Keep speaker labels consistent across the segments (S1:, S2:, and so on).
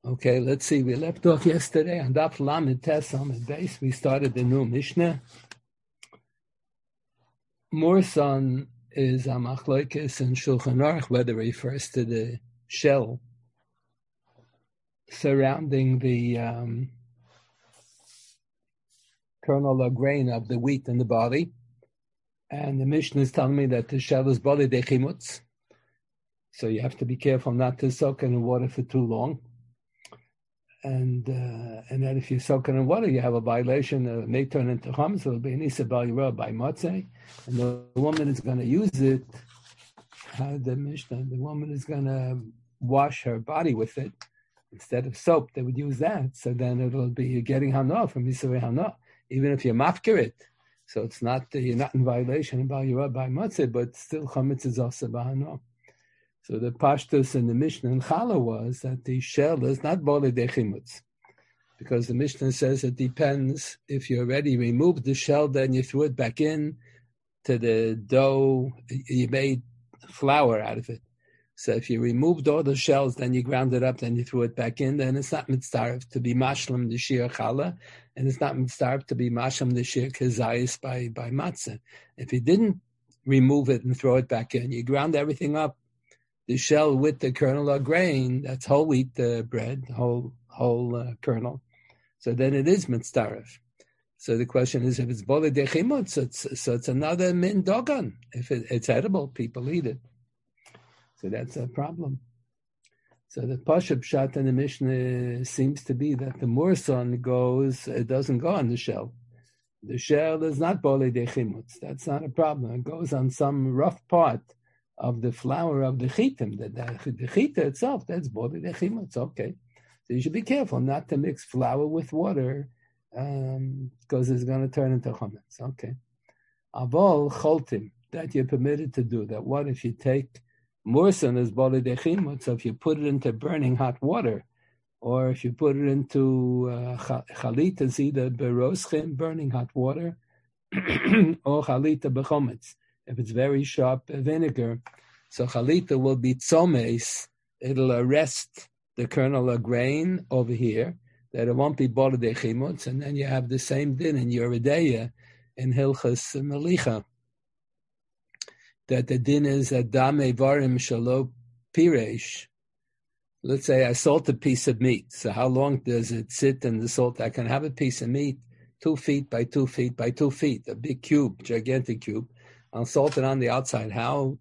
S1: Okay, let's see. We left off yesterday on Daf Lamed Tes Amud Beis. We started the new Mishnah. Morson is a machlokes in Shulchan Aruch, whether it refers to the shell surrounding the kernel or grain of the wheat in the body. And the Mishnah is telling me that the shell is bali dechimutz. So you have to be careful not to soak it in water for too long. And then if you soak it in water, you have a violation. It may turn into chum, so it'll be an isa bal yirah by motzei. And the woman is going to use it. The Mishnah, the woman is going to wash her body with it instead of soap. They would use that, so then it'll be getting hana from isavei hana, even if you mafkir it. So it's not you're not in violation of bal yirah by motzei, but still chametz is also b'hana. So the pashtus in the Mishnah in Chala was that the shell is not bali dechimutz, because the Mishnah says it depends. If you already removed the shell, then you threw it back in to the dough. You made flour out of it. So if you removed all the shells, then you ground it up, then you threw it back in, then it's not mitzaref to be mashlam the shir chala, and it's not mitzaref to be mashlam the shir kezayis by matzah. If you didn't remove it and throw it back in, you ground everything up, the shell with the kernel or grain, that's whole wheat bread, whole kernel. So then it is mitzaref. So the question is, if it's boli dechimut, so it's another min dogan. If it's edible, people eat it. So that's a problem. So the Pashup Pshat in the Mishnah seems to be that the Morson goes, it doesn't go on the shell. The shell is not boli dechimut. That's not a problem. It goes on some rough part of the flour of the chitim. The chita itself, that's boli dechimut. Okay. So you should be careful not to mix flour with water because it's going to turn into chametz. Okay. Avol choltim, that you're permitted to do that. What if you take Morson is bali dechimut, so if you put it into burning hot water, or if you put it into chalita, it's either beroschim, burning hot water, or chalita bechometz. If it's very sharp vinegar, so chalita will be tzomes, it'll arrest the kernel of grain over here, that it won't be bali dechimut, and then you have the same din in Yeridea in Hilchas Melicha, that the din is adam evarim shalo piresh. Let's say I salt a piece of meat. So how long does it sit in the salt? I can have a piece of meat 2 feet by 2 feet by 2 feet, a big cube, gigantic cube. I'll salt it on the outside. How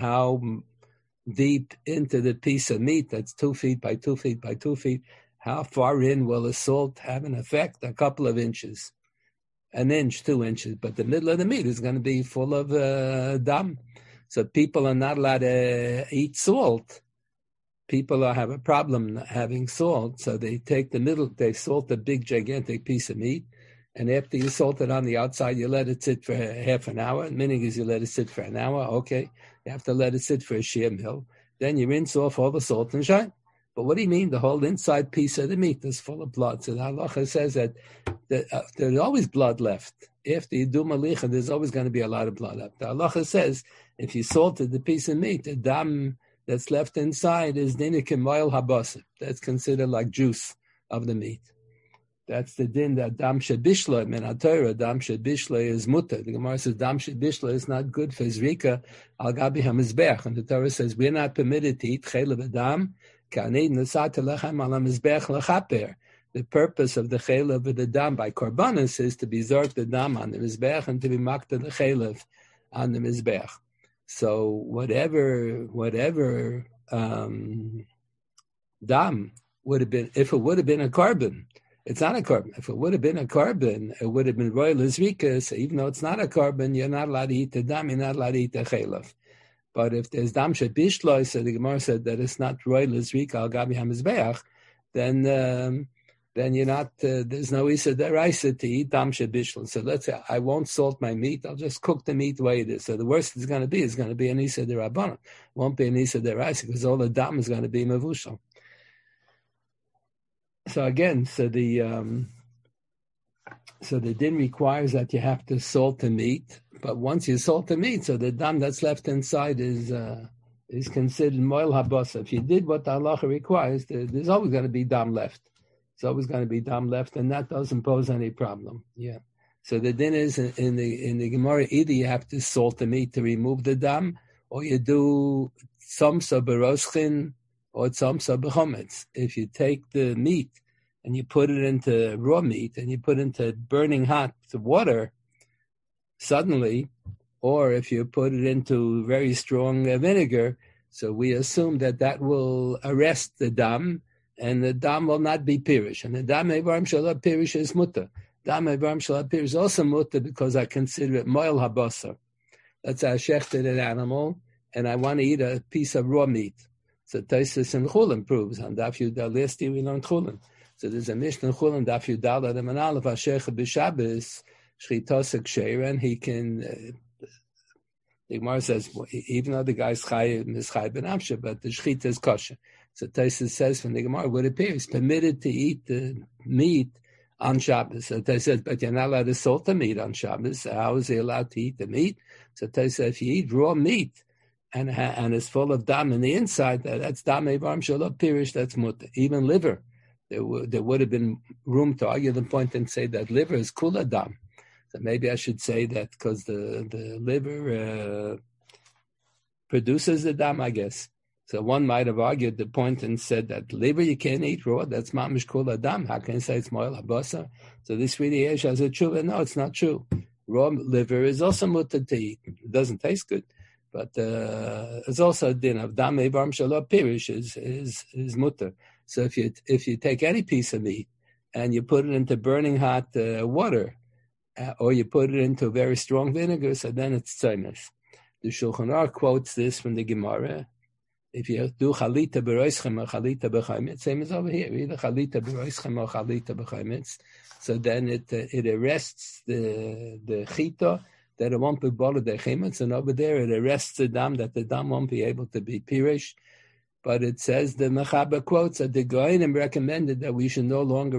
S1: deep into the piece of meat that's 2 feet by 2 feet by 2 feet? How far in will the salt have an effect? A couple of inches. An inch, 2 inches, but the middle of the meat is going to be full of dam. So people are not allowed to eat salt. People have a problem having salt, so they take the middle, they salt a big, gigantic piece of meat, and after you salt it on the outside, you let it sit for half an hour. The meaning is you let it sit for an hour, okay. You have to let it sit for a shear mill. Then you rinse off all the salt and shine. But what do you mean? The whole inside piece of the meat is full of blood. So the halacha says that there's always blood left. After you do malicha, there's always going to be a lot of blood left. The halacha says if you salted the piece of meat, the dam that's left inside is dinikim oil habasib. That's considered like juice of the meat. That's the din that dam shebishla min haTorah. Dam shebishla is mutter. The Gemara says dam shebishla is not good for zrika al gabi hamizbech, and the Torah says we're not permitted to eat chelav adam. The purpose of the chelav of the dam by korbanos is to be zork the dam on the mizbech and to be makta the chelav on the mizbech. So whatever dam would have been, if it would have been a carbon, it's not a carbon. If it would have been a carbon, it would have been royal zrika. So even though it's not a carbon, you're not allowed to eat the dam. You're not allowed to eat the chelav. But if there's dam shebishlo, so the Gemara said that it's not royal zrika al gabi hamizbeach, then you're not. There's no isa deraisa to eat dam shebishlo. So let's say I won't salt my meat. I'll just cook the meat the way it is. So the worst it's going to be an isa derabbanan. Won't be an isa deraisa because all the dam is going to be mevushal. So again, so the din requires that you have to salt the meat. But once you salt the meat, so the dam that's left inside is is considered moil habasa. If you did what the halacha requires, there's always going to be dam left. It's always going to be dam left, and that doesn't pose any problem. Yeah. So the din is in the Gemara, either you have to salt the meat to remove the dam, or you do tzamsa beroschin or tzamsa bechometz. If you take the meat and you put it into raw meat and you put it into burning hot water suddenly, or if you put it into very strong vinegar, so we assume that will arrest the dam, and the dam will not be pirish. And the dam evarim shalab pirish is mutter. Dam evarim shalab pirish is also mutter because I consider it moil habasar. That's I shechted an animal, and I want to eat a piece of raw meat. So Taisus and Chulin proves on Daf Yudal. Last year we learned Chulin. So there's a Mishnah in Chulin, Daf Yudal, Adam and Aleph, Hashechah b'Shabbos, Shchitosek Sheir, and he can... the Gemara says, even though the guy's chai mischai ben amsha, but the shchita is kosher. So Taisus says from the Gemara, would appear he's permitted to eat the meat on Shabbos. So Taisus says, but you're not allowed to salt the meat on Shabbos. So how is he allowed to eat the meat? So Taisus says, if you eat raw meat and it's full of dam in the inside, that's dam evarim shalom pirish, that's mutter. Even liver, there would have been room to argue the point and say that liver is kula dam. So maybe I should say that because the liver produces the dam, I guess. So one might have argued the point and said that liver you can't eat raw, that's mamish kula dam. How can you say it's moil habasa? So this really is as a true, no, it's not true. Raw liver is also mutter to eat. It doesn't taste good, but it's also a din of dam evarim shalom pirish is mutter. So if you take any piece of meat and you put it into burning hot water, or you put it into very strong vinegar, so then it's tzaimis. The Shulchan Aruch quotes this from the Gemara. If you do chalita b'roischem or chalita b'chaimitz, same as over here, either chalita b'roischem or chalita b'chaimitz, so then it arrests the chita, that it won't be bothered the chimitz, and over there it arrests the dam, that the dam won't be able to be pirish. But it says, the Mechaber quotes that the Goyim recommended that we should no longer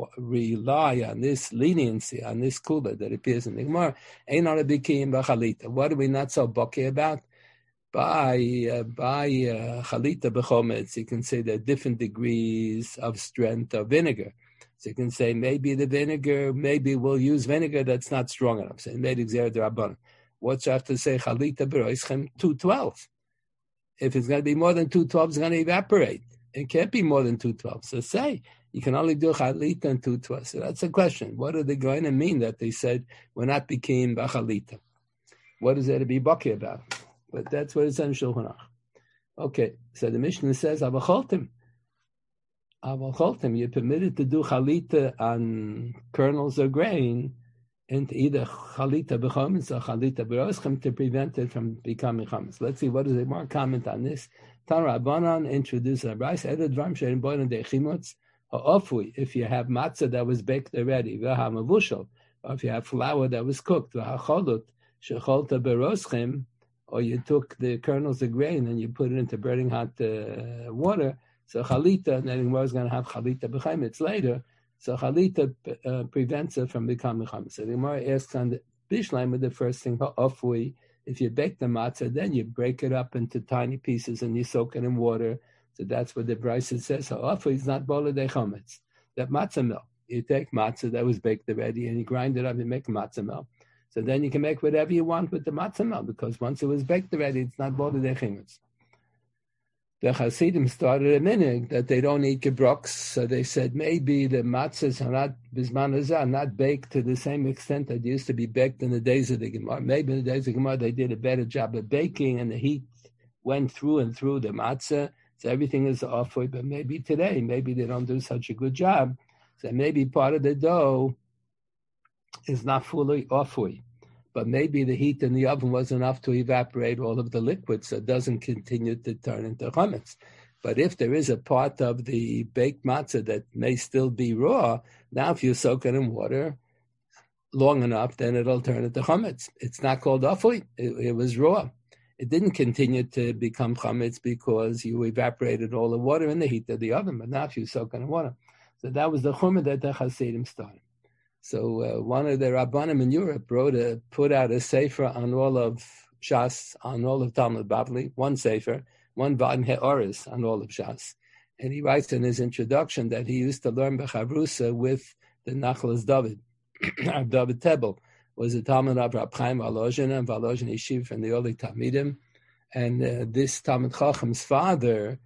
S1: rely on this leniency, on this kula that appears in the Gemara. Ein ala bikiyim b'chalita. What are we not so bucky about? By chalita b'chometz, you can say there are different degrees of strength of vinegar. So you can say maybe we'll use vinegar that's not strong enough. So made exer d'Rabbanan. What's you have to say? Chalita b'roischem 212. If it's going to be more than 212, it's going to evaporate. It can't be more than 212. So say, you can only do chalita and 212. So that's the question. What are they going to mean that they said we're not became b'chalita? What is there to be bucky about? But that's what it's in Shulchan Aruch. Okay, so the Mishnah says, Avacholtim, you're permitted to do chalita on kernels of grain, and either chalita b'chometz or chalita b'roschem to prevent it from becoming chometz. Let's see, what is it? More comment on this. Tan Rabbanan introduced a brayse. Eder dvam she'en boinen dechimutz ha'ofui. If you have matzah that was baked already, v'ha'mavushal, or if you have flour that was cooked, v'ha'cholut shecholta b'roschem, or you took the kernels of grain and you put it into burning hot water, so chalita, and then was going to have chalita b'chometz later. So chalita prevents it from becoming chametz. So the Gemara asks on the bishleim with the first thing, ha'ofui, if you bake the matzah, then you break it up into tiny pieces and you soak it in water. So that's what the Brisa says. Ha'ofui is not bola de chametz. That matzah milk, you take matzah that was baked already and you grind it up and make matzah milk. So then you can make whatever you want with the matzah milk, because once it was baked already, it's not bola de chametz. The Hasidim started a minhag that they don't eat gebroks, so they said maybe the matzahs are not bisman hazeh, not baked to the same extent that they used to be baked in the days of the Gemara. Maybe in the days of the Gemara they did a better job of baking, and the heat went through and through the matzah, so everything is awful. But maybe today, maybe they don't do such a good job, so maybe part of the dough is not fully awful. But maybe the heat in the oven was enough to evaporate all of the liquid, so it doesn't continue to turn into chametz. But if there is a part of the baked matzah that may still be raw, now if you soak it in water long enough, then it'll turn into chametz. It's not called afui. It was raw. It didn't continue to become chametz because you evaporated all the water in the heat of the oven, but now if you soak it in water. So that was the chumrah that the Hasidim started. So one of the Rabbanim in Europe put out a sefer on all of Shas, on all of Talmud Bavli, one sefer, one Van He'oris on all of Shas. And he writes in his introduction that he used to learn Bechavrusa with the Nachlas David. David Tebel was a Talmud of Rab Chaim Volozhin and Volozhin Yeshiva from the early Talmidim. And this Talmud Chacham's father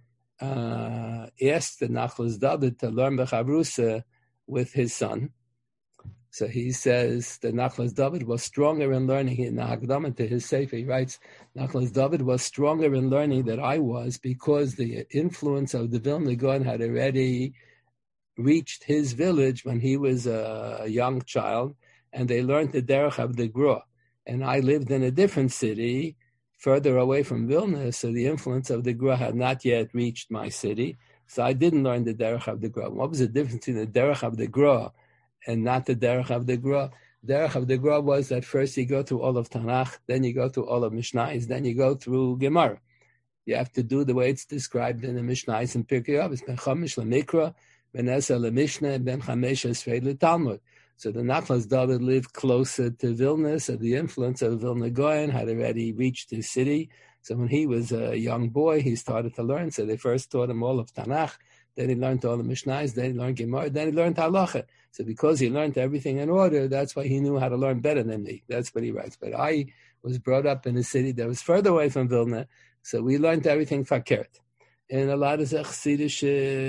S1: asked the Nachlas David to learn Bechavrusa with his son. So he says the Nachlas David was stronger in learning. In the Hagdama to his Sefer, he writes, Nachlas David was stronger in learning than I was because the influence of the Vilna Gaon had already reached his village when he was a young child, and they learned the Derech of the Gra. And I lived in a different city, further away from Vilna, so the influence of the Gra had not yet reached my city. So I didn't learn the Derech of the Gra. What was the difference between the Derech of the Gra and not the Derech of the Gra? Derech of the Gra was that first you go through all of Tanakh, then you go through all of Mishnayos, then you go through Gemara. You have to do the way it's described in the Mishnayos and Pirkei Avos. Ben Chamish leMikra, Ben Eser leMishnah, Ben Chamesh Esrei leTalmud. So the Nachlas David lived closer to Vilna, so the influence of Vilna Gaon had already reached his city. So when he was a young boy, he started to learn. So they first taught him all of Tanakh, then he learned all the Mishnayos, then he learned Gemara, then he learned Halacha. So because he learned everything in order, that's why he knew how to learn better than me. That's what he writes. But I was brought up in a city that was further away from Vilna, so we learned everything fakert. In a lot of Chassidish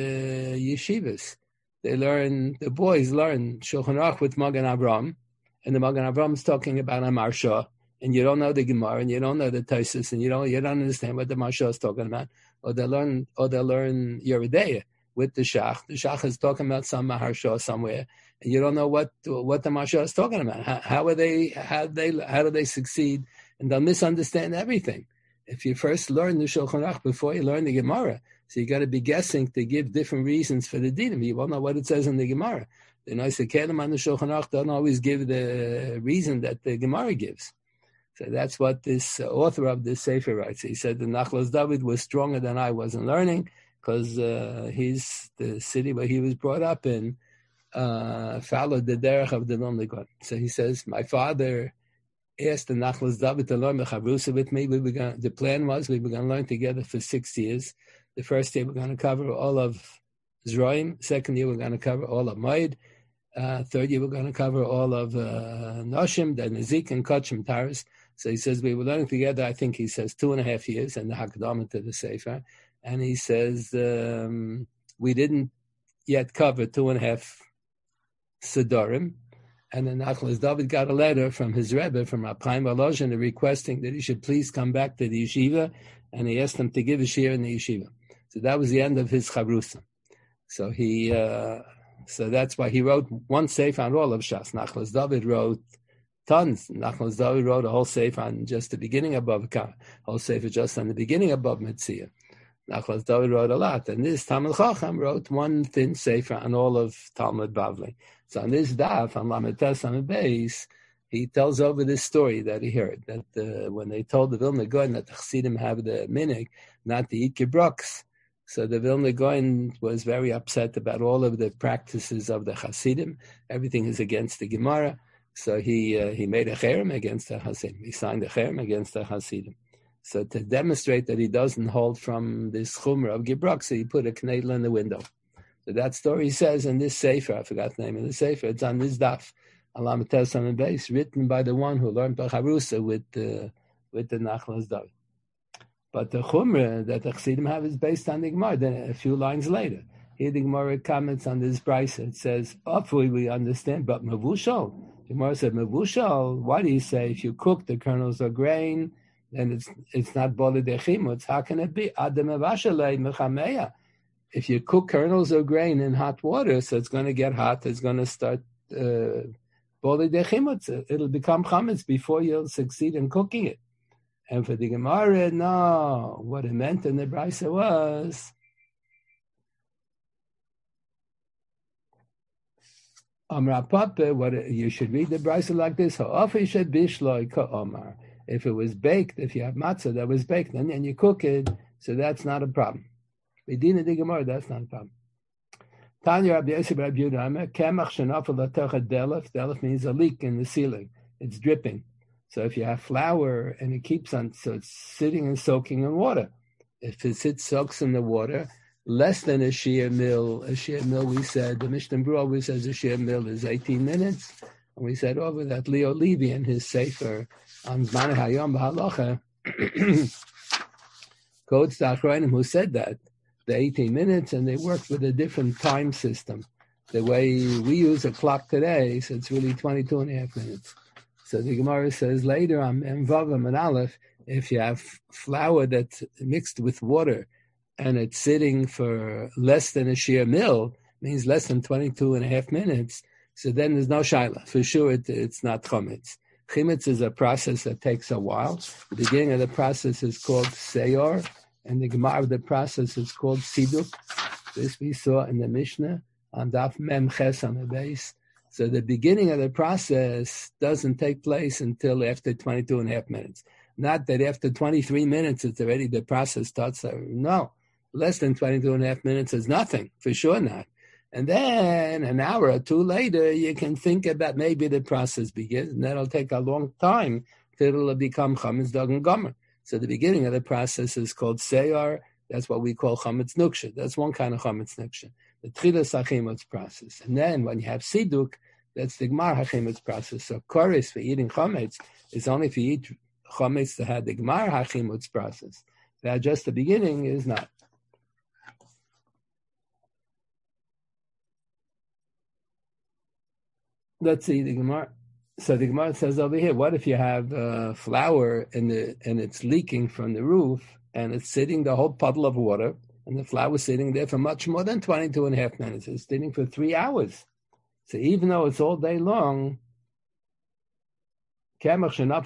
S1: yeshivas, the boys learn Shulchan Aruch with Magen Avraham, and the Magen Avraham is talking about a Marsha, and you don't know the Gemara, and you don't know the Tosfos, and you don't understand what the Marsha is talking about, or they learn Yeridea with the Shach. The Shach is talking about some Maharsha somewhere, and you don't know what the Marsha is talking about. How do they succeed? And they'll misunderstand everything. If you first learn the Shulchan Aruch before you learn the Gemara, so you got to be guessing to give different reasons for the dinim. You won't know what it says in the Gemara. The Noisei Kelim on the Shulchan Aruch don't always give the reason that the Gemara gives. So that's what this author of this Sefer writes. He said the Nachlas David was stronger than I was in learning because the city where he was brought up in followed the derech of the Vilna Gaon. So he says, my father asked the Nachlas David to learn Bechavrusa with me. The plan was we were going to learn together for 6 years. The first year we're going to cover all of Zroim. Second year we're going to cover all of Moed. Third year we're going to cover all of Noshim, then Nezik and Kachim Taras. So he says we were learning together, I think he says 2.5 years, and the Hakdama to the Sefer. And he says we didn't yet cover 2.5 Sidorim. And then Nachlas David got a letter from his Rebbe, from Rab Chaim Volozhin, requesting that he should please come back to the yeshiva, and he asked him to give a shir in the yeshiva. So that was the end of his chavrusa. So so that's why he wrote one sefer on all of Shas. Nachlas David wrote tons. Nachlas David wrote a whole sefer on just the beginning of Bava, whole sefer just on the beginning of Bava Metzia. Nachlas David wrote a lot, and this Talmud Chacham wrote one thin sefer on all of Talmud Bavli. So on this daf, on Lamed Tes on the base, he tells over this story that he heard, that when they told the Vilna Gaon that the Chassidim have the minig not to eat kibrux, so the Vilna Gaon was very upset about all of the practices of the Chassidim. Everything is against the Gemara. So he made a cherem against the Chassidim. He signed a cherem against the Chassidim. So to demonstrate that he doesn't hold from this chumrah of gibrux, so he put a knedel in the window. So that story says in this sefer, I forgot the name of the sefer, it's on this daf, Lamed Tes on the base, written by the one who learned Bechavrusa with the Nachlas David. But the chumrah that the Chassidim have is based on the Gemara. Then a few lines later, here the Gemara comments on this brisa. It says, hopefully we understand, but mavushal. The Gemara said, mavushal, why do you say if you cook the kernels of grain, then it's not bolid echimutz? How can it be? Adam avashalei mechameya. If you cook kernels of grain in hot water, so it's going to get hot, it's going to start bolid echimutz. It'll become chametz before you'll succeed in cooking it. And for the Gemara, no. What it meant in the brisa was Amra Papa, you should read the brisa like this. If it was baked, if you have matzah that was baked, and you cook it, so that's not a problem. Medina the Gemara, that's not a problem. Tanya Rabbi Yosef Rabbi Yehuda, kemach shenafel latocha delef. Delef means a leak in the ceiling. It's dripping. So if you have flour and it keeps on, so it's sitting and soaking in water. If it sits soaks in the water, less than a shear mill, we said, the Mishnah Berurah always says a shear mill is 18 minutes. And we said over that Leo Levy in his Sefer on Zman Hayom B'Halacha quotes the Achronim who said that, the 18 minutes, and they worked with a different time system. The way we use a clock today, so it's really 22 and a half minutes. So the Gemara says later on Vavam and Aleph, if you have flour that's mixed with water and it's sitting for less than a shear mill, means less than 22 and a half minutes, so then there's no shaila. For sure it's not chametz. Chametz is a process that takes a while. The beginning of the process is called seyor, and the gemara of the process is called siduk. This we saw in the Mishnah on Daf Mem Ches on the base. So the beginning of the process doesn't take place until after 22 and a half minutes. Not that after 23 minutes it's already the process starts. No, less than 22 and a half minutes is nothing, for sure not. And then an hour or two later, you can think about maybe the process begins, and that'll take a long time till it'll become chametz dog and gomer. So the beginning of the process is called seyar. That's what we call chametz nuksha. That's one kind of chametz nuksha, the tchilas hachimutz process. And then when you have siduk, that's the gmar hachimutz process. So koris for eating chametz is only if you eat chametz to have the gmar hachimutz process. That just the beginning is not. Let's see the Gemara. So the Gemara says over here, what if you have flour and it's leaking from the roof and it's sitting the whole puddle of water and the flour is sitting there for much more than 22 and a half minutes. It's sitting for 3 hours. So even though it's all day long, even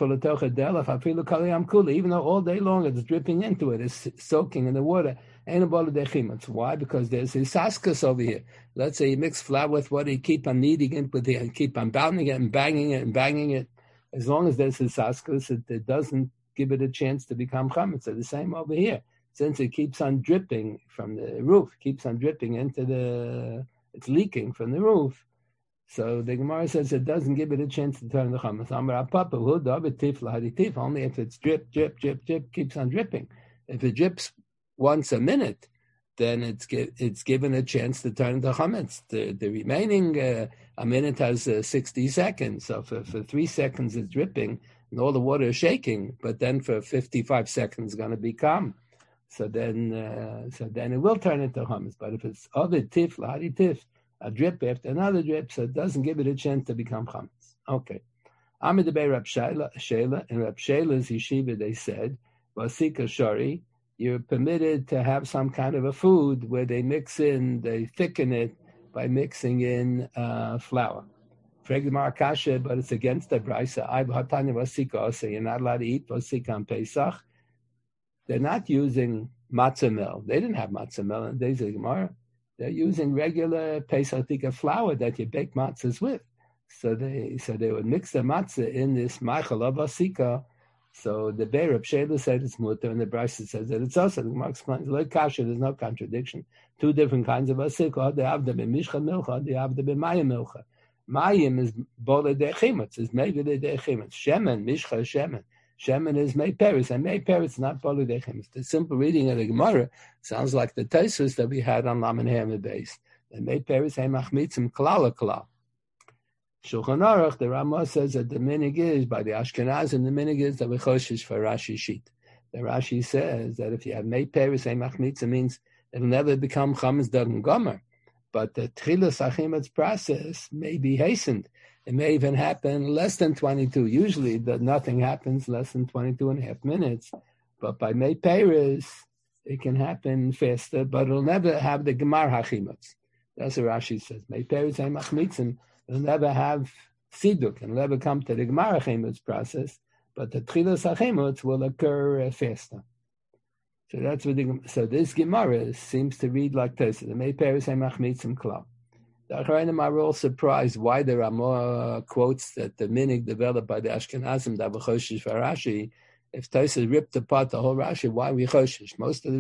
S1: though all day long it's dripping into it, it's soaking in the water. Why? Because there's hisaskus over here. Let's say you mix flour with water, you keep on kneading it with it, and keep on pounding it and banging it and banging it. As long as there's hisaskus, it doesn't give it a chance to become chametz. So the same over here. Since it keeps on dripping from the roof, keeps on dripping it's leaking from the roof. So the Gemara says it doesn't give it a chance to turn the chametz. Only if it's drip, drip, drip, drip, keeps on dripping. If it drips once a minute, then it's given a chance to turn the chametz. The remaining a minute has 60 seconds. So for 3 seconds it's dripping and all the water is shaking, but then for 55 seconds it's going to be calm. So then it will turn into chametz. But if it's other tif, lahadi tif, a drip after another drip, so it doesn't give it a chance to become chametz. Okay. Amid the Rab Shela, in Rab Shela's yeshiva they said, Vasika Shari, you're permitted to have some kind of a food where they thicken it by mixing in flour. But it's against the brisa. So you're not allowed to eat vasika on Pesach. They're not using matzah meal. They didn't have matzah meal in the days of Gemara. They're using regular Pesach flour that you bake matzahs with. So they would mix the matzah in this ma'achal of vasika. So the Be'er Reb Shela said it's mutter, and the Brisa says that it's also. The Gemara explains, like kasha, there's no contradiction. Two different kinds of vasika. They have the b'mishcha milcha, they have the b'mayim milcha. Mayim is bole dechimitz, is maybe the dechimitz. Shemen, mishcha, shemen. Shemen is mei peris, and mei peris not bole dechimitz. The simple reading of the Gemara sounds like the Tosfos that we had on Laman Hamid base. And mei peris hay machmitzim klala klal. Shulchan Aruch, the Ramah says that the minig is, by the Ashkenazim, the minig is that we choshish for Rashi sheet. The Rashi says that if you have mei peris hay machmitzim, means it'll never become chametz dog and gomer. But the tchilas achimetz process may be hastened. It may even happen less than 22. Usually nothing happens less than 22 and a half minutes. But by mei peris, it can happen faster, but it'll never have the gemar hachimetz. That's what Rashi says. Mei peris hay machmitzim. It'll never have siduk, and never come to the Gemara Chemutz process, but the Tchilas HaChemutz will occur faster. So that's what so this Gemara seems to read like this: the Mei Peris Machmitzim Klal. The Achronim are all surprised why the Ramah quotes that the minig developed by the Ashkenazim that v'choshish for Rashi. If Tosfos ripped apart the whole Rashi, why we choshish? Most of the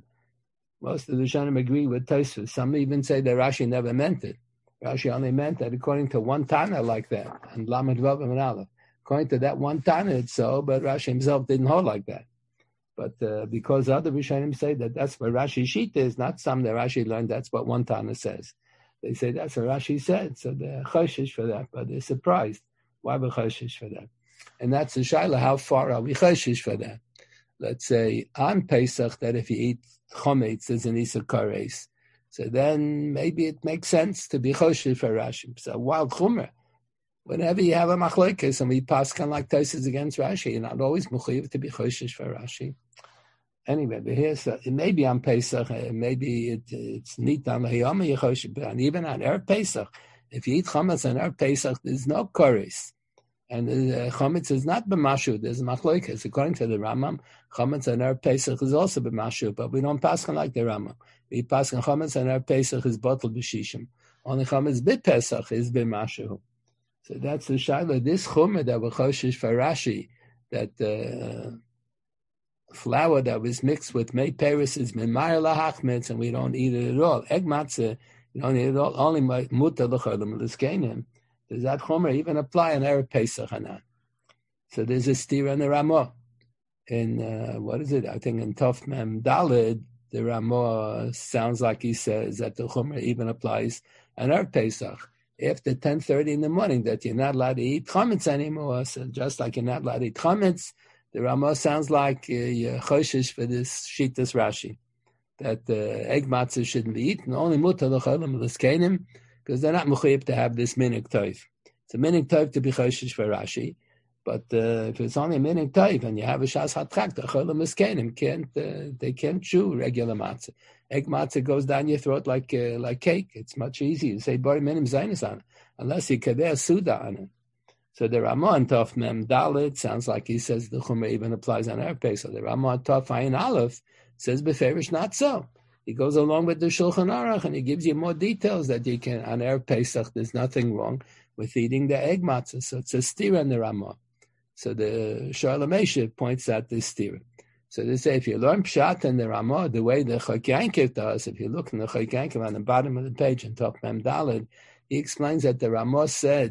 S1: Rishonim agree with Tosfos. Some even say that Rashi never meant it. Rashi only meant that according to one Tana like that, and Lamed Vav and Aleph. According to that one Tana, it's so, but Rashi himself didn't hold like that. But because other Rishonim say that that's what Rashi Shita is, not some that Rashi learned, that's what one Tana says. They say that's what Rashi said, so they're choshish for that, but they're surprised. Why we choshish for that? And that's the shaila, how far are we choshish for that? Let's say on Pesach that if you eat chometz, there's an Isa Kares. So then maybe it makes sense to be choshish for Rashi. So wild chumrah. Whenever you have a machlokes and we pass kind of like Tosas against Rashi, you're not always mechuyev to be choshish for Rashi. Anyway, but here's it may be on Pesach, maybe it's neat on Hayom Yechoshish, but even on Erev Pesach, if you eat chametz on Erev Pesach, there's no kares, and chametz is not b'mashu. There's machlokes according to the Rambam. Chametz on Erev Pesach is also b'mashu, but we don't pass like the Rambam. We pass on chametz on Erev Pesach is bottle b'shishim. Only chametz b'Pesach Pesach is b'mashu. So that's the shaila. This chumer that we're choshish for Rashi, that flour that was mixed with mei peris is memayir lahachmetz, and we don't eat it at all. Egg matzah, you don't eat it at all. Only mutar l'cholim l'skenim. Does that chomer even apply on Erev Pesach or not? So there's a stira in the Ramah. In what is it? I think in Tov Mem Daled, the Ramah sounds like he says that the chomer even applies on Erev Pesach after 10:30 in the morning, that you're not allowed to eat chametz anymore. So just like you're not allowed to eat chametz, the Ramah sounds like you're choshish for this Shitas Rashi, that egg matzah shouldn't be eaten, only mutar l'cholim l'skenim, because they're not mechuyev to have this minig toiv. It's a minig toiv to be choshish for Rashi, but if it's only a minig toiv and you have a shas hatrak, the cholim l'skenim they can't chew regular matzah. Egg matzah goes down your throat like cake. It's much easier to say bari minim zaynis on it, unless you kaver suda on it. So the Ramah on Tov Mem Dalet sounds like he says the Chumrah even applies on Erev Pesach. The Ramah on Tov Ayin Aleph says beferish not so. He goes along with the Shulchan Aruch and he gives you more details that you can on Erev Pesach. There's nothing wrong with eating the egg matzah. So it's a stira in the Ramah. So the Shoel HaMeshiv points out this stira. So they say if you learn pshat in the Ramah, the way the Chok Yankiv does, if you look in the Chok Yankiv on the bottom of the page in Tov Mem Dalet, he explains that the Ramah said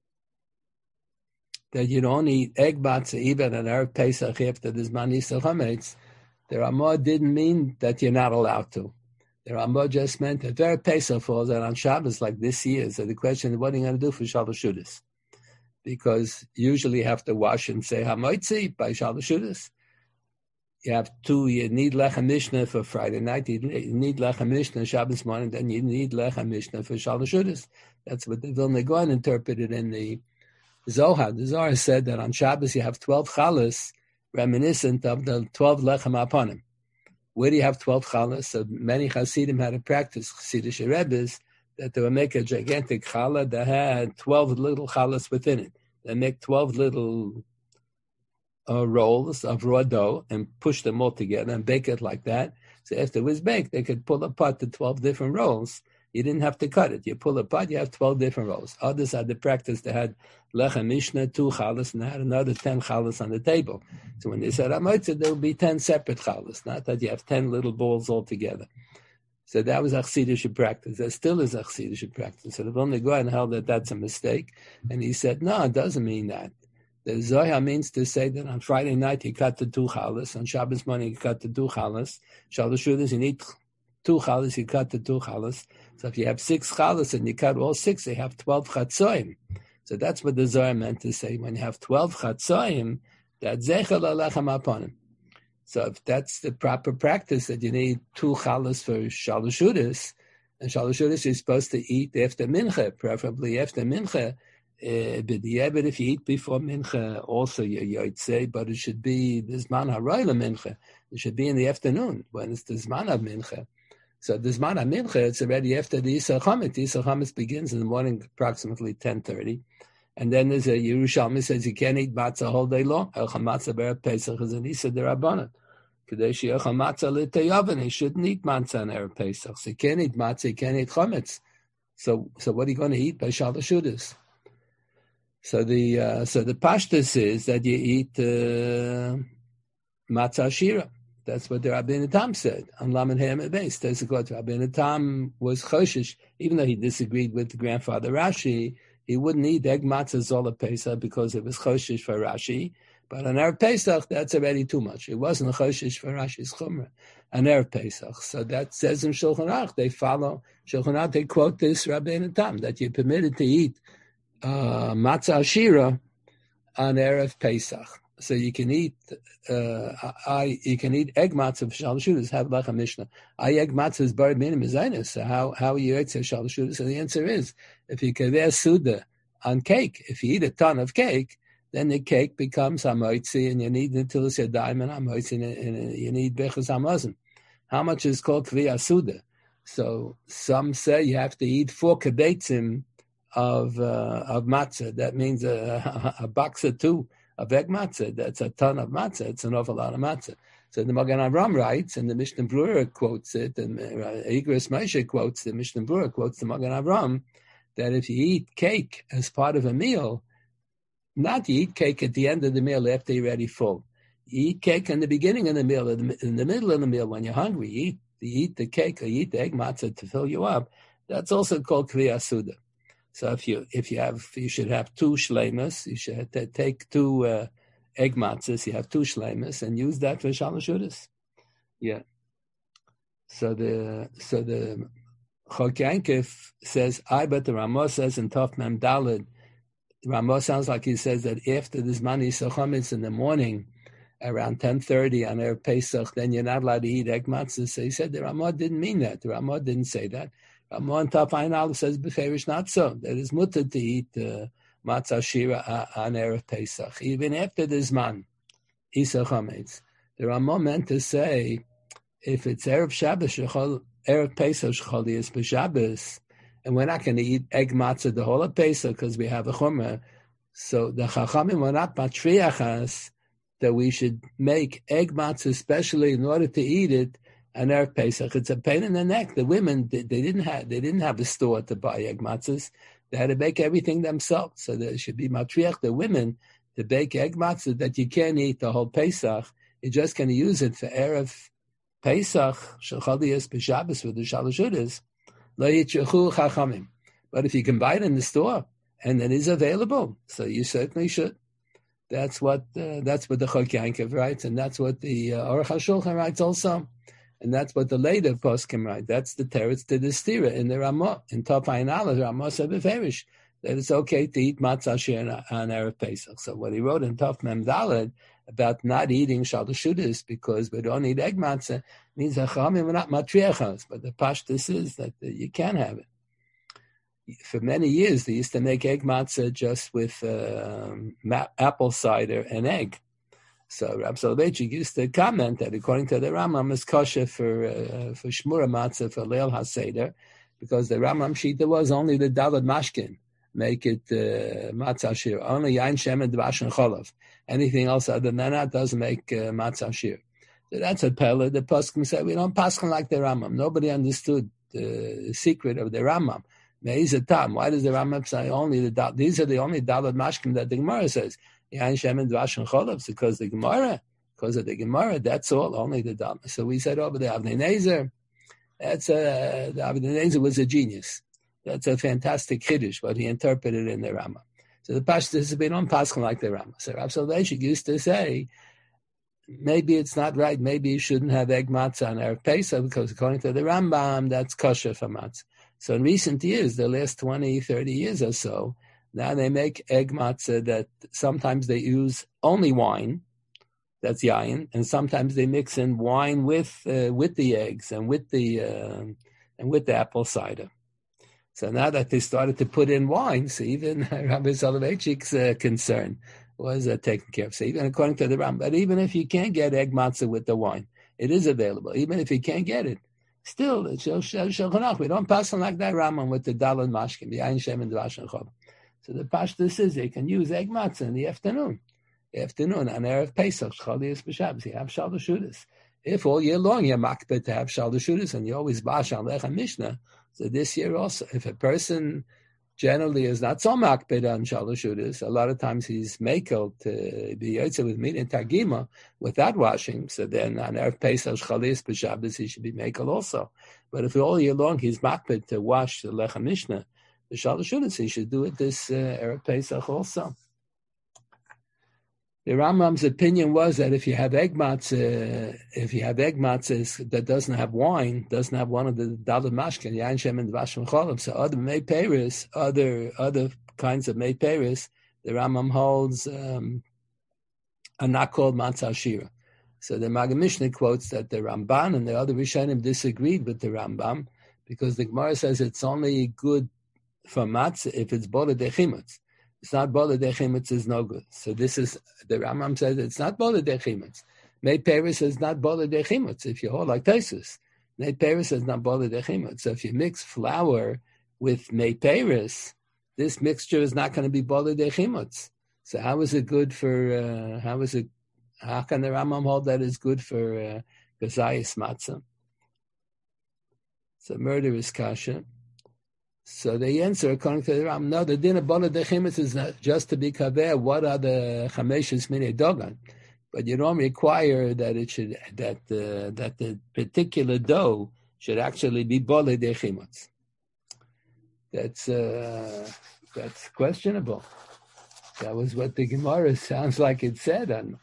S1: that you don't eat egg matzah even on Erev Pesach after there's manisel chametz. The Ramah didn't mean that you're not allowed to. The Ramah just meant that Erev Pesach falls out on Shabbos like this year. So the question is, what are you going to do for Shabbos Shudas? Because usually you have to wash and say Hamoitzi by Shabbos Shudas. You need Lechem Mishnah for Friday night, you need Lechem Mishnah Shabbos morning, then you need Lechem Mishnah for Shabbos Shudas. That's what the Vilna Gaon interpreted in the Zohar. The Zohar said that on Shabbos you have 12 chalas, reminiscent of the 12 lechem aponim. Where do you have 12 chalas? So many Hasidim had a practice, Hasidic Rebbes, that they would make a gigantic challah that had 12 little chalas within it. They make 12 little rolls of raw dough and push them all together and bake it like that. So after it was baked, they could pull apart the 12 different rolls. You didn't have to cut it. You pull apart, you have 12 different rolls. Others had the practice, they had Lechem Mishnah, 2 chalas, and they had another 10 chalas on the table. So when they said Hamotzah, there would be 10 separate chalas, not that you have 10 little balls all together. So that was Achsidische practice. That still is Achsidische practice. So the Vilna Gaon held that that's a mistake. And he said, no, it doesn't mean that. The Zohar means to say that on Friday night you cut the 2 chalas, on Shabbos morning you cut the 2 chalas, Shabbos Shudas you need 2 chalas, you cut the 2 chalas. So if you have 6 chalas and you cut all 6, you have 12 chatzoim. So that's what the Zohar meant to say. When you have 12 chatzoim, that's zecher lechem aponim. So if that's the proper practice, that you need 2 chalas for Shalosh Shudas, and Shalosh Shudas you're supposed to eat after mincha, preferably after mincha. But if you eat before mincha, also you say, but it should be the zman haroila mincha. It should be in the afternoon when it's the zman of mincha. So the zman of mincha, it's already after the Yisar Chametz. The Yisar Chametz begins in the morning, approximately 10:30, and then there's a Yerushalmi says you can't eat matzah all day long. El Matzah Be'er Pesach is an Isa Derabanan. Kadesh Yechal Matzah L'Teyavan. He shouldn't eat matzah on Erev Pesach. So you can't eat matzah, you can't eat chametz. So what are you going to eat by Shalosh Shudas? So the pashtus is that you eat matzah shira. That's what the Rabbeinu Tam said on Lamed Hey Amud Beis. That's what Rabbeinu Tam was choshish, even though he disagreed with the grandfather Rashi. He wouldn't eat egg matzah zola Pesach because it was choshish for Rashi. But on Erev Pesach, that's already too much. It wasn't a choshesh for Rashi's Chumrah on Erev Pesach. So that says in Shulchan Aruch, they follow Shulchan Aruch, they quote this Rabbeinu Tam, that you're permitted to eat matzah ashira on Erev Pesach. So you can eat you can eat egg matzah for Shalosh Shudas, have like a Mishnah. Egg matzah is buried minim mezainis. So how are you eat Shalosh Shudas? And the answer is, if you kaver suda on cake, if you eat a ton of cake, then the cake becomes hamoitzi, and you need netilas yadayim and hamoitzi, and you need bechus hamazon. How much is called kviyah suda? So some say you have to eat 4 kibetzim of matzah. That means a box or 2 of egg matzah. That's a ton of matzah. It's an awful lot of matzah. So the Magen Avraham writes, and the Mishnah Berurah quotes it, and Igros Moshe quotes, the Mishnah Berurah quotes the Magen Avraham, that if you eat cake as part of a meal, not you eat cake at the end of the meal after you're already full. You eat cake in the beginning of the meal, in the middle of the meal when you're hungry. You eat the cake or you eat the egg matzah to fill you up. That's also called kviyah suda. So you should have 2 shleimas. You should take 2 egg matzahs. You have 2 shleimas and use that for Shalosh Shudas. Yeah. So the Chok Yankov says, but the Ramah says in Tov Mem Daled, Ramah sounds like he says that after this Mani Sachamitz in the morning, around 10:30 on Erev Pesach, then you're not allowed to eat egg matzah. So he said the Ramah didn't mean that. The Ramah didn't say that. Ramah on Taf Ayin Aleph says beferish not so. That is mutter to eat matzah shira on Erev Pesach, even after this man Isa Chametz. The Ramah meant to say, if it's Erev Shabbos, Erev Pesach Shechol is b'Shabbos, and we're not going to eat egg matzah the whole of Pesach because we have a chumrah. So the Chachamim were not matriach us that we should make egg matzah especially in order to eat it on Erev Pesach. It's a pain in the neck. The women, they didn't have a store to buy egg matzahs. They had to bake everything themselves. So there should be matriach the women to bake egg matzah that you can't eat the whole Pesach. You're just going to use it for Erev Pesach, Shechadiyas b'Shabbos with the Shalosh Shudas. But if you can buy it in the store and it is available, so you certainly should. That's what the Chok Yankov writes, and that's what the Aruch HaShulchan writes also, and that's what the later poskim write. That's the teretz to the stira in the Ramah in Tov Ayin Aleph. Ramah said beferish that it's okay to eat matzah shir on Erev Pesach. So what he wrote in Tov Mem Daled about not eating Shalosh Shudas because we don't eat egg matzah means that Chachamim were not matriachas, but the pashtus is that you can have it. For many years, they used to make egg matzah just with apple cider and egg. So Rab Soloveitchik used to comment that according to the Rambam, it's kosher for shmura matzah for Leil HaSeder, because the Rambam shita was only the dalad mashkin make it matzah shir, only yain shemen dvash and cholov. Anything else other than that doesn't make matzah shir. So that's a pella. The poskim said we don't paskin like the Rambam. Nobody understood the secret of the Rambam. Me'izatam. Why does the Rambam say only the these are the only dalad mashkim that the Gemara says? Yain shemen dvash and cholov, because of the Gemara. That's all. Only the dalad. So we said over the Avnei Nezer. The Avnei Nezer was a genius. That's a fantastic chiddush, what he interpreted in the Rambam. So the pashtus is we don't paskin like the Rambam. So Rav Soloveitchik used to say, maybe it's not right. Maybe you shouldn't have egg matzah on Erev Pesach because according to the Rambam, that's kosher for matzah. So in recent years, the last 20, 30 years or so, now they make egg matzah that sometimes they use only wine, that's yayin, and sometimes they mix in wine with the eggs and with the apple cider. So now that they started to put in wine, so even Rabbi Soloveitchik's concern was taken care of. So even according to the Rambam, but even if you can't get egg matzah with the wine, it is available. Even if you can't get it, still, we don't pass on like that Rambam with the dalad mashkim, the ayin shem and dvash and chol. So the pashtus is they can use egg matzah in the afternoon on Erev Pesach, Cholias b'Shabbos. You have Shalosh Shudas. If all year long you're makbid to have Shalosh Shudas and you always bash on Lechem Mishnah, so this year also, if a person generally is not so makbid on Shalosh Shudas, a lot of times he's makel to be yotze with meat and tagima without washing, so then on Erev Pesach, Cholias b'Shabbos, he should be makel also. But if all year long he's makbid to wash the Lechem Mishnah, the Shalosh Shudas, he should do it this Erev Pesach also. The Rambam's opinion was that if you have egg matzah, that doesn't have wine, doesn't have one of the daled mashkin, yain shem and dvash mecholim, so other mei peris, other kinds of mei peris, the Rambam holds are not called matzah shira. So the Maggid Mishnah quotes that the Ramban and the other Rishonim disagreed with the Rambam because the Gemara says it's only good for matzah if it's bola dechimutz. It's not bola dechimutz is no good. So this is, the Rambam says it's not bola dechimutz. Mei Peris is not bola dechimutz. If you hold like Taisus, Mei Peris is not bola dechimutz. So if you mix flour with Mei Peris, this mixture is not going to be bola dechimutz. So how is it good for, how can the Rambam hold that is good for gazayis matzah? It's a murderous kasha. So the answer, according to the Rambam, no, the din of bola dechimitz is not just to be kaver. What are the chameshes minei dogan? But you don't require that it should that the particular dough should actually be bola dechimitz. That's questionable. That was what the Gemara sounds like it said. And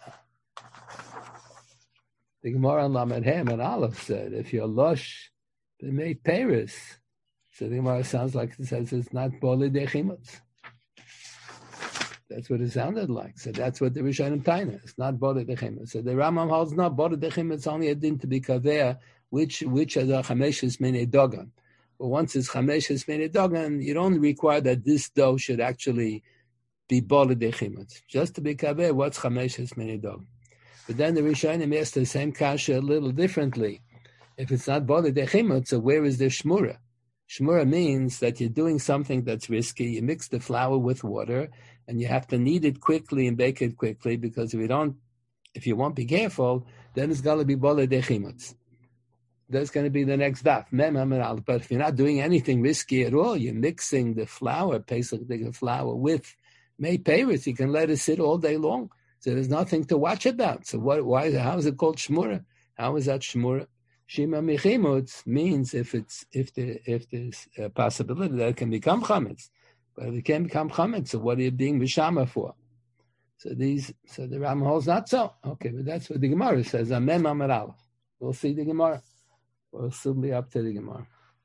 S1: the Gemara on Lamed Hem and Aleph said, if you're lush, they made Paris. So the Gemara sounds like it says it's not bola dechimutz. That's what it sounded like. So that's what the Rishonim Taina. It's not bola dechimutz. So the Rambam holds not bola dechimutz, only a din to be kaveah, which are the chameshes minei dogan. But once it's chameshes minei dogan, you don't require that this dough should actually be bola dechimutz. Just to be kaveah, what's chameshes minei dogan? But then the Rishonim asked the same kasha a little differently. If it's not bola dechimutz, so where is the shmura? Shmura means that you're doing something that's risky. You mix the flour with water, and you have to knead it quickly and bake it quickly, because if you won't be careful, then it's going to be bola dechimutz. That's going to be the next daf. But if you're not doing anything risky at all, you're mixing the flour, basically the flour, with mei peris, you can let it sit all day long. So there's nothing to watch about. So how is it called shmura? How is that shmura? Shima michimutz means if there's a possibility that it can become chametz, but if it can't become chametz, so what are you being b'shama for? So the Rambam holds not so. Okay, but that's what the Gemara says. Amem amar aleph. We'll see the Gemara. We'll soon be up to the Gemara.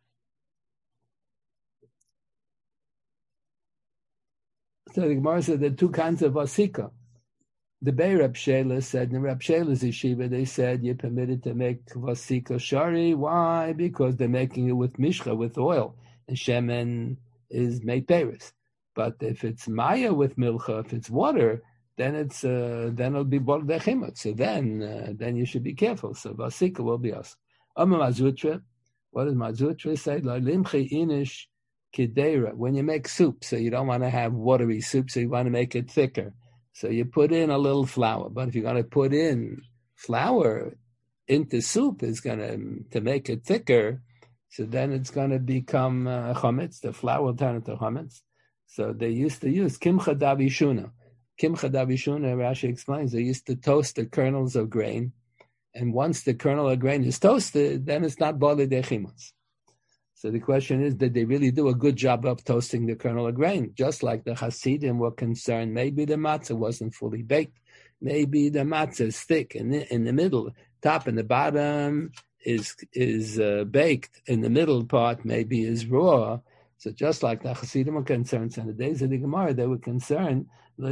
S1: So the Gemara said there are two kinds of vasika. The Bei Reb Shela said, in Reb Shela's yeshiva, they said you're permitted to make vasika shari. Why? Because they're making it with mishcha, with oil, and shemen is mei peris. But if it's maya with milcha, if it's water, then it'll be bola dechimutz. So then you should be careful. So vasika will be us. Amar Mazutra, what does Mazutra say? Limchi inish kidera. When you make soup, so you don't want to have watery soup, so you want to make it thicker. So you put in a little flour, but if you're going to put in flour into soup, it's going to make it thicker. So then it's going to become chametz. The flour will turn into chametz. So they used to use kimcha davishuna. Kimcha davishuna, Rashi explains, they used to toast the kernels of grain, and once the kernel of grain is toasted, then it's not bola dechimutz. So the question is, did they really do a good job of toasting the kernel of grain? Just like the Hasidim were concerned, maybe the matzah wasn't fully baked. Maybe the matzah is thick in the middle, top and the bottom is baked. In the middle part maybe is raw. So just like the Hasidim were concerned, so in the days of the Gemara, they were concerned,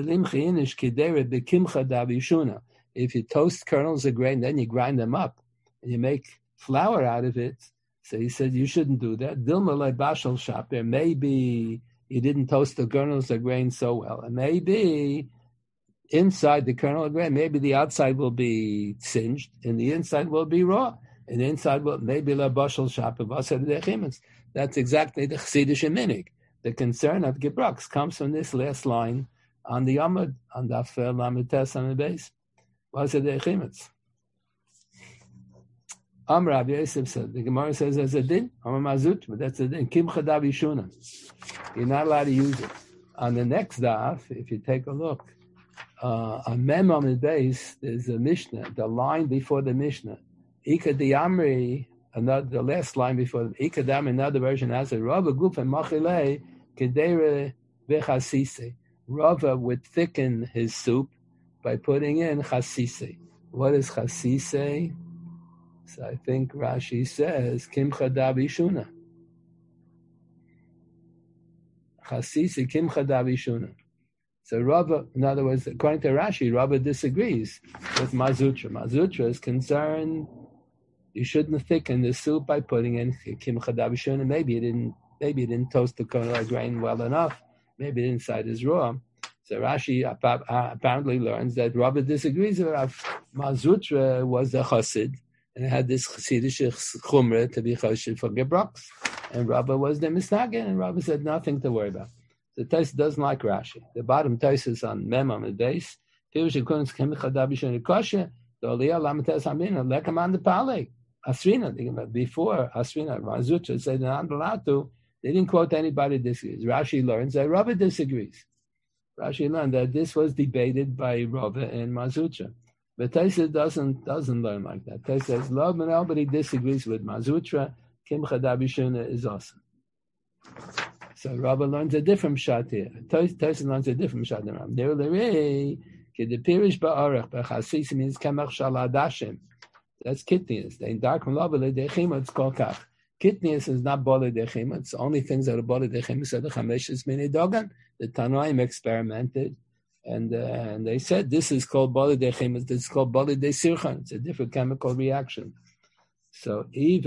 S1: if you toast kernels of grain, then you grind them up and you make flour out of it. So he said you shouldn't do that. Dilma le bashal shaper. Maybe you didn't toast the kernels of grain so well, and maybe inside the kernel of grain, maybe the outside will be singed and the inside will be raw, and the inside will maybe le bashal shaper. That's exactly the Chassidish minig. The concern of Gebrux comes from this last line on the Amud, on the Afel Lamed Tes on the base. What's it dechimitz? Rav Yosef said, the Gemara says there's a din, Amar Mazut, but that's a din. Kimcha davishuna. You're not allowed to use it. On the next daf, if you take a look, on Mem on the base, there's a Mishnah, the line before the Mishnah. Ika Diamri, the last line before the Ika Diamri, another version has a Rava Guf and Machile, Kedere Vechasise. Rava would thicken his soup by putting in chasise. What is chasise? So I think Rashi says kimcha dabishuna. Chasise kimcha dabishuna. So Rava, in other words, according to Rashi, Rava disagrees with Mazutra. Mazutra is concerned you shouldn't thicken the soup by putting in kimcha dabishuna. Maybe it didn't toast the kernel grain well enough. Maybe the inside is raw. So Rashi apparently learns that Rava disagrees with Rav. Mazutra was a chassid and had this chassidish chumrah to be chassid for gebroks. And Rava was the misnagin, and Rava said nothing to worry about. The Tais doesn't like Rashi. The bottom Tais is on Mem on the base. Pirush Yekunis Kemicha Dabishon Kosher. The Aliyah Lamates Hamina Lekam on the Pale. Asrina, before Asrina, Mazutra said they're not allowed to. They didn't quote anybody disagrees. Rashi learns that Rava disagrees. Rashi learned that this was debated by Rava and Mazutra. But Taisa doesn't learn like that. Taisa says, nobody disagrees with Mazutra. Kimcha Dabishon is awesome. So Rava learns a different shot here. Taisa learns a different shot than Rava. The Pirish Ba'arach B'chasis means Kamach Shaladashim. That's Kitnius. The dark Malabale Dechima, it's called Kach. Kitnius is not Bole Dechima. It's only things that are Bole Dechima. So the Chameshis Mini Dogan, the Tanoim experimented, and they said this is called Bole Dechima. This is called Bole De Sirchan. It's a different chemical reaction. So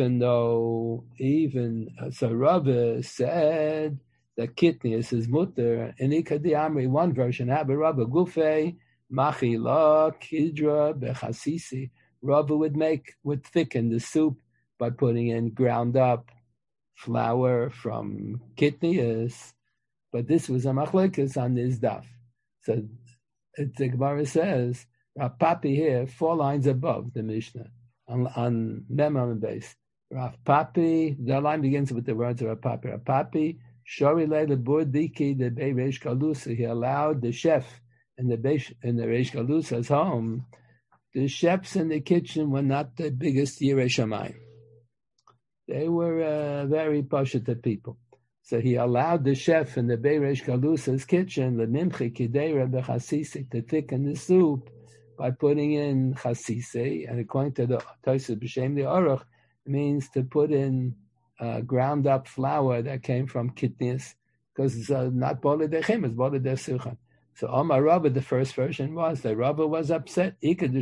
S1: so Rava said that Kitnius is mutter, and Ikadi Amri, one version, Abba Rava Gufei, Machila, Kidra, Bechasisi. Rava would thicken the soup by putting in ground up flour from Kitnius, but this was a machlekes on this daf. So the Gemara says, Rav Papi here, 4 lines above the Mishnah. On Mem base, Rav Papi. The line begins with the words of Rav Papi. Rav Papi, Shori Leila Burdiki, the Bei Reish Galusa. He allowed the chef in the Reish Galusa's home. The chefs in the kitchen were not the biggest Yirei Shamayim. They were very pashut people. So he allowed the chef in the Bei Reish Galusa's kitchen, the Mimchi Kideira Bechasisi, to thicken the soup by putting in chasise, and according to the Tosfos B'Shem the Aruch, means to put in ground up flour that came from Kitnius, because it's not Bole Dechem, it's Bole De Sirchan. So Omar Rava, the first version was that Rava was upset. In the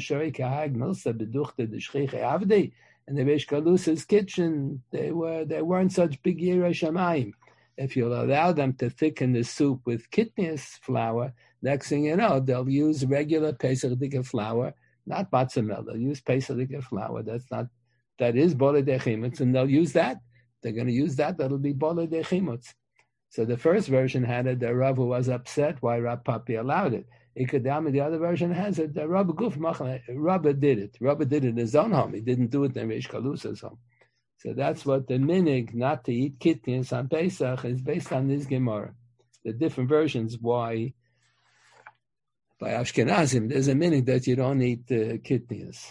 S1: Reish Galusa's kitchen, they weren't such big Yirei Shamayim. If you'll allow them to thicken the soup with Kitnius flour, next thing you know, they'll use regular Pesach Dika flour, not matzah. They'll use Pesach Dika flour. That is Bole De Chimutz, and they'll use that. They're going to use that. That'll be Bole De Chimutz. So the first version had it that Rava was upset why Rav Papi allowed it. The other version has it that Rava did it. Rava did it in his own home. He didn't do it in Reish Galusa's home. So that's what the minig not to eat kitnius on Pesach is based on this Gemara. The different versions why by Ashkenazim there's a minig that you don't eat kitnius.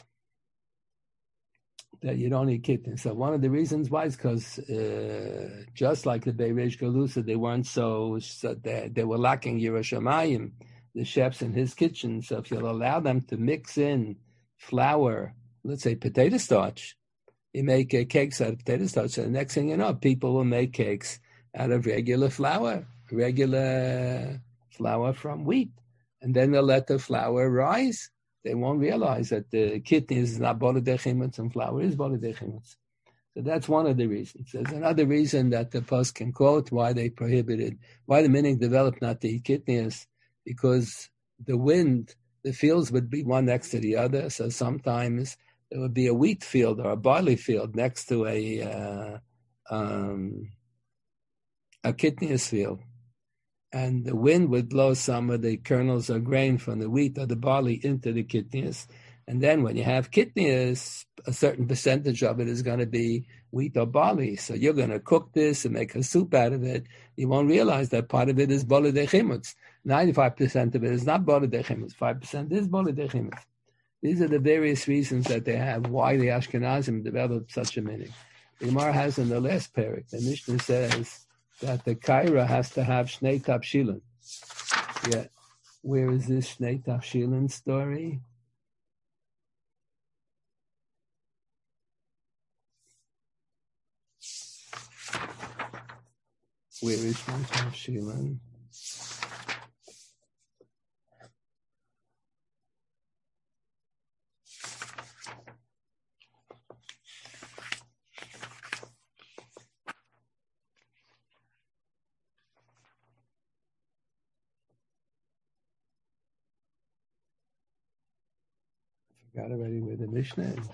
S1: That you don't eat kitnius. So one of the reasons why is because just like the Bei Reish Galusa, they weren't so they were lacking Yirei Shamayim, the chefs in his kitchen. So if you'll allow them to mix in flour, let's say potato starch, you make cakes out of potato starch. So the next thing you know, people will make cakes out of regular flour from wheat. And then they'll let the flour rise. They won't realize that the kitnius is not Bole De Chimutz and flour is Bole De Chimutz. So that's one of the reasons. There's another reason that the post can quote why the minig developed not to eat kitnius, because the wind, the fields would be one next to the other. So sometimes there would be a wheat field or a barley field next to a kitnius field. And the wind would blow some of the kernels of grain from the wheat or the barley into the kitnius. And then when you have kitnius, a certain percentage of it is going to be wheat or barley. So you're going to cook this and make a soup out of it. You won't realize that part of it is Bole De Chimutz. 95% of it is not Bole De Chimutz. 5% is Bole De Chimutz. These are the various reasons that they have why the Ashkenazim developed such a minig. The Gemara has in the last parak, the Mishnah says that the kaira has to have shnei tapshilin. Yeah, Where is this Shnei Tavshilin story? Where is Shnei Tavshilin? I forgot already where the Mishnah is.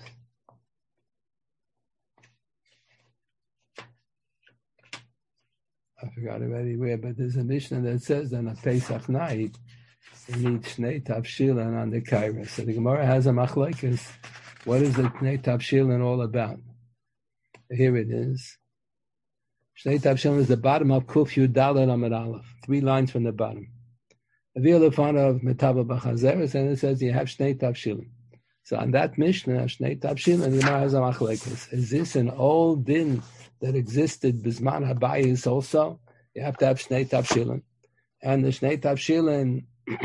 S1: I forgot already where, but there's a Mishnah that says on a Pesach night, you need Shnei Tavshilin on the Kaira. So the Gemara has a machlokes. What is the Shnei Tavshilin all about? Here it is. Shnei Tavshilin is the bottom of Kuf Yud Daled Amud Aleph, 3 lines from the bottom. Avil Lefan of Metava B'Chazeres, and it says you have Shnei Tavshilin. So on that Mishnah, Shnei Tavshilin, the Gemara has a machlokes. Is this an old din that existed Bisman Habayis also? You have to have Shnei Tavshilin. And the Shnei Tavshilin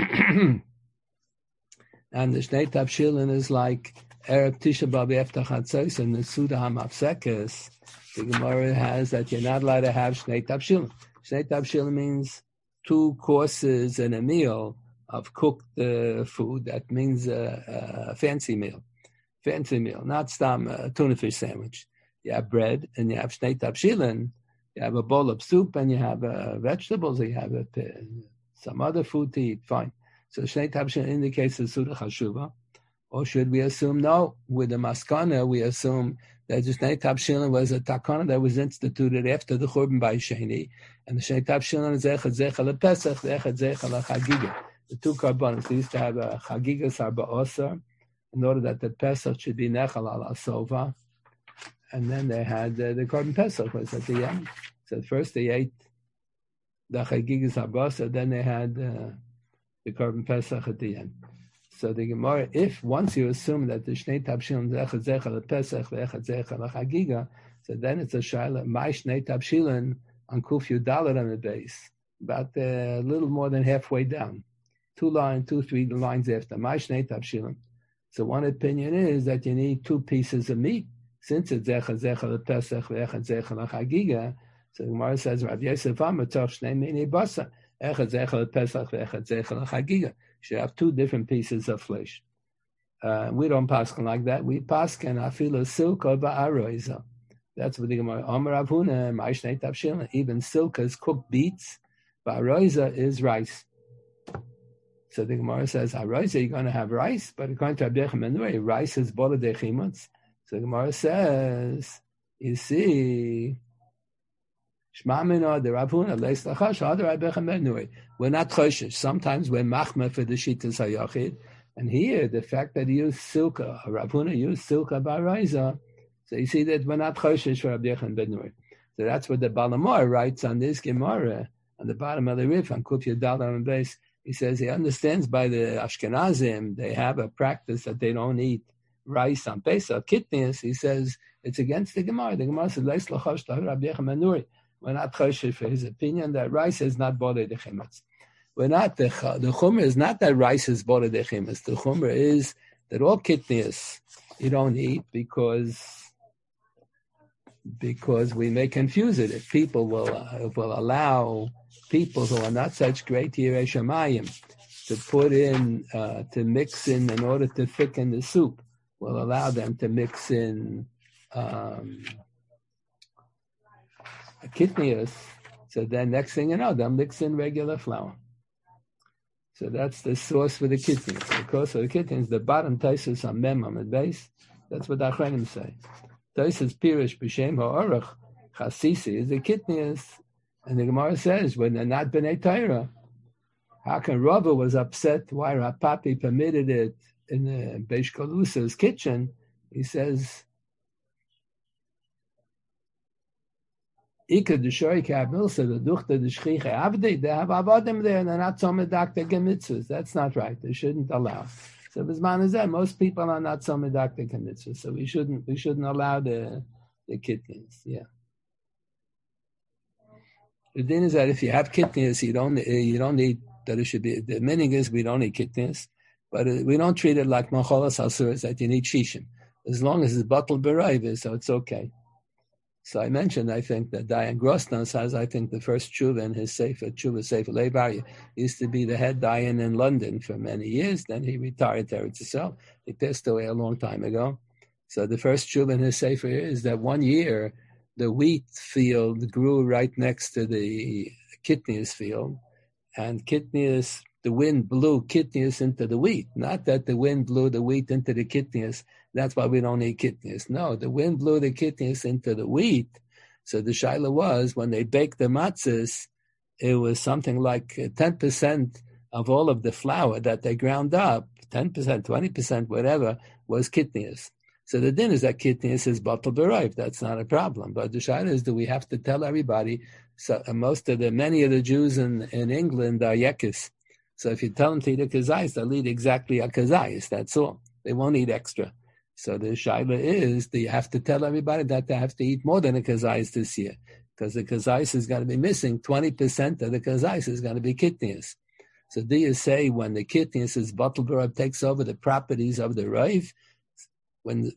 S1: and the Shnei Tavshilin is like Erev Tisha B'Av Yeftach Hatzos and the Suda HaMafsekes. The Gemara has that you're not allowed to have Shnei Tavshilin. Shnei Tavshilin means 2 courses in a meal of cooked food. That means a fancy meal, not a tuna fish sandwich. You have bread and you have Shnei Tavshilin. You have a bowl of soup and you have vegetables. Or you have some other food to eat. Fine. So Shnei Tavshilin indicates the Suda Chashuva. Or should we assume no? With the Maskana, we assume that the Shnei Tavshilin was a takana that was instituted after the Churban by Sheni, and the Shnei Tavshilin is Echad Zecha LePesach, Echad Zecha LeChagiga. The 2 carbonos. They used to have a Chagigas Arba Osar in order that the Pesach should be Nechal Al Asova. And then they had the Korban Pesach was at the end. So first they ate the Chagigas Arba Osar, then they had the Korban Pesach at the end. So the Gemara, if once you assume that the Shnei Tavshilin is Echad Zecha LePesach, Echad Zecha LeChagiga, so then it's a Shaila, my Shnei Tavshilin on Kuf Yud Daled on the base, about a little more than halfway down. 3 lines after my Shnei Tavshilin. So one opinion is that you need 2 pieces of meat, since it's Echad Zecha LePesach, Echad Zecha LeChagiga. So the Gemara says, Rav Yosef Amar Toch Shnei Mini Basa, Echad Zecha LePesach, Echad Zecha LeChagiga. You have 2 different pieces of flesh. We don't paskin like that. We paskin afilu silka ba'aroiza. That's what the Gemara. Amar Rav Huna, my Shnei Tavshilin. Even silka is cooked beets. Ba'aroiza is rice. So the Gemara says, aroiza, you're going to have rice, but according to Rabbi Yechim, rice is bola de chimutz. So the Gemara says, you see, Shmamina the Rav Huna leis lachash other Rabbi Yechim. We're not choshesh. Sometimes we're machma for the shitas hayachid, and here the fact that he used silka, Rav Huna used silka ba'aroiza. So you see that we're not choshesh for Rabbi Yechim ben Nuri. So that's what the Balamor writes on this Gemara on the bottom of the Rif on Kuf Yud Daled on the base. He says he understands by the Ashkenazim, they have a practice that they don't eat rice on Pesach, kitnius. He says it's against the Gemara. The Gemara says, Leis lachash tahar Rabbi Yechim ben Nuri. We're not choshesh for his opinion that rice is not bodeh de chimetz. We're not, the chumrah is not that rice is bodeh de chimetz. The chumrah is that all kitnius you don't eat because we may confuse it. If people will allow people who are not such great Yirei Shamayim to put in, to mix in order to thicken the soup, will allow them to mix in kitnius. So then next thing you know, they'll mix in regular flour. So that's the source for the kitnius. The cause for the kitnius, the bottom taisus on mem on the base. That's what the Achronim say. Taisus pirish b'shem ha'orach chasisi is the kitnius. And the Gemara says, when they're not B'nai Torah, how can Rava was upset why Rav Papi permitted it in the Beish Kalusa's kitchen? He says, Ika d'shoy ka'abilsa, the duchta d'shchiche avdei, they have avodim there, and they're not so medaktek mitzvahs. That's not right. They shouldn't allow. So Bisman is that most people are not so medaktek mitzvahs, so we shouldn't allow the kitnins. Yeah. The thing is that if you have kitnius, you don't need that it should be. The meaning is we don't eat kitnius, but we don't treat it like macholas asuras that you need shishim. As long as it's bottled berayv, so it's okay. So I mentioned, I think, that Dayan Grostan says, I think the first tshuva in his Sefer, Tshuva Sefer Leibar, used to be the head Dayan in London for many years. Then he retired to Eretz Yisrael. He passed away a long time ago. So the first tshuva in his Sefer is that one year, the wheat field grew right next to the kitnius field. And kitnius, the wind blew kitnius into the wheat. Not that the wind blew the wheat into the kitnius. That's why we don't eat kitnius. No, the wind blew the kitnius into the wheat. So the shaila was, when they baked the matzahs, it was something like 10% of all of the flour that they ground up, 10%, 20%, whatever, was kitnius. So the din is that kitnius is bottled berayv. That's not a problem. But the shaila is, do we have to tell everybody? So many of the Jews in England are yekis. So if you tell them to eat a kazayis, they'll eat exactly a kazayis. That's all. They won't eat extra. So the shaila is, do you have to tell everybody that they have to eat more than a kazayis this year? Because the kazayis is going to be missing. 20% of the kazayis is going to be kitnius. So do you say when the kitnius is bottled berayv takes over the properties of the rayv? When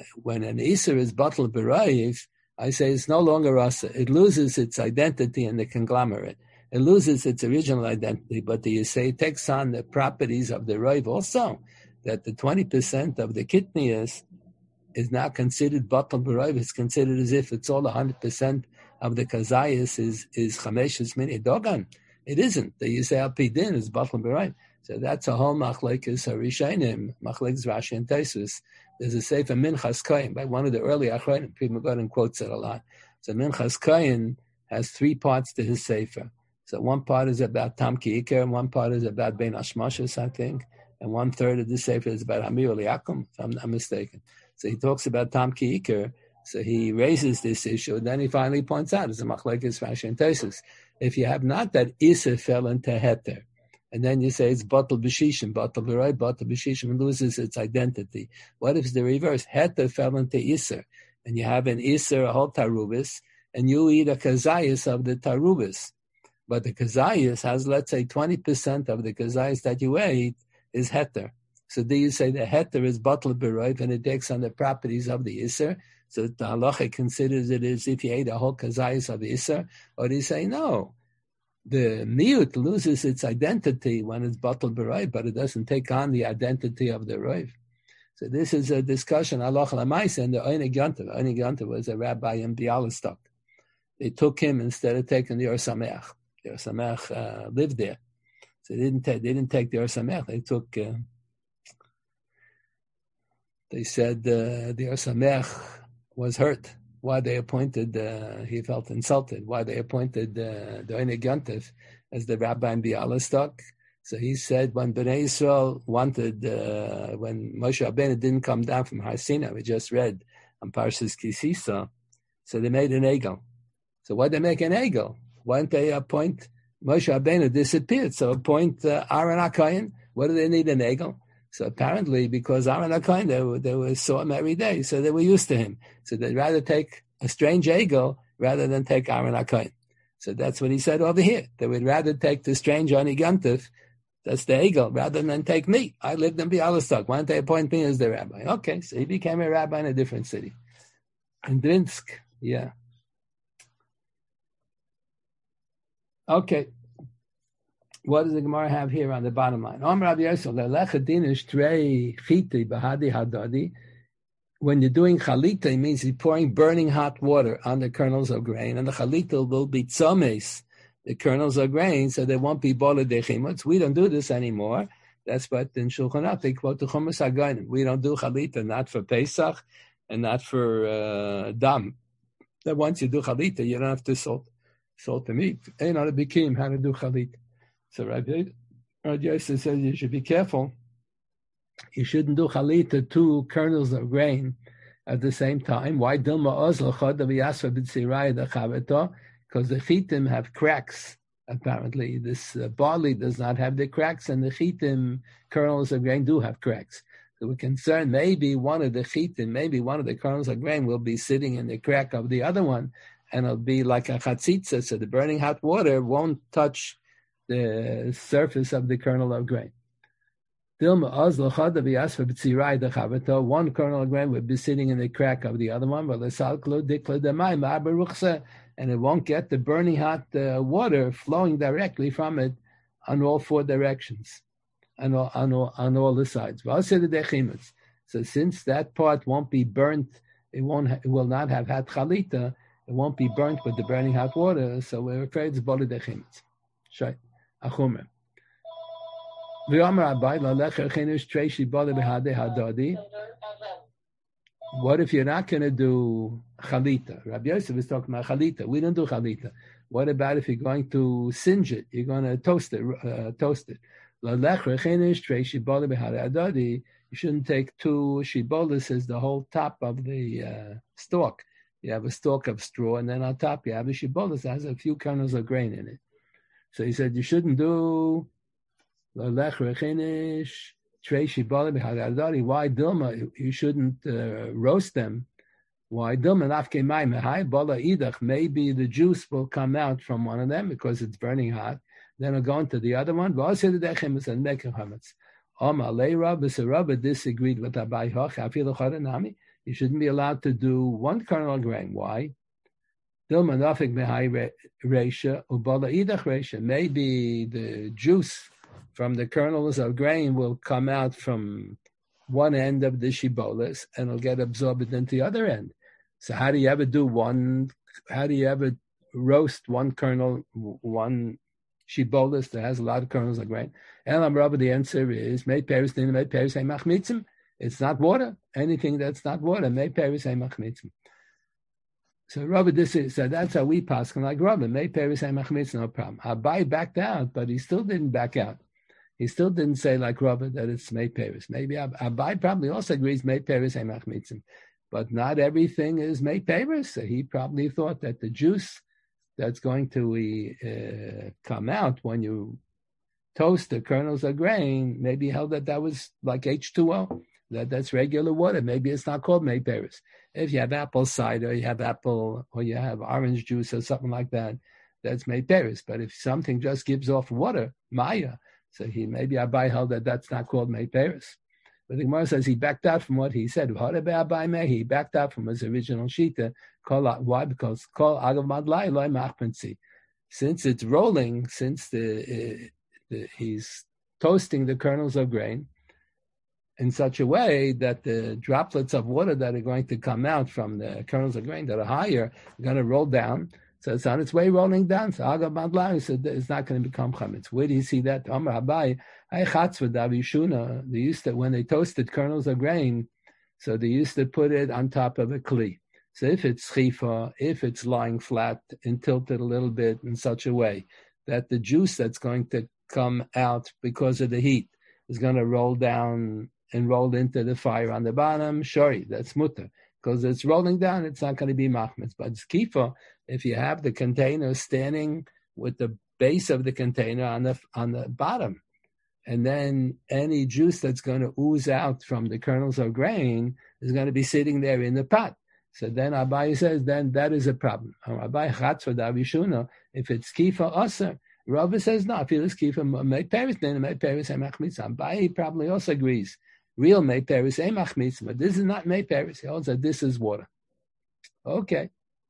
S1: an iser is bottled berayv, I say it's no longer rasa. It loses its identity in the conglomerate. It loses its original identity. But do you say it takes on the properties of the rayv also? That the 20% of the kitnius is now considered bottled berayv. It's considered as if it's all 100% of the kazayis is chameshes mini dogan. It isn't. The Yisrael al pidin is bottled berayv. So that's a whole machlekes harishainim, machlekes Rashi and Taisus. There's a sefer Minchas Kohen by one of the early achronim. People go and quotes it a lot. So Minchas Kohen has 3 parts to his sefer. So one part is about Tam Ki Iker, and one part is about Ben Hashmashas, I think. And 1/3 of the sefer is about Hamir Liakum, if I'm not mistaken. So he talks about Tam Ki Iker. So he raises this issue, and then he finally points out, it's a machlekes Rashi and Taisus. If you have not that Issa fell into Heter, and then you say it's bottled b'shishim, bottled berayv, bottled b'shishim, loses its identity. What if it's the reverse? Heter fell into Isser, and you have an Isser, a whole tarubis, and you eat a kazayis of the tarubis. But the kazayis has, let's say, 20% of the kazayis that you ate is heter. So do you say the heter is bottled berayv and it takes on the properties of the Isser? So the halacha considers it as if you ate a whole kazayis of Isser? Or do you say no? The miut loses its identity when it's bottled berayv, but it doesn't take on the identity of the rayv. So this is a discussion, halacha l'maisa, and the Einig Yontav. Einig Yontav was a rabbi in Bialystok. They took him instead of taking the Or Sameach. The Or Sameach lived there. So they didn't take the Or Sameach. They took, they said the Or Sameach was hurt. Why they appointed, he felt insulted. Why they appointed the Einig Yontav as the rabbi in Bialystok. So he said when Bnei Yisrael wanted, when Moshe Rabbeinu didn't come down from Har Sinai, we just read on Parshas Kisisa, so they made an egel. So why did they make an egel? Why didn't they appoint Moshe Rabbeinu disappeared? So appoint Aaron HaKohen. What do they need an egel? So apparently because Aaron HaKohen, they saw him every day, so they were used to him. So they'd rather take a strange egel rather than take Aaron HaKohen. So that's what he said over here. They would rather take the strange Einig Yontav, that's the egel, rather than take me. I lived in Bialystok. Why don't they appoint me as the rabbi? Okay, so he became a rabbi in a different city. In Drinsk, yeah. Okay. What does the Gemara have here on the bottom line? When you're doing chalita, it means you're pouring burning hot water on the kernels of grain, and the chalita will be tzomes, the kernels of grain, so they won't be bola dechimutz. We don't do this anymore. That's what in Shulchan Aruch they quote the Chumash Hagganim. We don't do chalita, not for Pesach and not for dam. That once you do chalita, you don't have to salt the meat. Ain't not a bikim how to do chalita. So Rabbi Yosef says you should be careful. You shouldn't do chalita 2 kernels of grain at the same time. Why dilma ozla chodav yasva b'tziraya dechaveto? Because the chitim have cracks. Apparently, this barley does not have the cracks, and the chitim kernels of grain do have cracks. So we're concerned maybe one of the chitim, maybe one of the kernels of grain will be sitting in the crack of the other one, and it'll be like a chatzitza. So the burning hot water won't touch the surface of the kernel of grain. One kernel of grain would be sitting in the crack of the other one, and it won't get the burning hot water flowing directly from it on all four directions, on all the sides. So since that part won't be burnt, it will not have had chalita, it won't be burnt with the burning hot water, so we're afraid it's boli dechimitz. Shay, achumer. What if you're not going to do chalita? Rabbi Yosef is talking about chalita. We don't do chalita. What about if you're going to singe it? You're going to toast it. You shouldn't take two shibolas as the whole top of the stalk. You have a stalk of straw, and then on top you have a shibolas that has a few kernels of grain in it. So he said you shouldn't do why Dilma? You shouldn't roast them. Why Dilma? Maybe the juice will come out from one of them because it's burning hot. Then it'll go into the other one. Rabbi disagreed with Abai. You shouldn't be allowed to do one kernel of grain. Why? Maybe the juice from the kernels of grain will come out from one end of the shibolas and it'll get absorbed into the other end. So how do you ever roast one kernel, one shibolas that has a lot of kernels of grain? The answer is, it's not water. Anything that's not water, so Rabbi said that's how we pass like Rabbi. No problem. Abai backed out, but he still didn't back out. He still didn't say like Rabbi that it's Mei Peris. Maybe Abai probably also agrees Mei Peris Hemach Mitzim. But not everything is Mei Peris. So he probably thought that the juice that's going to come out when you toast the kernels of grain, maybe held that was like H2O. That's regular water. Maybe it's not called Mei Peris. If you have apple cider, you have apple, or you have orange juice or something like that, that's Mei Peris. But if something just gives off water, Maya, so maybe Abai held that that's not called Mei Peris. But the Gemara says he backed out from what he said. He backed out from his original shita. Why? Because kol agav madlai loy machpensi. Since it's rolling, since he's toasting the kernels of grain in such a way that the droplets of water that are going to come out from the kernels of grain that are higher are going to roll down. So it's on its way rolling down. So agav madlai, so it's not going to become chametz. Where do you see that? Amar Abai, they used to, when they toasted kernels of grain, so they used to put it on top of a kli. So if it's chifa, if it's lying flat and tilted a little bit in such a way that the juice that's going to come out because of the heat is going to roll down and roll into the fire on the bottom, shori, that's mutter. Because it's rolling down, it's not going to be machmetz. But it's kifa, if you have the container standing with the base of the container on the bottom, and then any juice that's going to ooze out from the kernels of grain is going to be sitting there in the pot. So then Abai says, then that is a problem. Abai chatzva davishuna, if it's kifa aser. Rabbi says, no, if it is kifa, Mei Peris, then Mei Peris emach mitzvah. Abai probably also agrees. Real Mei Peris emach mitzvah, but this is not Mei Peris. He holds that this is water. Okay.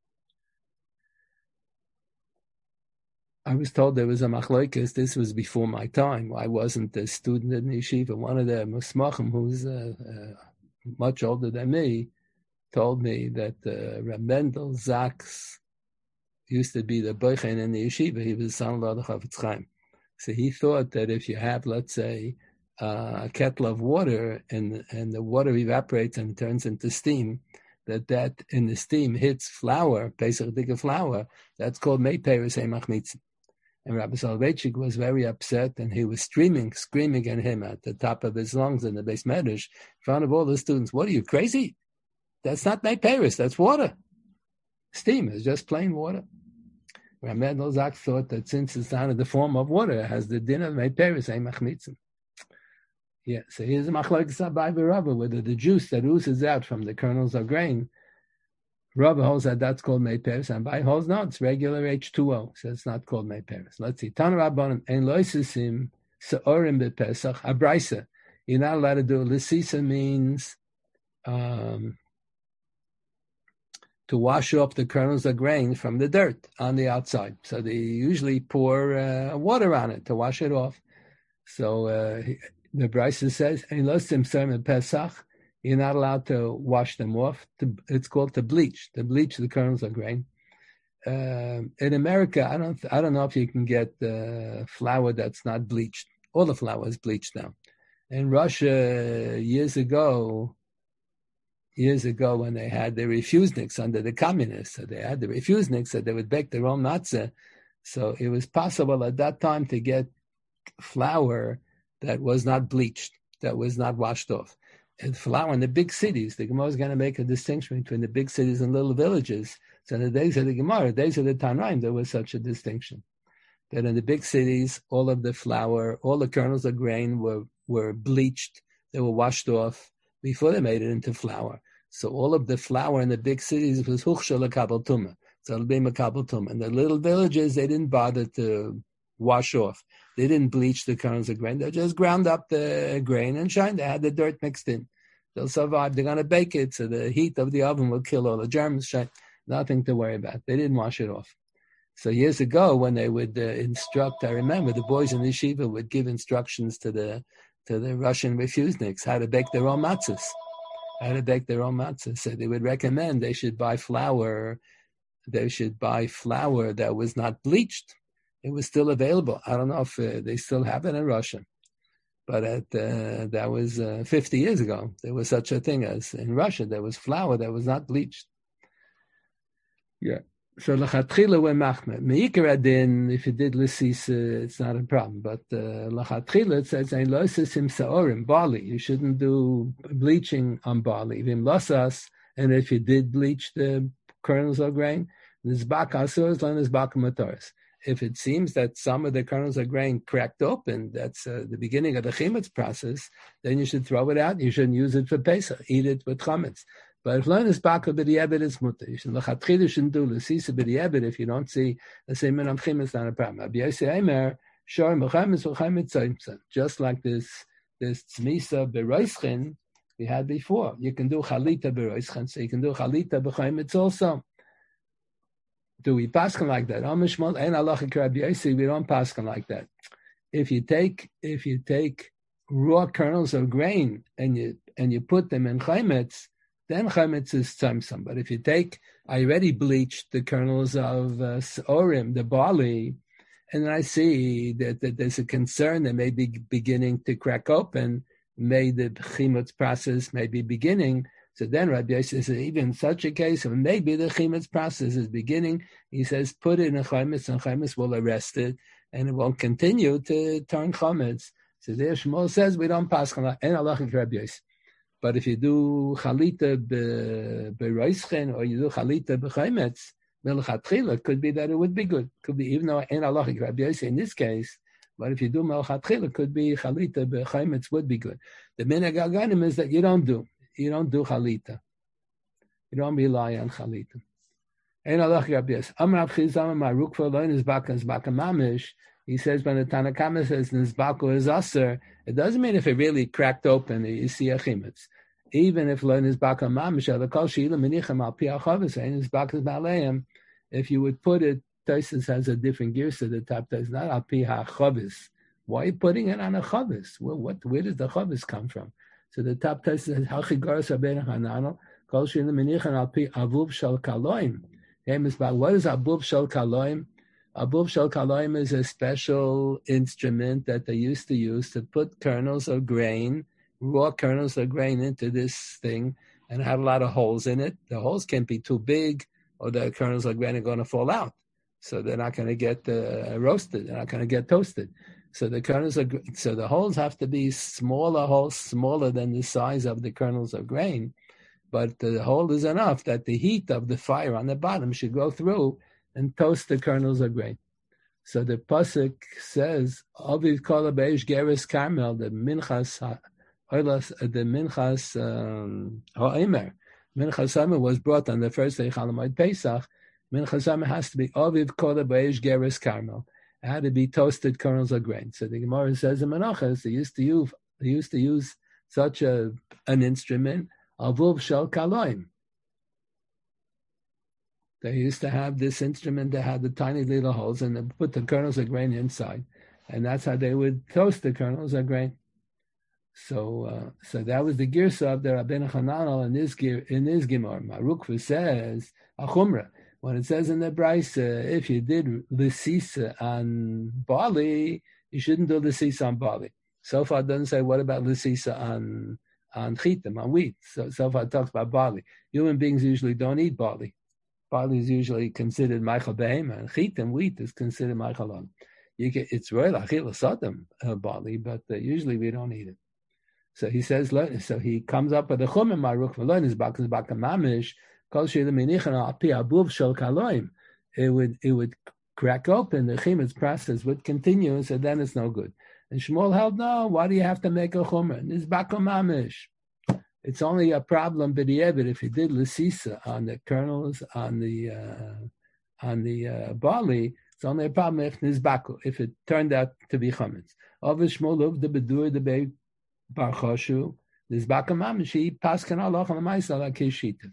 S1: I was told there was a machlokes. This was before my time. I wasn't a student in yeshiva. One of the musmachim, who's much older than me, told me that Reb Mendel Zaks used to be the boichen in the yeshiva. He was the son-in-law of the Chafetz Chaim. So he thought that if you have, let's say, a kettle of water and the water evaporates and turns into steam, that in the steam hits flour, Pesach Dika flour, that's called Mei Peris Hemach Mitzvah. And Rabbi Soloveitchik was very upset, and he was screaming at him at the top of his lungs in the Beis Medrash in front of all the students. What are you, crazy? That's not Mei Peris, that's water. Steam is just plain water. Rabbi Mendel Zak thought that since it's not in the form of water, it has the din of Mei Peris Hemach Mitzvah. Yeah, so here's a machlokes Abai v'Rabba, whether the juice that oozes out from the kernels of grain Rabbi holds that that's called Mei Peres, and by holds no, it's regular H2O, so it's not called Mei Peres. Let's see. Tan Rabbanon ein loisisim seorim bepesach abraisa. You're not allowed to do it. Lisisa means to wash off the kernels of grain from the dirt on the outside. So they usually pour water on it to wash it off. So the Brisa says, you're not allowed to wash them off. It's called to bleach the kernels of grain. In America, I don't know if you can get flour that's not bleached. All the flour is bleached now. In Russia, years ago, when they had the refuseniks under the communists, so they had the refuseniks, so they would bake their own matzah. So it was possible at that time to get flour that was not bleached, that was not washed off. And flour in the big cities, the Gemara is going to make a distinction between the big cities and little villages. So in the days of the Gemara, the days of the Tanaim, there was such a distinction. That in the big cities, all of the flour, all the kernels of grain were bleached, they were washed off before they made it into flour. So all of the flour in the big cities was huchshel l'kabel tumah. So it'll be makabel tumah. And the little villages, they didn't bother to wash off. They didn't bleach the kernels of grain. They just ground up the grain and shined. They had the dirt mixed in. They'll survive. They're going to bake it, so the heat of the oven will kill all the germs. Nothing to worry about. They didn't wash it off. So years ago, when they would instruct, I remember the boys in the yeshiva would give instructions to the Russian refuseniks how to bake their own matzahs. So they would recommend they should buy flour. They should buy flour that was not bleached. It was still available. I don't know if they still have it in Russia, but that was 50 years ago. There was such a thing as in Russia. There was flour that was not bleached. Yeah. So lachatchila we're machmer. Meikar adin, if you did lisis, it's not a problem. But lachatchila it says ein loisasim saorim barley. You shouldn't do bleaching on barley. Vim losas, and if you did bleach the kernels of grain, nizbak asuras lo nizbak mataris. If it seems that some of the kernels of grain cracked open, that's the beginning of the chimetz process, then you should throw it out. You shouldn't use it for Pesach. Eat it with chametz. But if learn is baka b'di'ebed, it's mutter. You shouldn't do l'sisa b'di'ebed if you don't see the same minam chimetz, not a problem. Just like this tzmisa b'roischen we had before. You can do chalita b'roischen, so you can do chalita b'chimetz also. Do we paskin like that? We don't paskin like that. If you take raw kernels of grain and you put them in chametz, then chametz is tzimtzum. But if you take, I already bleached the kernels of seorim, the barley, and then I see that there's a concern that may be beginning to crack open, may the chimutz process may be beginning. So then Rabbi Yossi says, even in such a case, when maybe the chimutz process is beginning, he says, put it in a chametz, and chametz will arrest it, and it won't continue to turn chametz. So there Shmuel says, we don't pass and halachic Rabbi Yossi. But if you do chalita b'roischen or you do chalita b'chametz, melchatchila, it could be that it would be good. Could be, even though in halachic Rabbi Yossi in this case, but if you do melchatchila, it could be chalita b'chametz would be good. The minhag aganim is that you don't do chalita. You don't rely on chalita. Ein halachic Rabbi Yossi. Amar Abchizam Maruk for loin is baka mamish. He says when the Tanakama says nizbaku is aser, it doesn't mean if it really cracked open you see a chimetz. Even if lo nizbaka mamish the kol sheila menichem al pi achavis ein nizbakas maleim, if you would put it, Tosfos has a different gear, so the top is not al pi hachavis. Why are you putting it on a chavis? Well, where does the chavis come from? So the top Tosfos says hachigaras aben hanano kol sheila menichem al pi avuv shel kaloim. What is avuv shel kaloim? Abuv shel kaloim is a special instrument that they used to use to put kernels of grain, raw kernels of grain into this thing, and it had a lot of holes in it. The holes can't be too big, or the kernels of grain are going to fall out. So they're not going to get roasted. They're not going to get toasted. So the holes have to be smaller holes, smaller than the size of the kernels of grain. But the hole is enough that the heat of the fire on the bottom should go through and toast the kernels of grain. So the pasuk says, "Aviv kol beish geres karmel," the minchas ha'omer. Mincha Sama was brought on the first day Chalamoid Pesach. Mincha Sama has to be Oviv Kola B'Eish Geras Carmel. It had to be toasted kernels of grain. So the Gemara says in Menachos, they used to use such an instrument, Avuv Shel Kaloim. They used to have this instrument that had the tiny little holes, and they put the kernels of grain inside, and that's how they would toast the kernels of grain. So that was the girsa of the Rabbeinu Hananel in his Gemara. Marukva says Achumra. When it says in the Brisa, if you did Lisisa on barley, you shouldn't do Lisisa on barley. So far it doesn't say what about Lisisa on chitim, on wheat. So far it talks about barley. Human beings usually don't eat barley. Barley is usually considered Michael Behema, and chitim, wheat, is considered Michael On. It's royal achil sodom barley, but usually we don't eat it. So he says, so he comes up with the chumim maruch v'loin is bakas bakamamish kol she'il minichan al pi abuv shel kaloim. It would crack open. The chimitz process would continue, so then it's no good. And Shmuel held, no. Why do you have to make a chumim? It's bakamamish. It's only a problem b'di'evet if he did l'sisa on the kernels on the barley. It's only a problem if it turned out to be chametz. Over Shmuel the bedur the be bar choshu nizbaka mamishi paskan aloch on the ma'aseh like kishita.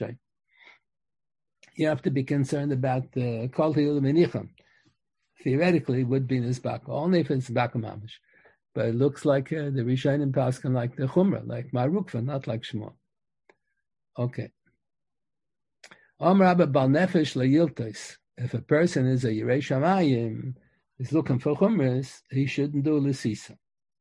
S1: You have to be concerned about the kol hiyul menicham. Theoretically, it would be nizbaka only if it's nizbaka mamish. But it looks like the Rishonim paskan like the Chumrah, like Marukva, not like Shmuel. Okay. Rabba bal nefesh layiltos. If a person is a Yirei Shamayim, is looking for Chumras, he shouldn't do Lisisa.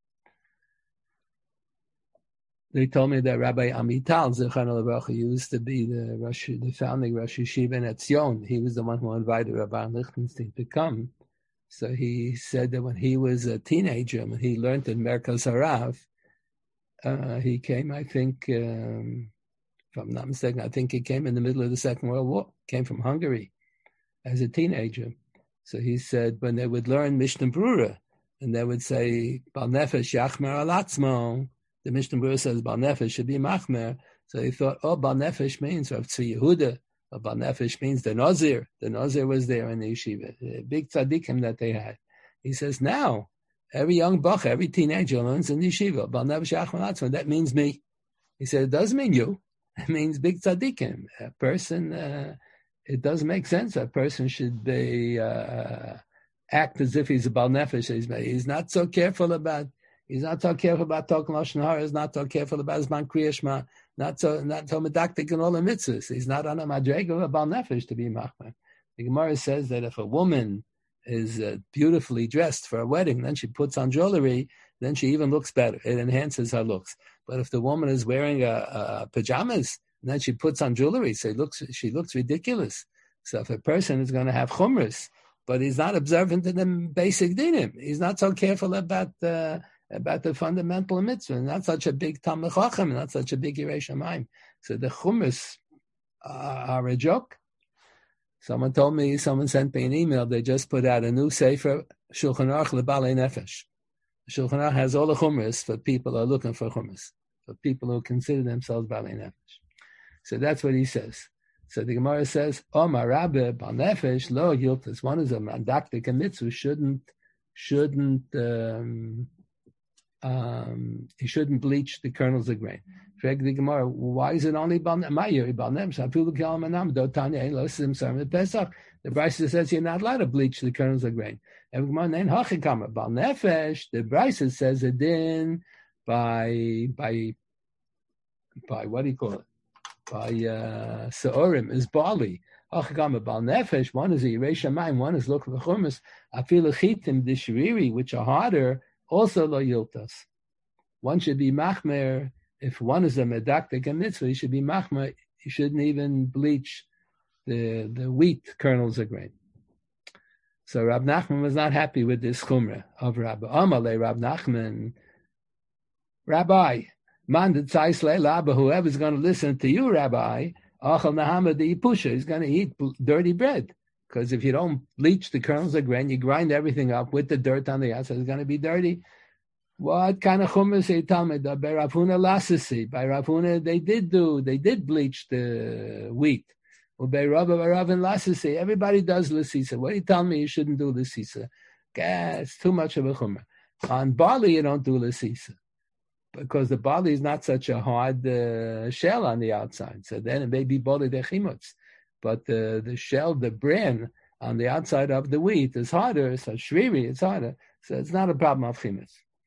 S1: They told me that Rabbi Amital Zechron Lebracha used to be the founding Rosh Yeshiva in Etzion. He was the one who invited Rabbi Lichtenstein to come. So he said that when he was a teenager, when he learned in Merkaz Harav, he came, I think, if I'm not mistaken, I think he came in the middle of the Second World War, came from Hungary as a teenager. So he said when they would learn Mishnah Brura, and they would say, Bal Nefesh Yachmer Al Atzmo, the Mishnah Brura says Bal Nefesh should be Machmer. So he thought, Bal Nefesh means Rav Tzvi Yehuda. Bal Nefesh means the Nazir. The Nazir was there in the yeshiva, the big tzaddikim that they had. He says, now, every young bach, every teenager learns in the yeshiva. Bal Nefesh Yachmer Al Atzmo, that means me. He said, it doesn't mean you. It means big tzaddikim. A person, it doesn't make sense. A person should be act as if he's a Bal Nefesh. He's not so careful about talking Lashon Hara. He's not so careful about Zman Kriya Shema. Not so medactic in all the mitzvahs. He's not on a madrega of a Bal Nefesh to be machmer. The Gemara says that if a woman is beautifully dressed for a wedding, then she puts on jewelry, then she even looks better. It enhances her looks. But if the woman is wearing pajamas, and then she puts on jewelry, so she looks ridiculous. So if a person is going to have chumras, but he's not observant in the basic dinim, he's not so careful about the fundamental mitzvah, not such a big Talmid Chacham, not such a big Yirei Shamayim. So the chumras are a joke. Someone sent me an email, they just put out a new sefer, Shulchan Aruch Lebalei Nefesh. Shulchan Aruch has all the chumras for people who are looking for chumras, for people who consider themselves Balei Nefesh. So that's what he says. So the Gemara says, Omar Rabbe Bal Nefesh Lo Yiltas. One is a mandaktik and mitzvah he shouldn't bleach the kernels of grain. The Gemara, why is it only Bal Nefesh? The Brisa says you're not allowed to bleach the kernels of grain. And the Gemara, Bal Nefesh, the Brisa says it in by what do you call it? By Seorim is barley. Bal Nefesh, one is a Yirei Shamayim, one is looking for chumas. Afilu chitim d'shiriri, which are harder, also lo yiltas. One should be machmer. If one is a medaktik and mitzvah, he should be machmer. He shouldn't even bleach the wheat kernels of grain. So Rab Nachman was not happy with this chumrah of Rabbi Amalei. Rab Nachman, Rabbi, whoever's going to listen to you, Rabbi, Achal Nahama the Yipusha, is going to eat dirty bread. Because if you don't bleach the kernels of grain, you grind everything up with the dirt on the outside, it's going to be dirty. What kind of chumras are you telling me? By Rav Huna Lasasi. By Rav Huna, they did bleach the wheat. Well, by Rav and Lasasi, everybody does Lasisa. What are you telling me you shouldn't do Lasisa? It's too much of a chumrah. On barley, you don't do Lasisa, because the barley is not such a hard shell on the outside. So then it may be barley dechimutz. But the shell, the bran on the outside of the wheat is harder. So shriri, it's harder. So it's not a problem of chimutz.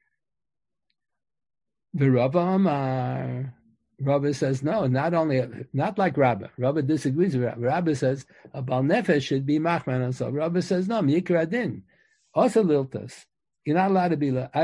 S1: The Rava Amar, Rava says no, not like Rabba. Rava disagrees with Rabba. Rabba says a bal nefesh should be machman. So Rava says no, mikra adin, also liltas. You're not allowed to be. It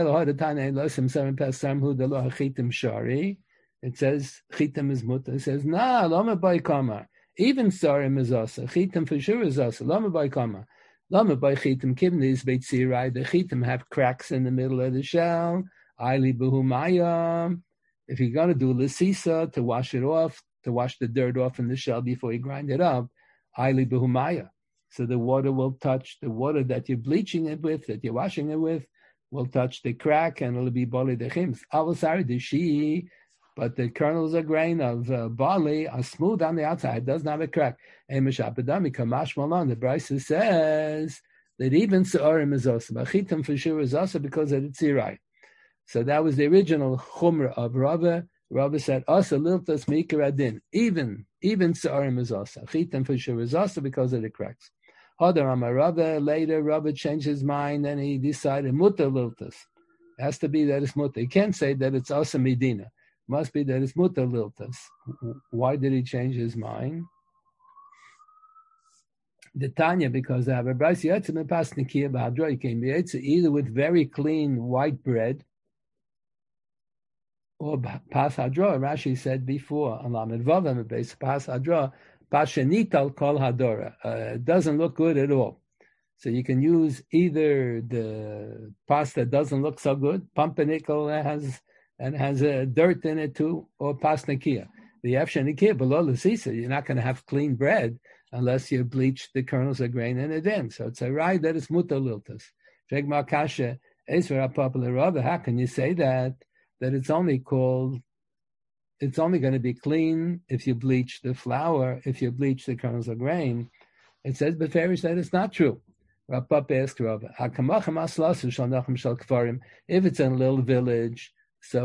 S1: says chitim is muta. It says nah, lama by kama. Even sarim is also chitim for sure is also lama by kama. Lama by chitim kibnis beitzirai. The chitim have cracks in the middle of the shell. If you're going to do l'sisa, to wash it off, to wash the dirt off in the shell before you grind it up, aili behumaya. So the water will touch, the water that you're bleaching it with, that you're washing it with, will touch the crack and it'll be bali dechims. Avosari deshi, but the kernels of grain of barley are smooth on the outside, it doesn't have a crack. The Brisa says that even se'orim is also, but chitim for sure is also because of the tzirai. So that was the original chumrah of Rava. Rava said, "Asa liltas mikra adin." Even se'arim is asa. Chitim for sure is asa because of the cracks. Hadar Amar Rava. Later, Rava changed his mind and he decided muta liltas. It has to be that it's muta. He can't say that it's asa medina. Must be that it's muta liltas. Why did he change his mind? The Tanya, because I have a brayso yotzei and pas nikia b'hadra. You can be either with very clean white bread, or pas hadra. Rashi said before, on Lamed Vav, base pas hadra, pas shenital kol hadora. It doesn't look good at all. So you can use either the pas that doesn't look so good, pumpernickel has dirt in it too, or pas nekia. The efshe nekia below l'sisa, you're not going to have clean bread unless you bleach the kernels of grain in advance. So it's a right that it's muta liltas. Shegma kasha esver popular Rava. How can you say that it's only going to be clean if you bleach the flour, if you bleach the kernels of grain? It says beferish that it's not true. Rapap asked Rava, if it's in a little village, so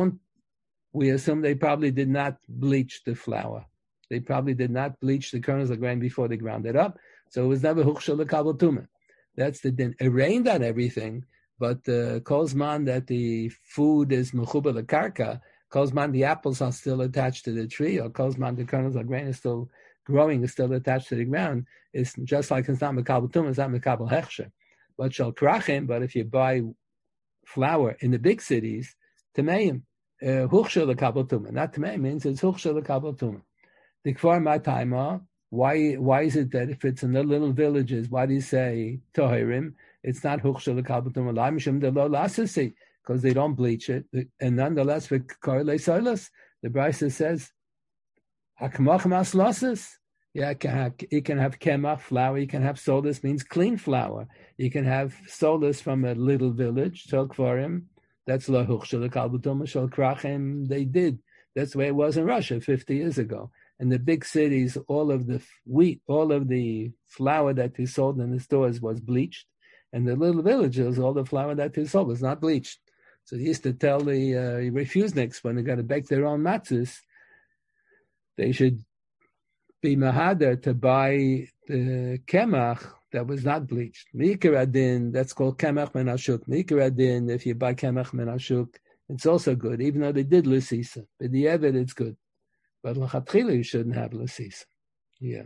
S1: we assume they probably did not bleach the flour. They probably did not bleach the kernels of grain before they ground it up. So it was never huchshel lekabel tumah. That's the din. It rained on everything, but kolzman that the food is mechuba lekarka, kolzman the apples are still attached to the tree, or kolzman the kernels of grain is still growing, is still attached to the ground. It's just like it's not mekabel tumah, it's not mekabel hechsher. But shal krachim, but if you buy flour in the big cities, tameim, huchshel lekabel tumah. Not tameim means it's huchshel lekabel tumah. The kfar matayma. Why is it that if it's in the little villages, why do you say tohirim? It's not huchshel lekabel tumah mishum de lo lasasi, because they don't bleach it, and nonetheless for korle soilas, the Brisa says hakmach mas lasas. Yeah, you can have kemach flour. You can have solas, means clean flour. You can have solas from a little village. Shel kfarim, that's lo huchshel lekabel tumah. Shel krachim, they did. That's the way it was in Russia 50 years ago. In the big cities, all of the wheat, all of the flour that they sold in the stores was bleached. And the little villages, all the flour that they sold was not bleached. So they used to tell the refuseniks when they got to bake their own matzahs, they should be mahader to buy the kemach that was not bleached. Mikra adin, that's called kemach men ashuk. Mikra adin, if you buy kemach men ashuk, it's also good, even though they did l'sisa. But the evid, it's good. But l'chatchila, you shouldn't have l'sisa. Yeah.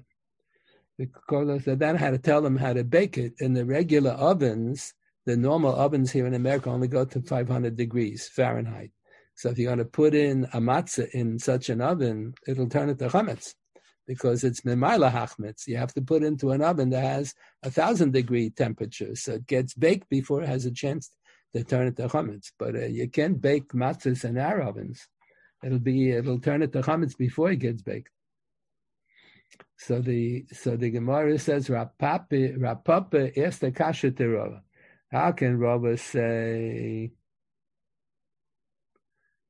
S1: Because then I had to tell them how to bake it. In the regular ovens, the normal ovens here in America only go to 500 degrees Fahrenheit. So if you're going to put in a matzah in such an oven, it'll turn it to chametz, because it's memayla hachmetz. You have to put into an oven that has 1,000-degree temperature, so it gets baked before it has a chance to turn it to chametz. But you can't bake matzahs in our ovens. It'll turn it to chametz before it gets baked. So the Gemara says Rapapa asked the kasha to Rava. How can Rava say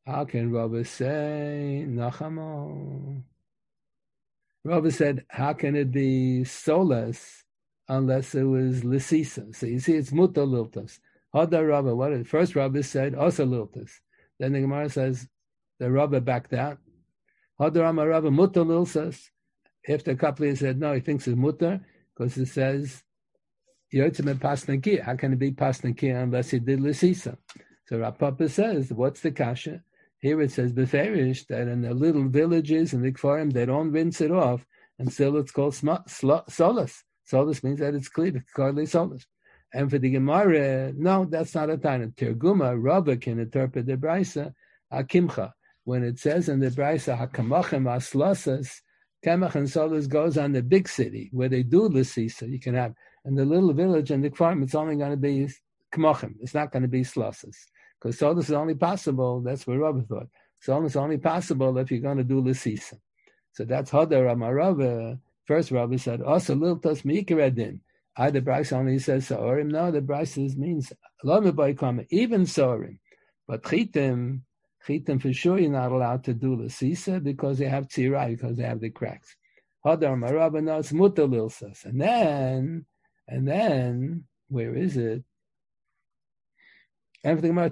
S1: How can Rabbi say Nachamo? Rabbi said, how can it be solas unless it was lisisa? So you see, it's muta liltas. Hada Rabbi, what? First Rabbi said also liltas. Then the Gemara says the Rabbi backed out. Hada Rama Rabbi muta liltas. After a couple of years, said no, he thinks it's muta because it says yotzim pasnakia. How can it be pasnakia unless he did lisisa? So Rav Papa says, what's the kasha? Here it says beferish that in the little villages and the kfarim they don't rinse it off, and still it's called solas. Solas means that it's clean, it's hardly solas. And for the Gemara, no, that's not a time. Terguma, Rabba can interpret the brisa akimcha when it says in the brisa hakamachem aslasas, kemach and solas goes on the big city where they do lisisa. You can have in the little village and the kfarim, it's only going to be kamachem. It's not going to be slasas. Because solas is only possible, that's what Rabbi thought. Solas is only possible if you're going to do lisisa. So that's Hadar Amarava. First Rabbi said, also liltas mikaredin. The Bryce only says Sa'orim. No, the Bryce means even Sa'orim. But Chitim for sure you're not allowed to do lisisa because they have tzira, because they have the cracks. Hadar Amarava, no, it's muta lilsas. And then, where is it? Maybe when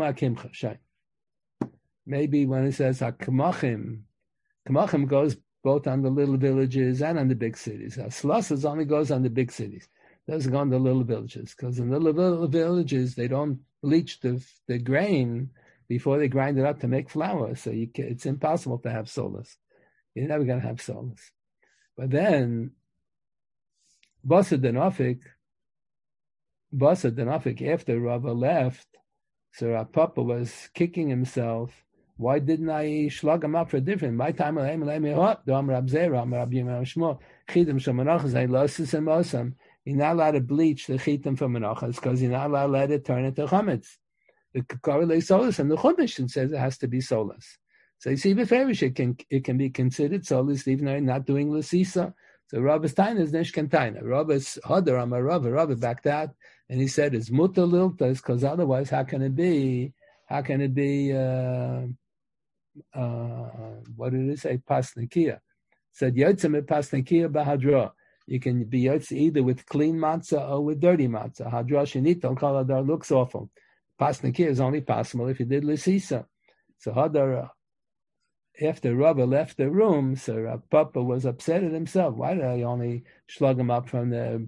S1: it says Kamachim goes both on the little villages and on the big cities. Slasas only goes on the big cities. Doesn't go on the little villages. Because in the little villages, they don't bleach the grain before they grind it up to make flour. So it's impossible to have solas. You're never going to have solas. But then, Basa Denofik, after Rava left, so Rav Papa was kicking himself. Why didn't I shlug him up for different? My time, you're not allowed to bleach the chitim for menachas because you're not allowed to let it turn into chametz. The korele solas and the chumash says it has to be solas. So you see, beferish it can be considered solas even though you're not doing l'sisa. So Rabbi's taina is nishkan taina. Rabbi's hadar amar Rabbi backed out. And he said, it's muta liltas, because otherwise, how can it be, what did it say, pasnikia? Said, yotzim pasnikia bahadra. You can be yotz either with clean matzah or with dirty matzah. Hadra shenita, kol hadar looks awful. Pasnikia is only possible if you did lisisa. So hadar, after Rabbi left the room, so Rav Papa was upset at himself. Why did I only slug him up from the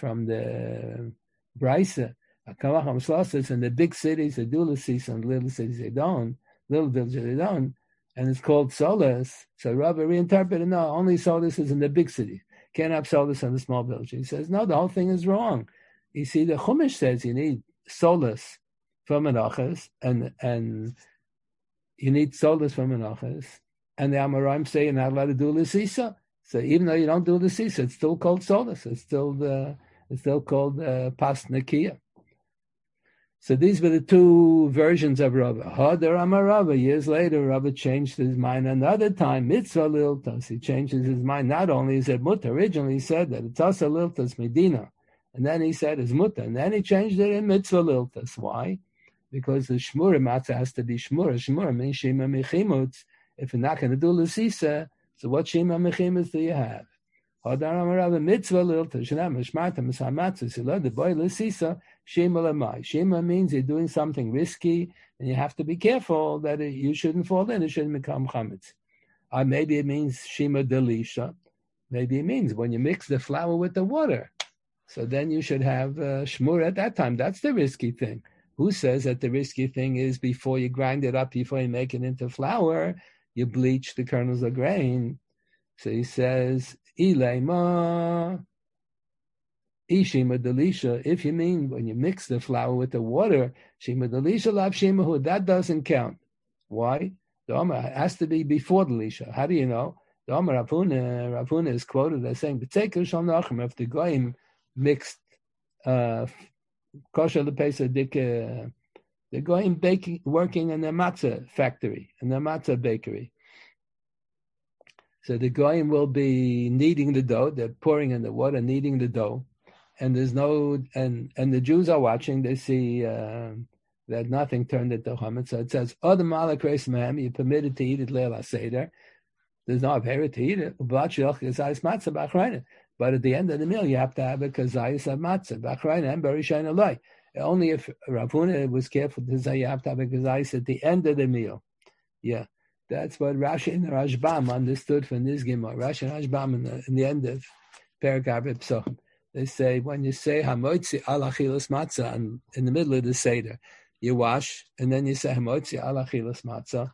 S1: Brisa, Kamacham Slasas, in the big cities, the Dulisis, and little cities they don't, little villages they don't, and it's called Solas. So Rabbi reinterpreted, no, only Solas is in the big city. Can't have Solas in the small village. He says, no, the whole thing is wrong. You see, the Chumash says you need Solas for Menachas, and you need Solas for Menachas, and the Amoraim say you're not allowed to do Lisisa. So even though you don't do Lisisa, it's still called Solas. It's still called Pasnakia. So these were the two versions of Rabbi. Hadar Amar Rabbi. Years later, Rabbi changed his mind. Another time, Mitzvah Liltas. He changes his mind. Not only he said Mutter. Originally he said that it's also Liltas Medina. And then he said it's Mutter. And then he changed it in Mitzvah Liltas. Why? Because the Shmura Matzah has to be Shmura. Shmura means Shema Mechimutz. If you're not going to do Lisisa, so what Shema Mechimutz do you have? Hadar Amar Rabbi Mitzvah Liltas. Shanam Mishmarta Misamatzah. So let the boy Lisisa. Shema Lamai. Shema means you're doing something risky, and you have to be careful that you shouldn't fall in. It shouldn't become chametz. Maybe it means Shema Delisha. Maybe it means when you mix the flour with the water. So then you should have shmur at that time. That's the risky thing. Who says that the risky thing is before you grind it up, before you make it into flour, you bleach the kernels of grain? So he says, Ilema. Shema Delisha, if you mean when you mix the flour with the water, Shema Delisha Lav Shemahu, that doesn't count. Why? The Omer has to be before Delisha. How do you know? The Omer Rapuna is quoted as saying, if the Goyim mixed kosher lepesa dik, the Goyim working in the matzah factory, in the matzah bakery. So the Goyim will be kneading the dough, they're pouring in the water, kneading the dough. And there's no, and the Jews are watching. They see that nothing turned into chametz. So it says, "Adam malak reis mehem," you're permitted to eat it leil seder. There's no avera to eat it. But at the end of the meal, you have to have a kazayis of matzah. B'achreina and berishayin aloi. Only if Rav Huna was careful to say you have to have a kazayis at the end of the meal. Yeah, that's what Rashi and Rashbam understood from this Gemara. Rashi and Rashbam in the end of Perek Psachim, they say when you say hamotzi al achilas matzah in the middle of the seder, you wash and then you say hamotzi al achilas matzah.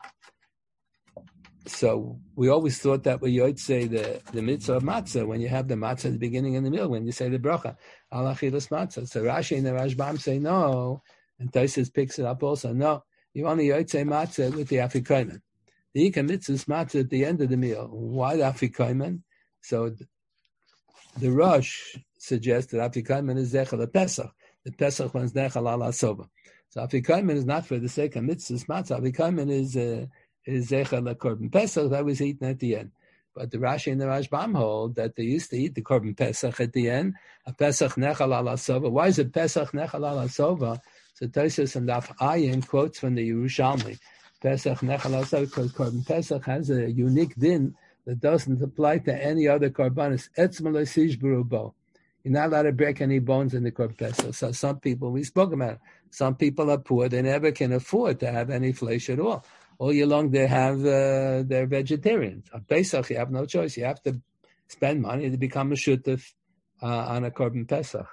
S1: So we always thought that we would say the mitzvah of matzah when you have the matzah at the beginning of the meal, when you say the bracha, al achilas matzah. So Rashi and the Rashbam say no, and Tosfos picks it up also. No, you only would say matzah with the afikomen. The ikar mitzvah is matzah at the end of the meal. Why the afikomen? So the Rosh suggests that afikomen is zechel the Pesach. The Pesach one's zechel al asova. So afikomen is not for the sake of mitzvah matzah. Afikomen is Zecher LaKorban Pesach that was eaten at the end. But the Rashi and the Rashbam hold that they used to eat the Korban Pesach at the end. A Pesach Nechal Al Asova. Why is it Pesach Nechal Al Asova? So Tosfos and Daf Ayin quotes from the Yerushalmi. Pesach Nechal Al Asova, because Korban Pesach has a unique din that doesn't apply to any other Korbanos. Etzma L'Sish B'Rubo. You're not allowed to break any bones in the Korban Pesach. So some people, we spoke about it, some people are poor, they never can afford to have any flesh at all. All year long they have, they're vegetarians. On Pesach, you have no choice. You have to spend money to become a shutef on a Korban Pesach.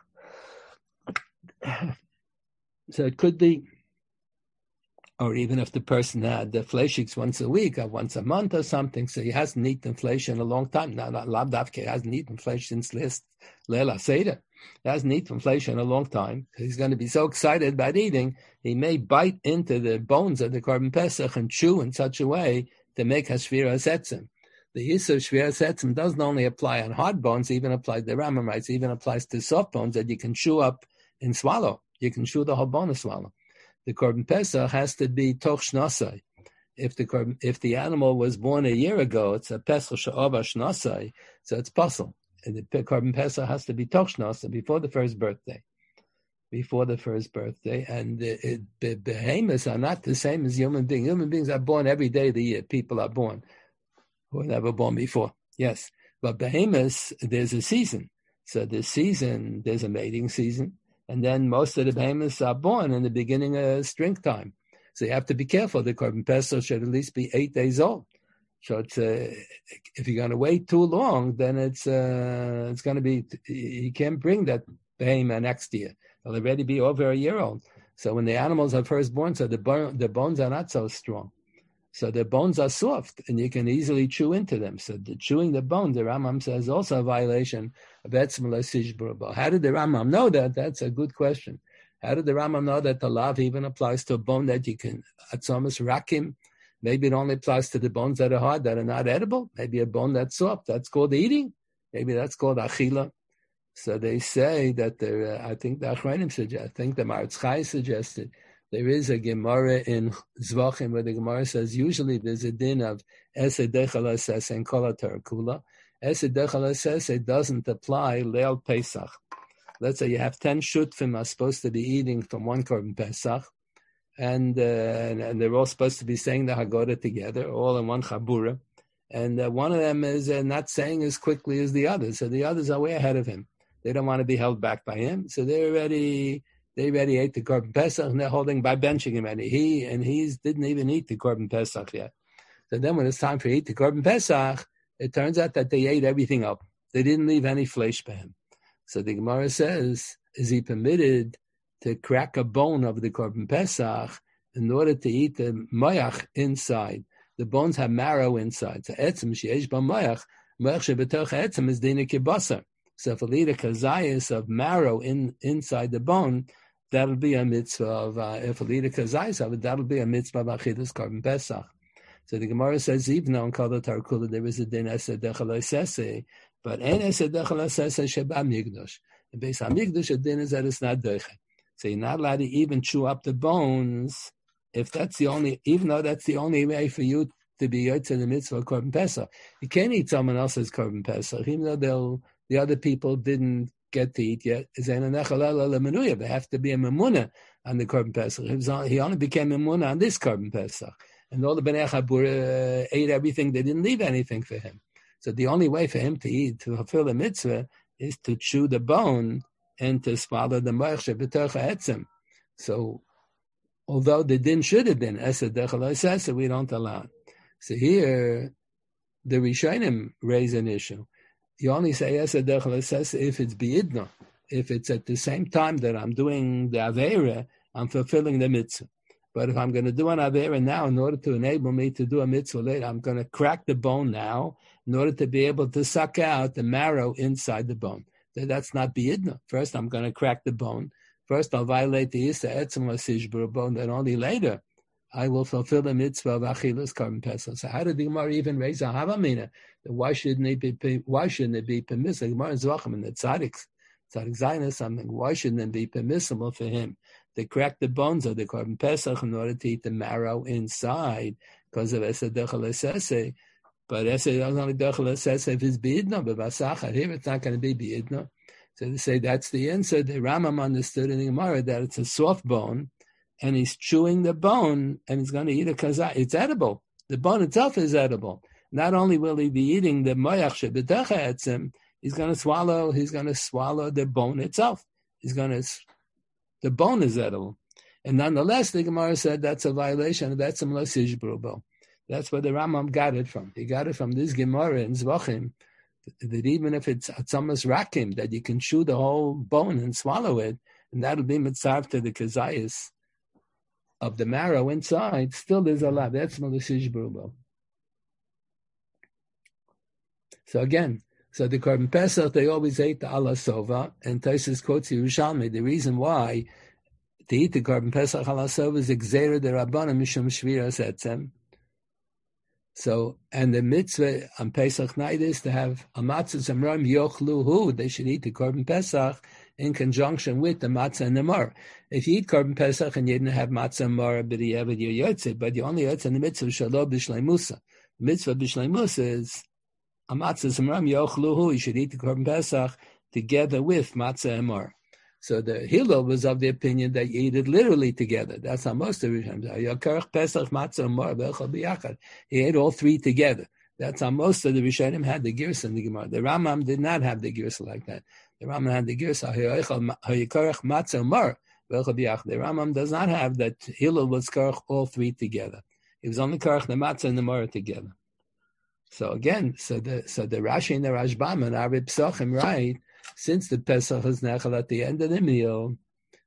S1: So it could be, or even if the person had the fleishiks once a week or once a month or something, so he hasn't eaten flesh in a long time. Now, Lav Davke hasn't eaten flesh since Leila Seder. He hasn't eaten flesh in a long time. He's going to be so excited about eating, he may bite into the bones of the Korban Pesach and chew in such a way to make Hashvira Setzim. The Yisur Shvira Setzim doesn't only apply on hard bones, even applies, the Rambam writes, even applies to soft bones that you can chew up and swallow. You can chew the whole bone and swallow. The Korban Pesach has to be toch shnasai. If the animal was born a year ago, it's a Pesach she'ova shnasai, so it's puzzle. And the Korban Pesach has to be toch shnasai before the first birthday. And the behemoths are not the same as human beings. Human beings are born every day of the year. People are born who were never born before. Yes, but behemoths, there's a season. So this season, there's a mating season. And then most of the behemoths are born in the beginning of springtime. So you have to be careful. The Korban Pesach should at least be 8 days old. So it's if you're going to wait too long, then it's going to be, you can't bring that behemoth next year. They'll already be over a year old. So when the animals are first born, so the bones are not so strong. So the bones are soft, and you can easily chew into them. So chewing the bone, the Rambam says, also a violation of Etzma L'Sish B'Rubo. How did the Rambam know that? That's a good question. How did the Rambam know that the lav even applies to a bone that you can, atzomus rakim? Maybe it only applies to the bones that are hard, that are not edible. Maybe a bone that's soft, that's called eating. Maybe that's called achila. So they say that I think the Achronim suggest, I think the Maritz Chai suggested, there is a Gemara in Zvachim where the Gemara says usually there's a din of Esed Dechel Ases and Kol HaTarakula. Esed Dechel Ases, it doesn't apply Leil Pesach. Let's say you have 10 shutfim are supposed to be eating from one Korban Pesach, and they're all supposed to be saying the Haggadah together, all in one Chabura, and one of them is not saying as quickly as the others, so the others are way ahead of him. They don't want to be held back by him, so they already ate the Korban Pesach, and they're holding by benching him, and he didn't even eat the Korban Pesach yet. So then when it's time for eat the Korban Pesach, it turns out that they ate everything up. They didn't leave any flesh by him. So the Gemara says, is he permitted to crack a bone of the Korban Pesach in order to eat the moyach inside? The bones have marrow inside. So etzem sheyesh ba moyach shebetoch etzem is dina kibasar. So if a eat a kazayas of marrow inside the bone, that'll be a mitzvah of, if a eat a kazayas of it, that'll be a mitzvah of achidas Korban Pesach. So the Gemara says, even though in Kol HaTarakula there is a din esed dechel asese, but en esed dechel asese sheba migdosh. And based on migdosh, a din is that it's not dechel. So you're not allowed to even chew up the bones if that's the only, even though that's the only way for you to be yotze in the mitzvah of Korban Pesach. You can't eat someone else's Korban Pesach, even though the other people didn't get to eat yet. They have to be a memuna on the Korban Pesach. He only became a memuna on this Korban Pesach. And all the Bnei Chabur ate everything. They didn't leave anything for him. So the only way for him to eat, to fulfill the mitzvah, is to chew the bone and to swallow the moich shebetoch ha'etzem. So, although the din should have been esed dechel esed, we don't allow it. So here, the Rishonim raise an issue. You only say esed dechel esed if it's biidna. If it's at the same time that I'm doing the aveira, I'm fulfilling the mitzvah. But if I'm going to do an aveira now in order to enable me to do a mitzvah later, I'm going to crack the bone now in order to be able to suck out the marrow inside the bone. So that's not biidna. First, I'm going to crack the bone. First, I'll violate the Issa Etzem L'Sishbur bone, then only later I will fulfill the mitzvah of Achilas Korban Pesach. So how did the Gemara even raise a Havamina? Why shouldn't it be permissible? The Gemara in Zvachim and the Tzadik Zayin is something. Why shouldn't it be permissible for him to crack the bones of the Korban Pesach in order to eat the marrow inside because of Esa Dechel Esese? But Esa only Dechel Esese if it's B'idna, but Basachar here it's not going to be B'idna. So they say that's the answer. The Rambam understood in the Gemara that it's a soft bone, and he's chewing the bone, and he's going to eat a kazai. It's edible. The bone itself is edible. Not only will he be eating the moyach shebetoch ha'etzem, he's going to swallow the bone itself. The bone is edible. And nonetheless, the Gemara said that's a violation of that similar sishbrubo. That's where the Rambam got it from. He got it from this Gemara in Zvachim, that even if it's atzamas rakim, that you can chew the whole bone and swallow it, and that'll be mitzvah to the kazayas of the marrow inside, still there's a lot. That's malasish brubo. So again, the Korban Pesach, they always ate the ala sova, and Taisus quotes Yerushalmi. The reason why to eat the Korban Pesach ala sova is exera de Rabbana mishum shviras etzem. So, and the mitzvah on Pesach night is to have a matzah zamram yochluhu. They should eat the Korban Pesach in conjunction with the matzah and the mar. If you eat Korban Pesach and you didn't have matzah and mar, but you have it, you're yotzei, but you only yotzei in the mitzvah shalom b'shlei musa. The mitzvah b'shlei musa is a matzah zamram yochluhu. You should eat the Korban Pesach together with matzah and mar. So the Hillel was of the opinion that you eat it literally together. That's how most of the Rishonim. Pesach, matzah, mar, bechol biyachad. He ate all three together. That's how most of the Rishonim had the girsa in the Gemara. The Rambam did not have the girsa like that. The Rambam had the girsa hayakarach matzah, mar, bechol biyachad. The Rambam does not have that. Hillel was karach all three together. He was only karach the matzah and the mar together. So again, so the Rashi and the Rashbam and Arib Psachim write, since the Pesach is nechal at the end of the meal,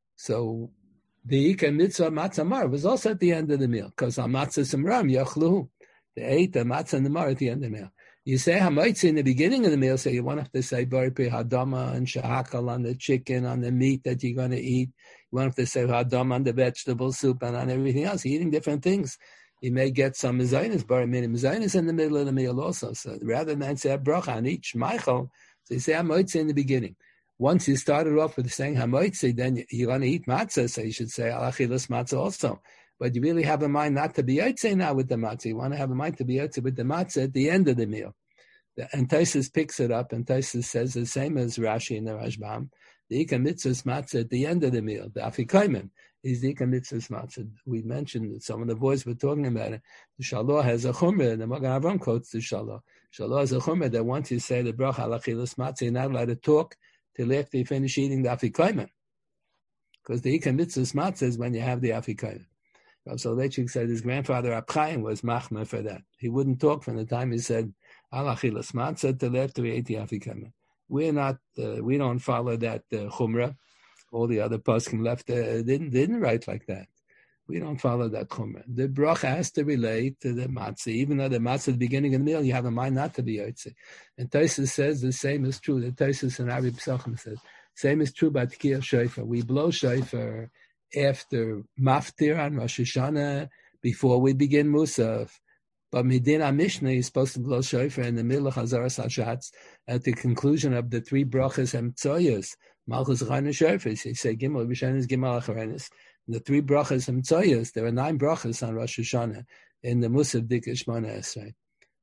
S1: so the Ika Mitzvah Matzah Mar was also at the end of the meal, because on Matzah Simram Yachlu, they ate the Matzah and the Mar at the end of the meal. You say Hamaitzi in the beginning of the meal, so you won't have to say Baripi Hadama and Shahakal on the chicken, on the meat that you're going to eat. You won't have to say Hadama on the vegetable soup and on everything else. You're eating different things. You may get some mezainis, Barimini mezainis in the middle of the meal also. So rather than say a bracha on each Michael, so you say hamoitze in the beginning. Once you started off with saying hamoitze, then you're going to eat matzah, so you should say alachilas matzah also. But you really have a mind not to be yotze now with the matzah. You want to have a mind to be yotze with the matzah at the end of the meal. And Taisus picks it up, and Taisus says the same as Rashi and the Rashbam. The Ika Mitzvah's matzah at the end of the meal, the Afikoyman, is the Ika Mitzvah's matzah. We mentioned that some of the boys were talking about it. The Shalom has a chumrah, and the Magen Avraham quotes the Shalom. Shalom has a chumrah that once you say the bracha alachilas matzah, you're not allowed to talk till after you finish eating the Afikoyman. Because the Ika Mitzvah's matzah is when you have the Afikoyman. Rav Soloveitchik said his grandfather Rab Chaim was machmer for that. He wouldn't talk from the time he said alachilas matzah till after we ate the Afikoyman. We're not. We don't follow that chumrah. All the other poskim left didn't write like that. We don't follow that chumrah. The bracha has to relate to the matzah, even though the matzah at the beginning of the meal, you have a mind not to be yotze. And Taisus says the same is true. The Taisus and Ari Psachim says same is true about Tkiyah Shofar. We blow shofar after Maftir on Rosh Hashanah before we begin Musaf. But Medina Mishnah is supposed to blow shofar in the middle of Chazaras Hashatz at the conclusion of the three brachas and tzoyas. Malchus Chayna Shofar. You say Gimel Rishon is Gimel Acharenis. The three brachas and tzoyas. There are 9 brachas on Rosh Hashanah in the Musaf Dikah Shmona Esrei.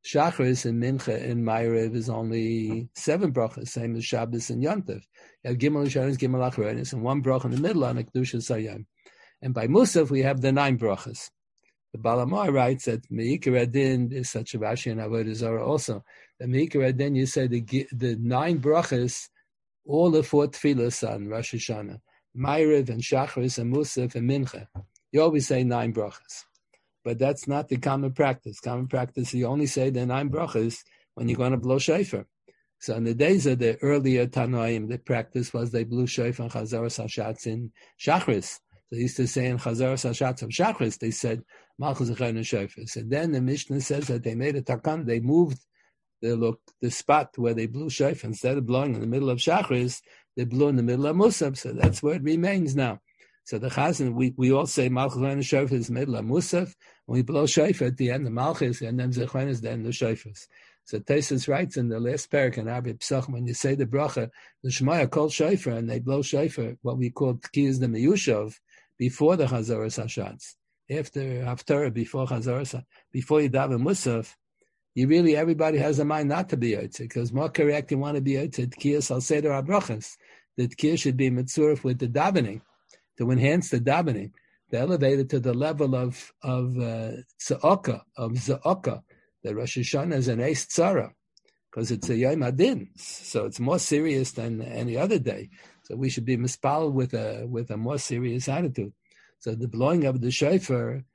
S1: Shachris and Mincha and Ma'ariv is only 7 brachas, same as Shabbos and Yontif. You have Gimel Rishonos, Gimel Achronis, and 1 bracha in the middle on the Kedusha Sayam. And by Musaf, we have the 9 brachas. The Balamar writes that Me'ikar Adin is such a Rashi and Avodah Zarah also. The Me'ikar Adin, you say the 9 brachas, all the 4 tefillas on Rosh Hashanah, Ma'ariv and Shachris and Musaf and Mincha. You always say 9 brachas. But that's not the common practice. Common practice, you only say the 9 brachas when you're going to blow shofar. So in the days of the earlier Tanoim, the practice was they blew shofar and Chazaras Hashatz in Shachris. They used to say in Chazaras Hashatz of Shachris, they said, Malchus Zechon and Shofar. So then the Mishnah says that they made a takan, they moved the spot where they blew shofar. Instead of blowing in the middle of Shachris, they blew in the middle of Musaf. So that's where it remains now. So the Chazan, we all say Malchus Zechon and Shofar is the middle of Musaf. When we blow shofar at the end of Malchus, and then Zechon is the end of Shofars. So Tesis writes in the last parak in Arbi Pesach, when you say the bracha, the Shemaya called shofar, and they blow shofar, what we call Tkiyas the Meyushav, before the Chazaras Hashatz. After Haftarah, before Chazaras, before you daven Musaf, everybody has a mind not to be Yotze, because more correct, you want to be Yotze, Tkiyas al Seder HaBrachas. The Tkiyas should be Mitzurif with the davening, to enhance the davening. They elevated to the level of Za'aka, that Rosh Hashanah is an Eis Tzara, because it's a Yom Adin, so it's more serious than any other day. So we should be mispal with a more serious attitude. So the blowing of the shofar,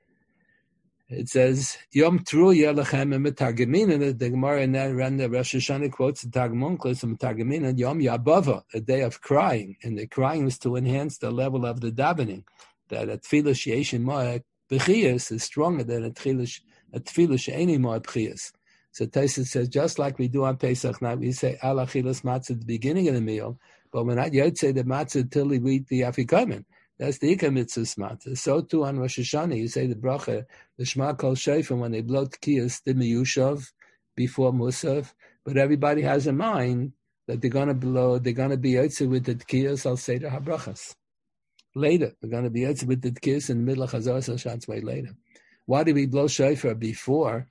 S1: it says Yom Tru Yelachem and Metargamina. The Gemara in that ran the Rosh Hashanah quotes the Targum and Metargamina Yom Yabava, a day of crying, and the crying was to enhance the level of the davening. That a tefillah she'eshin mo'ek b'chiyas is stronger than a tefillah she'eni mo'ek b'chiyas. So Tosfos says, just like we do on Pesach night, we say al achilas matzah at the beginning of the meal, but we're not yet say the matzah until we eat the afikomen. That's the ikar mitzvah matzah. So too on Rosh Hashanah, you say the bracha, the Shema kol shofar, when they blow tkiyas, the miyushav before Musaf, but everybody has in mind that they're going to be yotze with the tkiyas al seder habrachas. Later, we're going to be yotze with the tkiyas in the middle of Chazaras Hashatz way later. Why do we blow shofar before?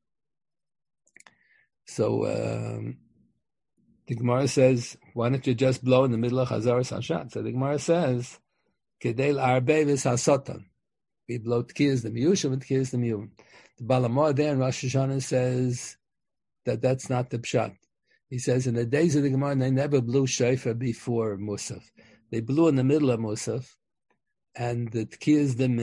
S1: So the Gemara says, why don't you just blow in the middle of Chazaras Hashatz? So the Gemara says, Kedei l'arbevis hasotan. We blow tkiyas the miyushim and tkiyas the miyum. The Balamor there in Rosh Hashanah says that that's not the pshat. He says in the days of the Gemara, they never blew shofar before Musaf. They blew in the middle of Musaf, and the tkiyas the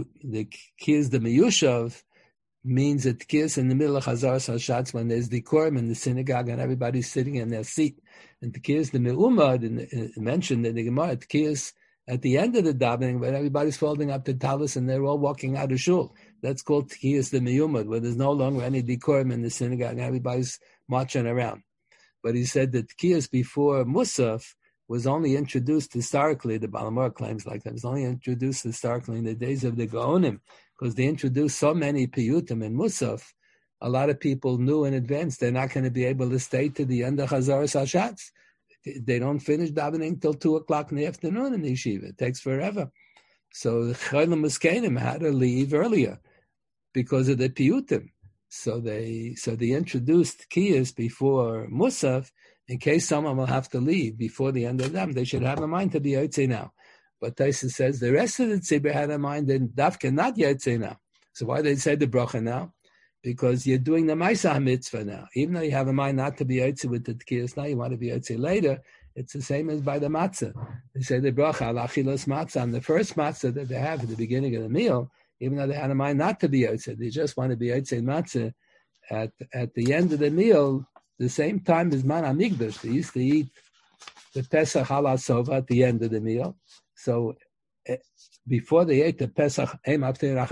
S1: miyushav means that tkiyas in the middle of Chazaras Hashatz when there's decorum in the synagogue and everybody's sitting in their seat. And tkiyas the me'umad mentioned in the Gemara, tkiyas at the end of the davening when everybody's folding up the talis and they're all walking out of shul. That's called tkiyas the me'umad, where there's no longer any decorum in the synagogue and everybody's marching around. But he said that tkiyas before Musaf was only introduced historically, the Balamor claims like that, it was only introduced historically in the days of the Gaonim, because they introduced so many piyutim in Musaf, a lot of people knew in advance they're not going to be able to stay to the end of Chazaras Hashatz. They don't finish davening till 2:00 in the afternoon in the yeshiva. It takes forever. So the Chaylim Muskenim had to leave earlier because of the piyutim. So they introduced kiyas before Musaf, in case someone will have to leave before the end of them. They should have a mind to be yotze now. But Tosfos says the rest of the tzibur had a mind and dafka not yotze now. So why they say the bracha now? Because you're doing the Maisa mitzvah now. Even though you have a mind not to be yotze with the tkiyas now, you want to be yotze later. It's the same as by the matzah. They say the bracha al achilas matzah, and the first matzah that they have at the beginning of the meal, even though they had a mind not to be yotze, they just want to be yotze matzah. At the end of the meal, the same time as man hamikdash, they used to eat the Pesach halas sova at the end of the meal. So before they ate the Pesach, after the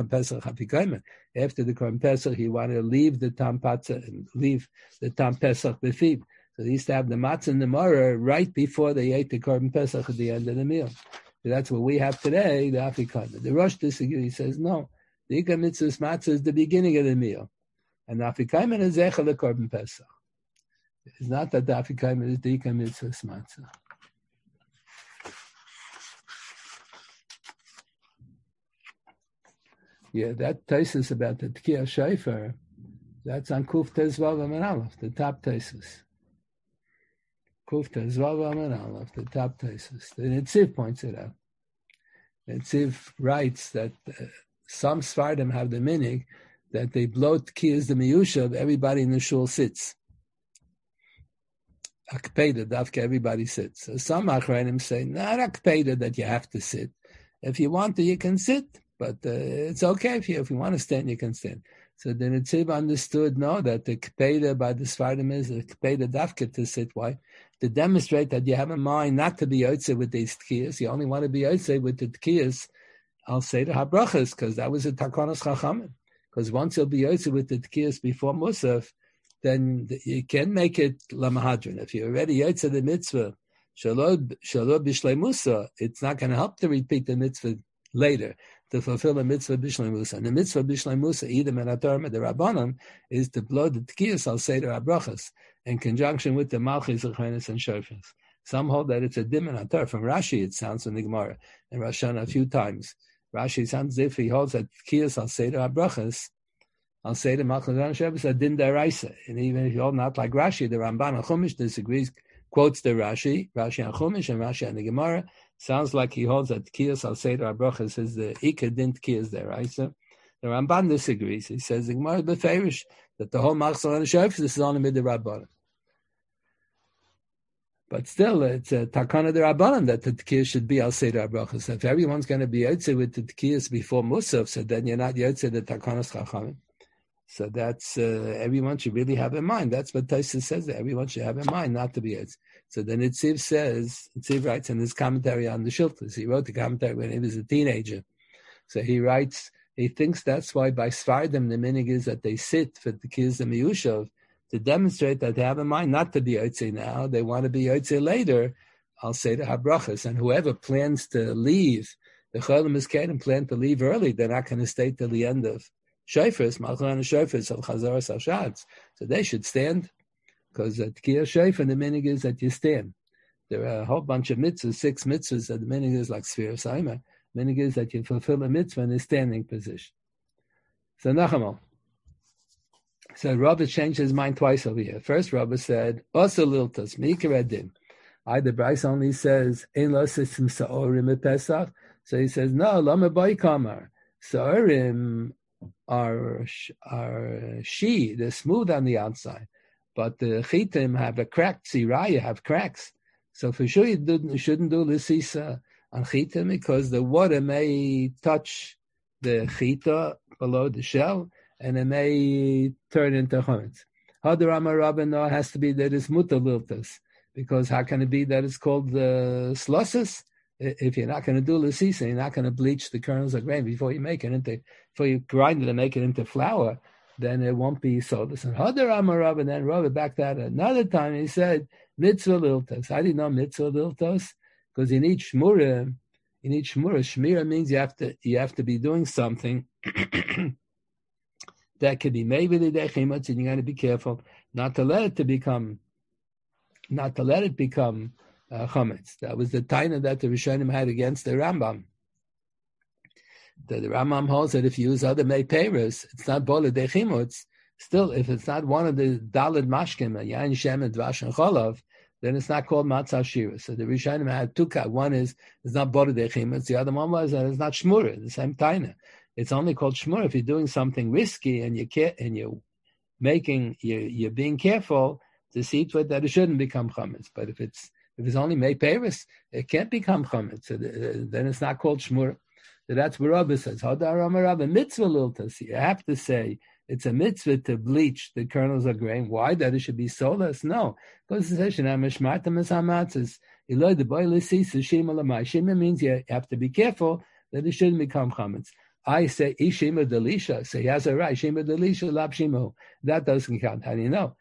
S1: Korban Pesach, he wanted to leave the Tam Patzah and leave the Tam Pesach befib. So they used to have the matzah and the maror right before they ate the Korban Pesach at the end of the meal. So that's what we have today, the Afikomen. The Rosh disagrees. He says, no, the Ikar Mitzvah matzah is the beginning of the meal. And the Afikomen is Zechel the Korban Pesach. It's not that the Afikomen is the Ikar Mitzvah matzah. Yeah, that Tosfos about the Tkiyah Shofar That's on Kufta Zvav and Aleph, the top Taisus. Kufta Zvav and Aleph, the top Taisus. The Netziv points it out. Netziv writes that some Sfardim have the minig that they blow Tkiyas the Miyushav, everybody in the shul sits. Akpeda, Dafka, everybody sits. So some Achranim say, not Akpeda that you have to sit. If you want to, you can sit, but it's okay if you want to stand, you can stand. So the Netziv understood, no, that the Kpeda by the Sfardim is the Kpeda Dafka to sit. Why? To demonstrate that you have a mind not to be Yotze with these Tkiyas. You only want to be Yotze with the Tkiyas, I'll say the Habrachas, because that was a Takonos Chachamim. Because once you'll be Yotze with the Tkiyas before Musaf, then you can make it Lamahadrin. If you're already Yotze the mitzvah, Shalom Bishlei Musa, it's not going to help to repeat the mitzvah later, to fulfill the mitzvah Bishlei Musa. And the mitzvah Bishlei Musa, either Menatorma the Rabbanim, is to blow the Tkiyas, I'll say the Abrachas, in conjunction with the Malchis, Zechenis, and Shofars. Some hold that it's a Diminator. From Rashi, it sounds in the Gemara, and Rosh Hashanah a few times. Rashi sounds as if he holds that Tkiyas, I'll say the Abrachas, I'll say the Malchis, and Shofars are Din Daraisa. And even if you hold not like Rashi, the Ramban and Chumash disagrees, quotes the Rashi and Chumash, and Rashi and the Gemara. Sounds like he holds that Tkiyas al Seder HaBrachas is the Ika Din Tkiyas Deraisa. The Ramban disagrees. He says the Gemara is beferish that the whole Machzor and Shofar is only mid the Rabbanan. But still, it's a Takana the Rabbanan that the Tkiyas should be al Seder HaBrachas. If everyone's going to be Yotze with the Tkiyas before Musaf, so then you're not Yotze the Takanas Chachamim. So that's everyone should really have in mind. That's what Tosfos says, that everyone should have in mind not to be Yotze. So then Netziv writes in his commentary on the Shiltas. He wrote the commentary when he was a teenager. So he writes, he thinks that's why by Sfardim the minig is that they sit for the Tkiyas the Miyushav to demonstrate that they have in mind not to be Yotze now. They want to be Yotze later. I'll say the Habrachas. And whoever plans to leave, the Cholim Miskadim plan to leave early, they're not going to stay till the end of Shofars, Malchon and Shofars, of Chazaras al Shads. So they should stand, because at Tkiyah Shofar, the minig is that you stand. There are a whole bunch of mitzvahs, 6 mitzvahs, that the minig is like Sphere of Saima. Minig is that you fulfill a mitzvah in a standing position. So Nachamal. So Rabbi changed his mind twice over here. First, Rabbi said, Osa Liltas, Mikaredim. The Bryce only says, Ein lo sisim sa'orim Pesach. So he says, no, lama boy kamar. Sa'orim are they're smooth on the outside, but the chitim have a crack. Siraya have cracks, so for sure you shouldn't do lisisa on chitim because the water may touch the chita below the shell and it may turn into chametz. Hadarama Rabbanah has to be that it's mutar liltas, because how can it be that it's called the slosses? If you're not going to do lisisa, you're not going to bleach the kernels of grain before you grind it and make it into flour, then it won't be sodas. And Hadar Amar Rav, and then Rav back that another time he said mitzvah liltos. How do you know mitzvah liltos? Because you need shmura. Shmira means you have to be doing something that could be maybe the dechimutz, and you got to be careful not to let it become chametz. That was the taina that the Rishonim had against the Rambam. The Rambam holds that if you use other meiperes, it's not bola dechimutz. Still, if it's not one of the daled mashkim, yain, shem, and dvash, and cholav, then it's not called matzah shira. So the Rishonim had two kat. One is it's not bola dechimutz. The other one was that it's not shmura. The same taina. It's only called shmura if you're doing something risky and you're being careful to see to it that it shouldn't become chametz. But if it's only meiperes, it can't become chametz. So then it's not called shmura. So that's what Rabbi says. Hadar Amar Rabbi mitzvah liltas. You have to say it's a mitzvah to bleach the kernels of grain. Why? That it should be soulless? No. Because it says shema means you have to be careful that it shouldn't become chametz. I say ishima delisha. So he has a right. Shema delisha lab shimu. That doesn't count. How do you know?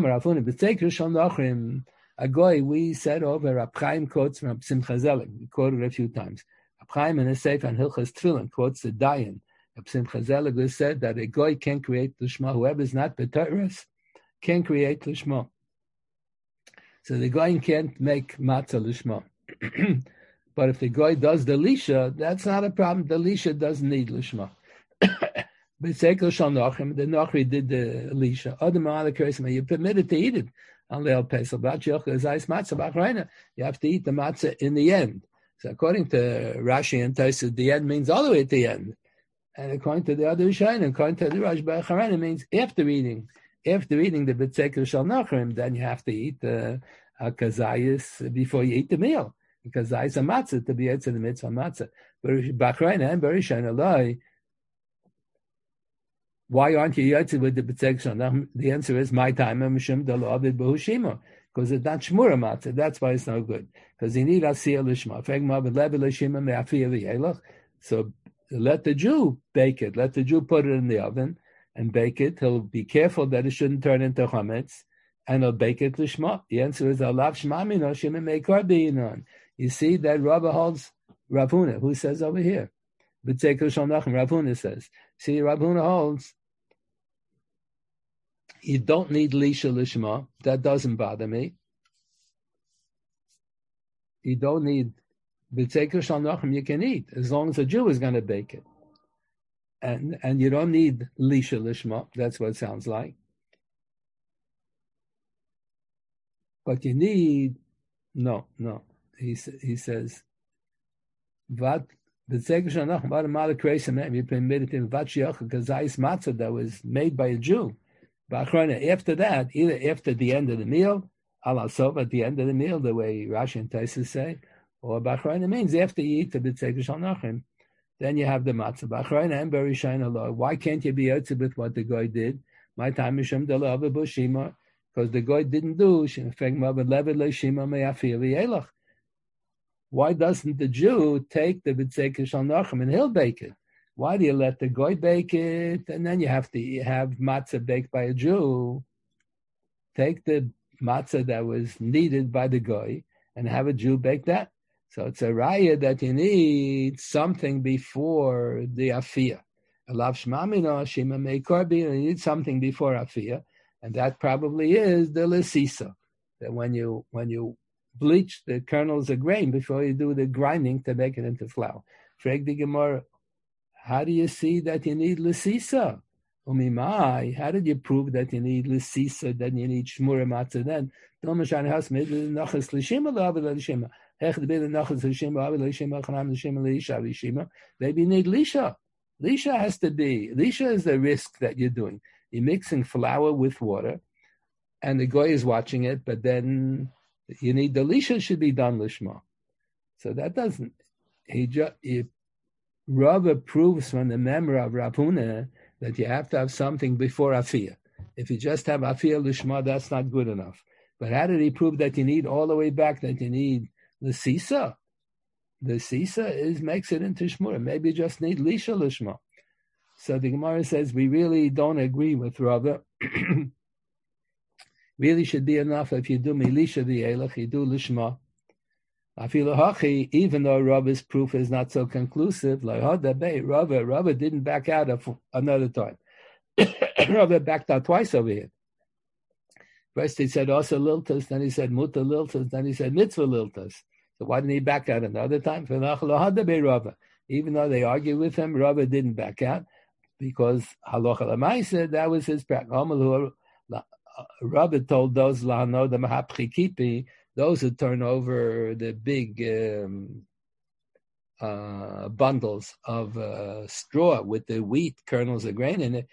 S1: A goy, we said over Rab Chaim quotes from Simcha Zelig. We quoted it a few times. Rab Chaim in his Sefer on Hilchas Tefillin quotes the Dayan. Simcha Zelig said that a goy can create lishma. Whoever is not b'teres can create lishma. So the goy can't make matzah lishma. But if the goy does the lisha, that's not a problem. The lisha doesn't need lishma. B'tzekel shal Nachrim, the Nachri did the Elisha. Adam ala Keresma, you're permitted to eat it on Leil Pesach. B'atchioch ezayis matzah b'achreina. You have to eat the matzah in the end. So according to Rashi and Tosfos, the end means all the way at the end. And according to the other Rishonim, according to the Rashi b'achreina, means after eating the B'tzekel shal Nachrim, then you have to eat the kazayis before you eat the meal. Because kazayis a matzah to be ate to the mitzvah matzah. But b'achreina and b'rishon aloi. Why aren't you yotze with the B'tzekel shal Nachrim? The answer is my time mishum delo avid b'hushima, because it's not shmura matzah. That's why it's no good. Because you need asiyah lishma. Fegma v'levi lishima me'afiyah v'yelach. So let the Jew bake it. Let the Jew put it in the oven and bake it. He'll be careful that it shouldn't turn into chametz, and he'll bake it lishma. The answer is alav shma mino shima meikar b'iyinon. You see that Rabbi holds Rav Huna, who says over here, B'tzekel shal Nachrim. Rav Huna says. See, Rav Huna holds. You don't need lisha lishma. That doesn't bother me. You don't need b'tzekel shal Nachrim. You can eat as long as a Jew is going to bake it, and you don't need lisha lishma. That's what it sounds like. But you need no. He says vat b'tzekel shal Nachrim. What a mala kreisem you permitted in vat shiach kazayis matzah that was made by a Jew. After that, either after the end of the meal, alasov at the end of the meal, the way Rashi and Tosfos say, or b'achrona means after you eat the b'tzekel shal Nachrim, then you have the matzah. B'achrona and b'rishon aloi. Why can't you be yotze with what the guy did? My time mishum delo avid b'shima, because the guy didn't do fegma v'levi leishima me'afiyah v'yelach. Why doesn't the Jew take the b'tzekel shal Nachrim and he'll bake it? Why do you let the goy bake it, and then you have to have matzah baked by a Jew? Take the matzah that was needed by the goy and have a Jew bake that. So it's a raya that you need something before the afiyah. Alav shmamino shima meikorbi, you need something before afiyah, and that probably is the lesisa. That when you bleach the kernels of grain before you do the grinding to make it into flour. Frag the Gemara. How do you see that you need lesisa? Umimai, how did you prove that you need lesisa, that you need shmura matzah then? Maybe you need lisha. Lisha has to be. Lisha is the risk that you're doing. You're mixing flour with water, and the guy is watching it, but then you need the lisha should be done lishma. So that doesn't. Rava proves from the memory of Rav Huna that you have to have something before afiyah. If you just have afiyah lishma, that's not good enough. But how did he prove that you need all the way back that you need the sisa? The sisa makes it into shmura. Maybe you just need lisha lishma. So the Gemara says we really don't agree with Rava. Really should be enough if you do milisha v'yelach, you do lishma. Even though Rava's proof is not so conclusive, Rava didn't back out another time. Rava backed out twice over here. First he said also liltas, then he said muta liltas, then he said mitzvah liltas. So why didn't he back out another time? Even though they argue with him, Rava didn't back out because halacha l'maisa, that was his practice. Rava told those lahano the mahapchikipi, those who turn over the big bundles of straw with the wheat kernels of grain in it,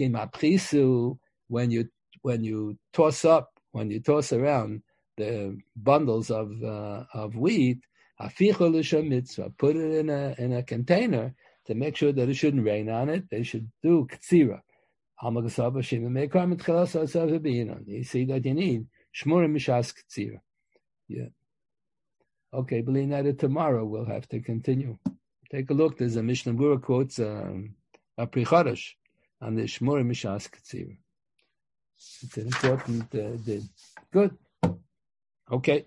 S1: when you toss around the bundles of wheat, put it in a container to make sure that it shouldn't rain on it. They should do ktsira. You see that you need shmura mishas ktsira. Yeah. Okay, believe that tomorrow we'll have to continue. Take a look. There's a Mishnah Berurah quotes a Pri Chodesh on the Shmura Mishas Katsira. It's an important did. Good. Okay.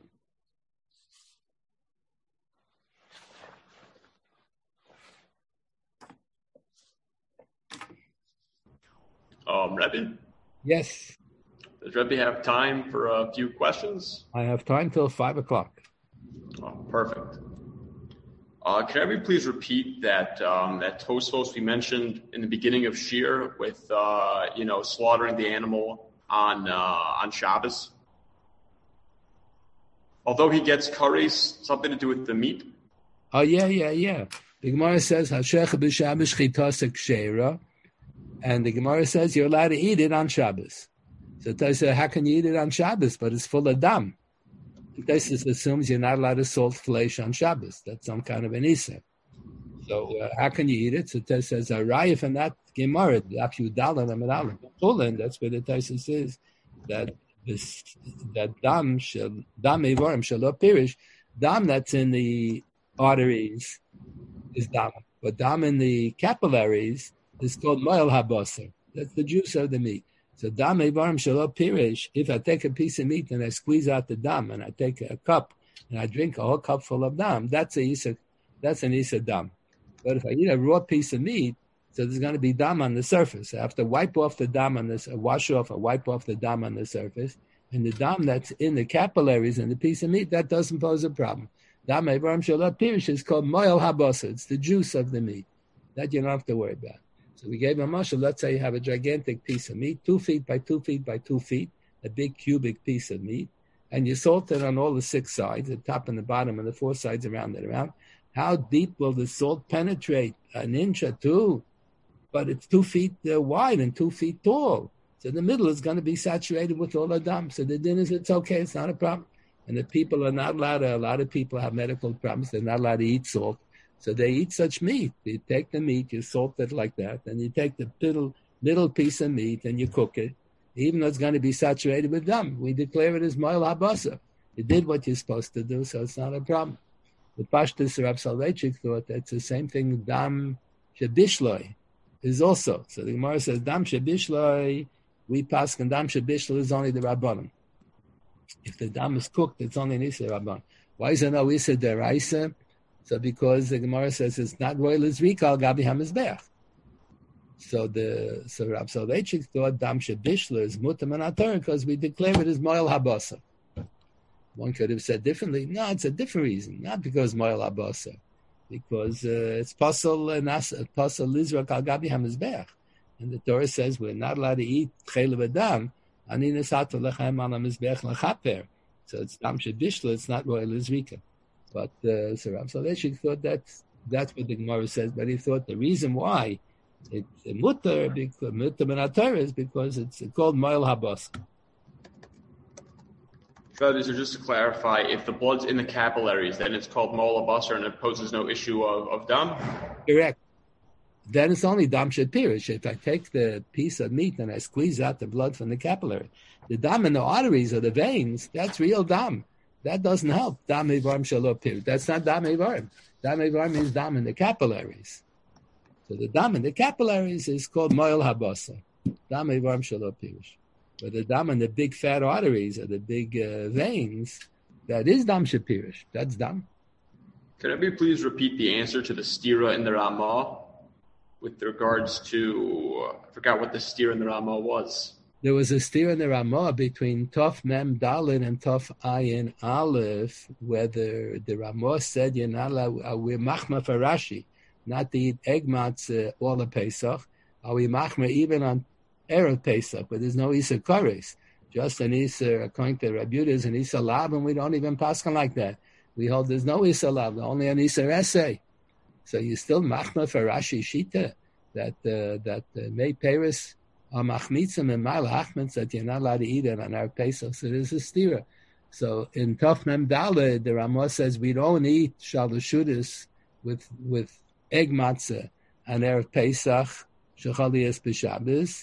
S2: Rebbe?
S1: Yes.
S2: Does Rebbe have time for a few questions?
S1: I have time till 5:00.
S2: Oh, perfect. Can everybody please repeat that that Tosfos we mentioned in the beginning of Shir with slaughtering the animal on Shabbos? Although he gets kares, something to do with the meat.
S1: Oh yeah. The Gemara says Hashecha b'Shabbos chitasa kshera, and the Gemara says you're allowed to eat it on Shabbos. So Tosfos, how can you eat it on Shabbos? But it's full of dam. Tosfos assumes you're not allowed to salt flesh on Shabbos. That's some kind of an Issa. So how can you eat it? So Tosfos says, Arayah from that Gemara, that's where the Tosfos says that dam evarim shelo pirish, dam that's in the arteries is dam, but dam in the capillaries is called moel habasar. That's the juice of the meat. So dam evarim shelo pirish. If I take a piece of meat and I squeeze out the dam, and I take a cup and I drink a whole cup full of dam, that's an isa dam. But if I eat a raw piece of meat, so there's going to be dam on the surface. I have to wipe off the dam on this, wash off or wipe off the dam on the surface, and the dam that's in the capillaries in the piece of meat, that doesn't pose a problem. Dam evarim shelo pirish is called moel habasar. It's the juice of the meat that you don't have to worry about. So we gave a mashal. Let's say you have a gigantic piece of meat, 2 feet by 2 feet by 2 feet, a big cubic piece of meat, and you salt it on all the 6 sides, the top and the bottom and the 4 sides around it. How deep will the salt penetrate? 1 inch or 2, but it's 2 feet wide and 2 feet tall. So the middle is going to be saturated with all the dam. So the din is it's okay, it's not a problem. And the people are not allowed to, a lot of people have medical problems, they're not allowed to eat salt. So they eat such meat. You take the meat, you salt it like that, and you take the middle piece of meat and you cook it, even though it's going to be saturated with dam. We declare it as moel habasar. You did what you're supposed to do, so it's not a problem. The Pashtus Rav Soloveitchik thought that's the same thing. Dam shebishloi is also. So the Gemara says dam shebishloi. We pass and dam shebishloi is only the rabbanim. If the dam is cooked, it's only an issa rabbanim. Why is it no issa deraisa? So because the Gemara says it's not royal as rikal gabi hamizbeach. So Rav Soloveitchik thought dam shebishloi is mutam and atar because we declare it as moel habasar. One could have said differently. No, it's a different reason. Not because moel habasar, because it's pasal lizrak al gabi hamizbeach, and the Torah says we're not allowed to eat chaylev adam. Ani nesato lechem al hamizbeach lechaper. So it's dam shebishloi. It's not royal lizrika. But so Rav Soloveitchik thought that's what the Gemara says. But he thought the reason why it's mutter ben is because it's called moel habasar.
S2: So just to clarify, if the blood's in the capillaries, then it's called moel habasar and it poses no issue of dam?
S1: Correct. Then it's only dam shepirish. If I take the piece of meat and I squeeze out the blood from the capillary, the dam in the arteries or the veins, that's real dam. That doesn't help. Dam evarim shelo pirish. That's not dam evarim. Dam evarim means dam in the capillaries. So the dam in the capillaries is called moel habasar. Dam evarim shelo pirish. But the dam in the big fat arteries or the big veins, that is dam shepirish. That's dam.
S2: Could everybody please repeat the answer to the stira in the Ramah with regards to, I forgot what the stira in the Ramah was.
S1: There was a stira in the Ramah between Tov Mem Dalin and Tov Ayin Aleph, whether the Ramah said you're not allowed, we're machma for Rashi, not to eat egg matzah all of Pesach. Are we machma even on Erev Pesach, but there's no Isa Kares. Just an Isa, according to Rabbi Yehuda, is an Isa Lab, and we don't even pass on like that. We hold there's no Isa Lab, only an Isa Essay. So you still machma for Rashi Shita, that May Paris are machmitzim and Mal Achmets, that you're not allowed to eat it on Erev Pesach. So there's a stira. So in Tov Mem Daled, the Ramah says we don't eat shalashudas with egg matzah on Erev Pesach, shechalias b'Shabbos,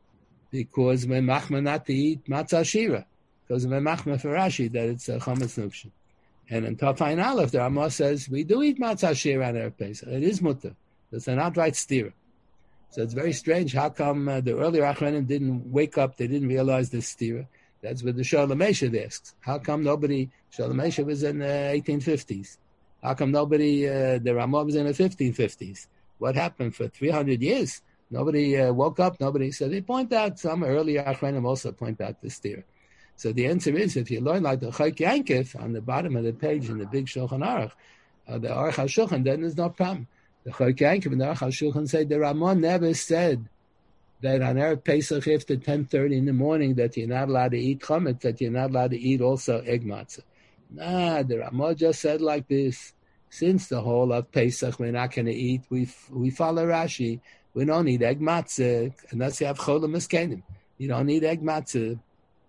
S1: because we're machma not to eat matzah shira, because we're machma for Rashi that it's a chametz nukshin. And in Tov Ayin Aleph, the Ramah says we do eat matzah shira on Erev Pesach. It is mutter. It's an outright stira. So it's very strange. How come the earlier Achronim didn't wake up? They didn't realize this stira. That's what the Shalom Eshev asks. How come nobody? Shalom Eshev was in the 1850s. How come nobody? The Ramah was in the 1550s. What happened for 300 years? Nobody woke up. Nobody. So they point out, some earlier Achronim also point out this stira. So the answer is, if you learn like the Chayk Yankif on the bottom of the page in the big Shulchan Aruch, the Aruch HaShulchan, then there's no problem. The Chorkei Yankiv and the Aruch HaShulchan say the Ramah never said that on Erev Pesach after 10:30 in the morning that you're not allowed to eat chametz, that you're not allowed to eat also egg matzah. Nah, the Ramah just said like this. Since the whole of Pesach we're not going to eat, we follow Rashi. We don't eat egg matzah unless you have cholam miskenim. You don't eat egg matzah.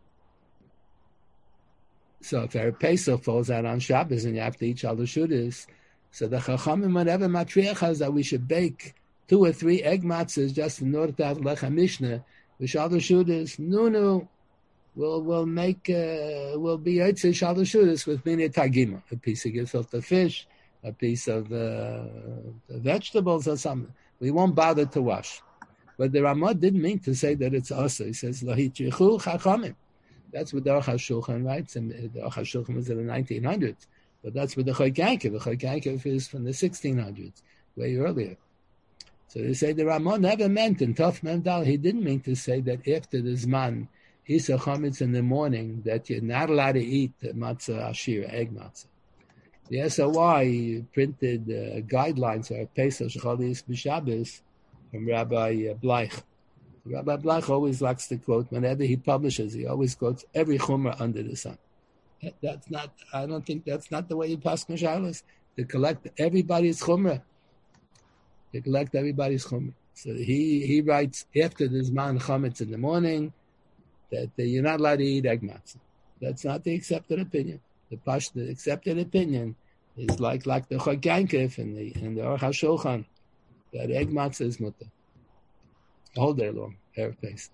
S1: So if Erev Pesach falls out on Shabbos and you have to eat shalashudas, so the Chachamim whatever matriach has that we should bake 2 or 3 egg matzahs just in order to have lechem mishnah. The shalashudas, we'll make we'll be yotze shalashudas with mini tagima, a piece of gefilte fish, a piece of vegetables or something. We won't bother to wash. But the Ramah didn't mean to say that it's also. He says lahitrichu chachamim. That's what the Aruch HaShulchan writes, and the Aruch HaShulchan was in the 1900s. But that's what the Chorkei Yankiv. The Chorkei Yankiv is from the 1600s, way earlier. So they say the Ramah never meant in Tov Mem, he didn't mean to say that after the Zman, Isa Chametz in the morning, that you're not allowed to eat matzah ashira, egg matzah. The SOY printed guidelines for Pesach Shchalis B'Shabbos from Rabbi Bleich. Rabbi Bleich always likes to quote, whenever he publishes, he always quotes every chumrah under the sun. That's not, I don't think that's not the way you pass Mishalos, to collect everybody's chumrah. To collect everybody's chumrah. So he writes, after the Zman Chametz in the morning, that you're not allowed to eat egg matzah. That's not the accepted opinion. The accepted opinion is like the Chorkei Yankiv and the Aruch HaShulchan, that egg matzah is mutter. The whole day long, Erev Pesach.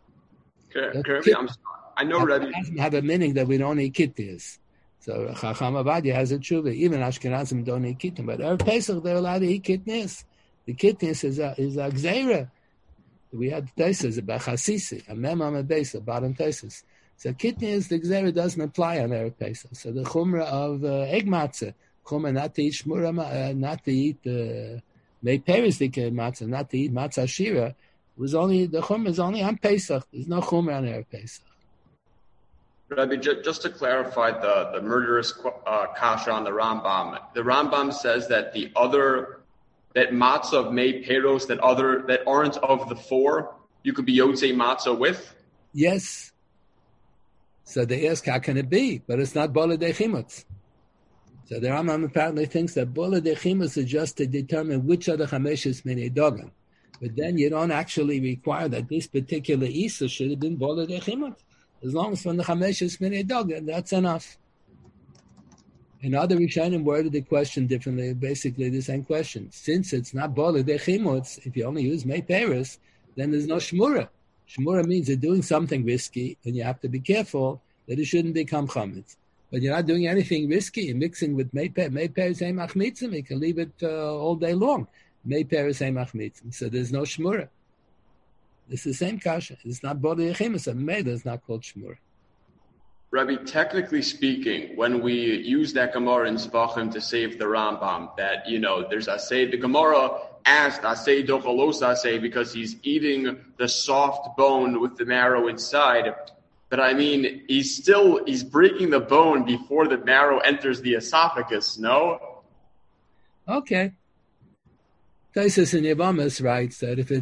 S2: I know Rebbe
S1: doesn't have a meaning that we don't eat kitnias. So Chacham Avadia has a tshuva. Even Ashkenazim don't eat kitnias, but Erev Pesach they're allowed to eat kitnias. The kitnias is a gzeira. We had tesis about chasisi, a mem on a base, a bottom tesis. So kitnias, the gzeira doesn't apply on Erev Pesach. So the chumrah of egg matzah, chumrah not to eat shmura, not to eat mei perisdik matzah, not to eat matzah shira, was only the chumrah is only on Pesach. There's no chumrah on Erev Pesach.
S2: Rabbi, just to clarify the murderous kasha on the Rambam says that that matzah of mei peros that aren't of the 4, you could be yotzei matzah with.
S1: Yes. So they ask, how can it be? But it's not bola de chimutz. So the Rambam apparently thinks that bola de chimutz is just to determine which are the chameshes minei dogan. But then you don't actually require that this particular isa should have been bola de chimutz. As long as from the chameshes minei dogan, that's enough. And other Rishonim worded the question differently, basically the same question. Since it's not bola de chimutz, if you only use mei peros, then there's no shmura. Shmura means you're doing something risky, and you have to be careful that it shouldn't become chametz. But you're not doing anything risky. You're mixing with mei peros. Mei peros ain't machmitzim. You can leave it all day long. Mei peros ain't machmitzim. So there's no shmura. It's the same kasha. It's not bola de chimutz. A mei is not called shmura.
S2: Rabbi, technically speaking, when we use that Gemara in Zvachim to save the Rambam, that, there's the Gemara asked Asay Dochalos Asay because he's eating the soft bone with the marrow inside. But I mean, he's breaking the bone before the marrow enters the esophagus, no?
S1: Okay. Taisus in Yavamas writes that if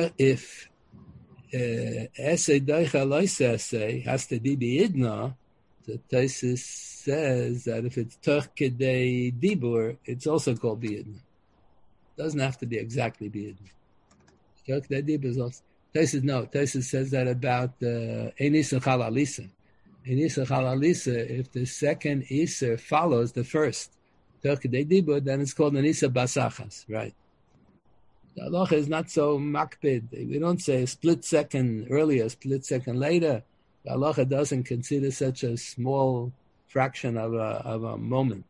S1: Esay Doicha Loisa Asay has to be Idna, the Taisus says that if it's Toch Kedei Dibur, it's also called B'idna. Doesn't have to be exactly B'idna. Toch Kedei Dibur is also... Taisus says that about Enis and Chalalisa. Enis and Chalalisa, if the second Iser follows the first Toch Kedei Dibur, then it's called Anisa Basachas, right? The halacha is not so makpid. We don't say a split second earlier, a split second later. The halacha doesn't consider such a small fraction of a moment.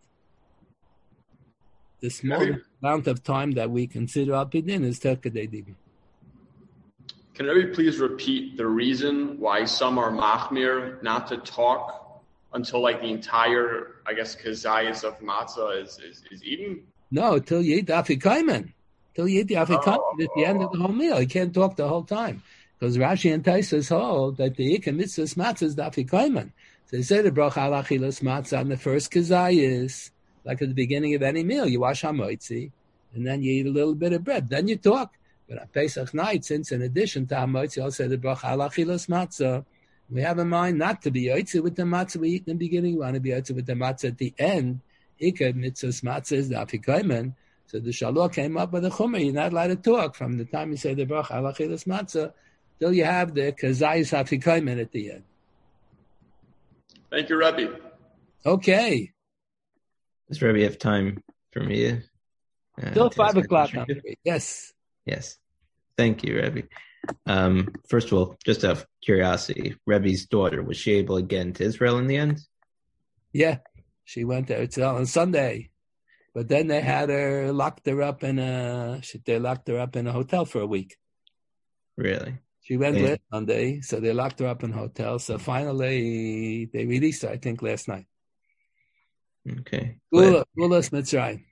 S1: The small amount of time that we consider alpidin is Toch Kedei Dibur.
S2: Can everybody please repeat the reason why some are machmir not to talk until the entire, kazayas of matzah is eaten?
S1: No, till you eat afikomen. Till you eat the afikomen at the end of the whole meal. You can't talk the whole time. Because Rashi and Taisus hold that the Ikar Mitzvahs matzah is the afikomen. So they say the bracha al achilas matzah on the first kazayas, Like at the beginning of any meal, you wash hamoitzi, and then you eat a little bit of bread. Then you talk. But on Pesach night, since in addition to hamoitzi, you also say the bracha al achilas matzah. We have in mind not to be yotze with the matzah we eat in the beginning. We want to be yotze with the matzah at the end. Ikad mitzvahs matzah is the afikomen. So the Shalom came up with a chumrah. You're not allowed to talk from the time you say the bracha al achilas matzah till you have the kazayis afikomen at the end.
S2: Thank you, Rabbi.
S1: Okay.
S3: Does Rabbi have time for me?
S1: Till 5 o'clock. Yes.
S3: Yes. Thank you, Rabbi. First of all, just out of curiosity, Rebbe's daughter, was she able to get into Israel in the end?
S1: Yeah, she went there on Sunday, but then they had her locked her up in a hotel for a week.
S3: Really?
S1: She went last Sunday, so they locked her up in a hotel. So finally, they released her, I think, last night.
S3: Okay.
S1: Gulas Mitzrayim.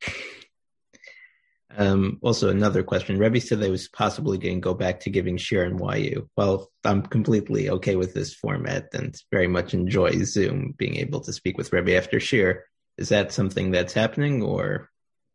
S3: Also, another question. Rebbe said they was possibly going to go back to giving shir in YU. Well, I'm completely okay with this format and very much enjoy Zoom, being able to speak with Rebbe after shir. Is that something that's happening, or?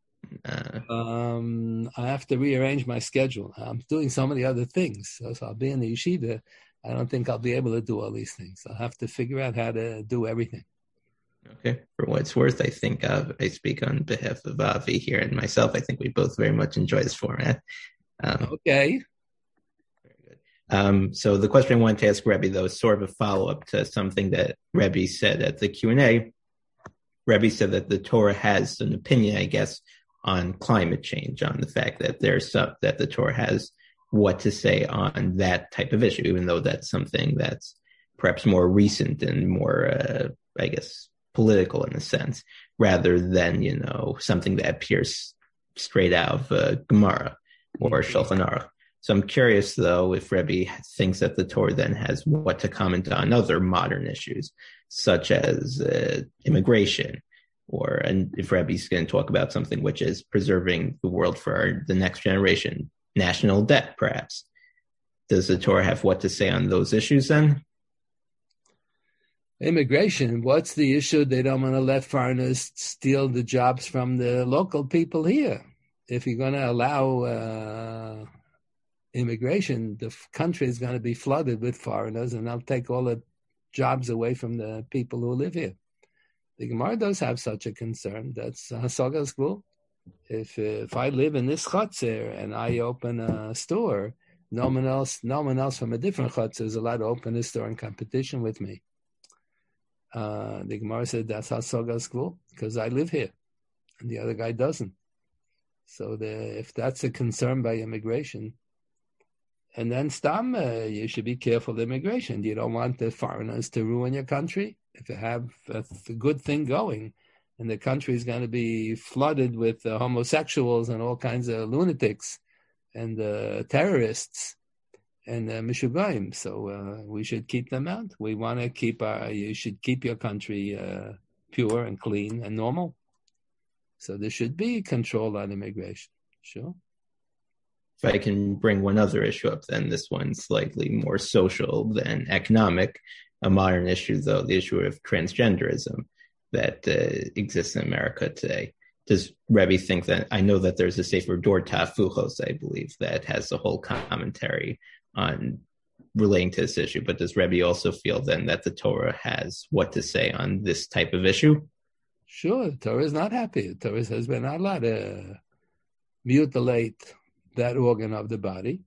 S1: I have to rearrange my schedule. I'm doing so many other things. So I'll be in the yeshiva. I don't think I'll be able to do all these things. I'll have to figure out how to do everything.
S3: Okay. For what it's worth, I think I speak on behalf of Avi here and myself. I think we both very much enjoy this format.
S1: Okay.
S3: Very good. So the question I wanted to ask Rebbe, though, is sort of a follow-up to something that Rebbe said at the Q&A. Rebbe said that the Torah has an opinion, I guess, on climate change, on the fact that that the Torah has what to say on that type of issue, even though that's something that's perhaps more recent and more, I guess, political in a sense, rather than, something that appears straight out of Gemara or Shulchan Aruch. So I'm curious, though, if Rebbe thinks that the Torah then has what to comment on other modern issues, such as immigration, and if Rebbe's going to talk about something which is preserving the world for the next generation, national debt, perhaps. Does the Torah have what to say on those issues then?
S1: Immigration, what's the issue? They don't want to let foreigners steal the jobs from the local people here. If you're going to allow immigration, the country is going to be flooded with foreigners, and they'll take all the jobs away from the people who live here. The Gemara does have such a concern. That's Hasagas Gvul. If I live in this chutzner and I open a store, no one else from a different chutzner is allowed to open a store in competition with me. The Gemara said that's Hasagas Gvul because I live here and the other guy doesn't. So if that's a concern by immigration, and then you should be careful of immigration. You don't want the foreigners to ruin your country. If you have a good thing going, and the country is going to be flooded with homosexuals and all kinds of lunatics and terrorists and mishugayim, so we should keep them out. We want to you should keep your country pure and clean and normal. So there should be control on immigration. Sure.
S3: If I can bring one other issue up, then this one's slightly more social than economic. A modern issue, though, the issue of transgenderism that exists in America today. Does Rebbe think that, I know that there's a Sefer Dor Tafuchos, I believe, that has a whole commentary on relating to this issue, but does Rebbe also feel then that the Torah has what to say on this type of issue?
S1: Sure, the Torah is not happy. The Torah says we're not allowed to mutilate that organ of the body.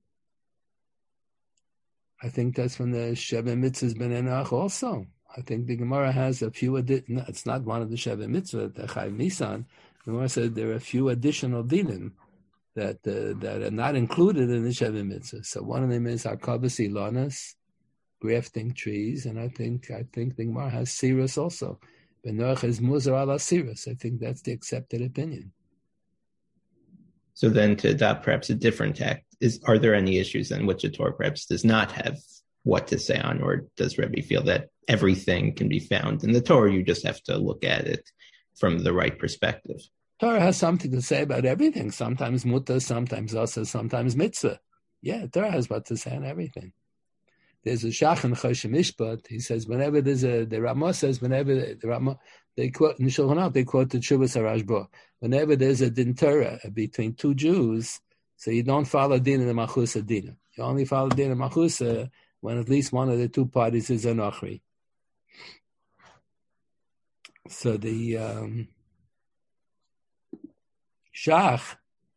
S1: I think that's from the Sheva Mitzvahs B'nei also. I think the Gemara has a few it's not one of the Sheva Mitzvah, the Chayv Nisan. The Gemara said there are a few additional dinim that are not included in the Sheva Mitzvah. So one of them is Hakavas Ilanos, grafting trees, and I think the Gemara has Sirus also. Benoach is Muzar ala Sirus. I think that's the accepted opinion.
S3: So then to adopt perhaps a different tact, are there any issues in which the Torah perhaps does not have what to say on, or does Rebbe feel that everything can be found in the Torah? You just have to look at it from the right perspective.
S1: Torah has something to say about everything. Sometimes mutter, sometimes asa, sometimes mitzvah. Yeah, Torah has what to say on everything. There's a Shach in Choshen Mishpat. He says whenever the Ramah says whenever the Ramah, they quote in the Shulchan Aruch, they quote the Tshuvas HaRashba. Whenever there's a din Torah between two Jews, so you don't follow din in the Machusa din. You only follow din in the Machusa when at least one of the two parties is an Ochri. So the Shach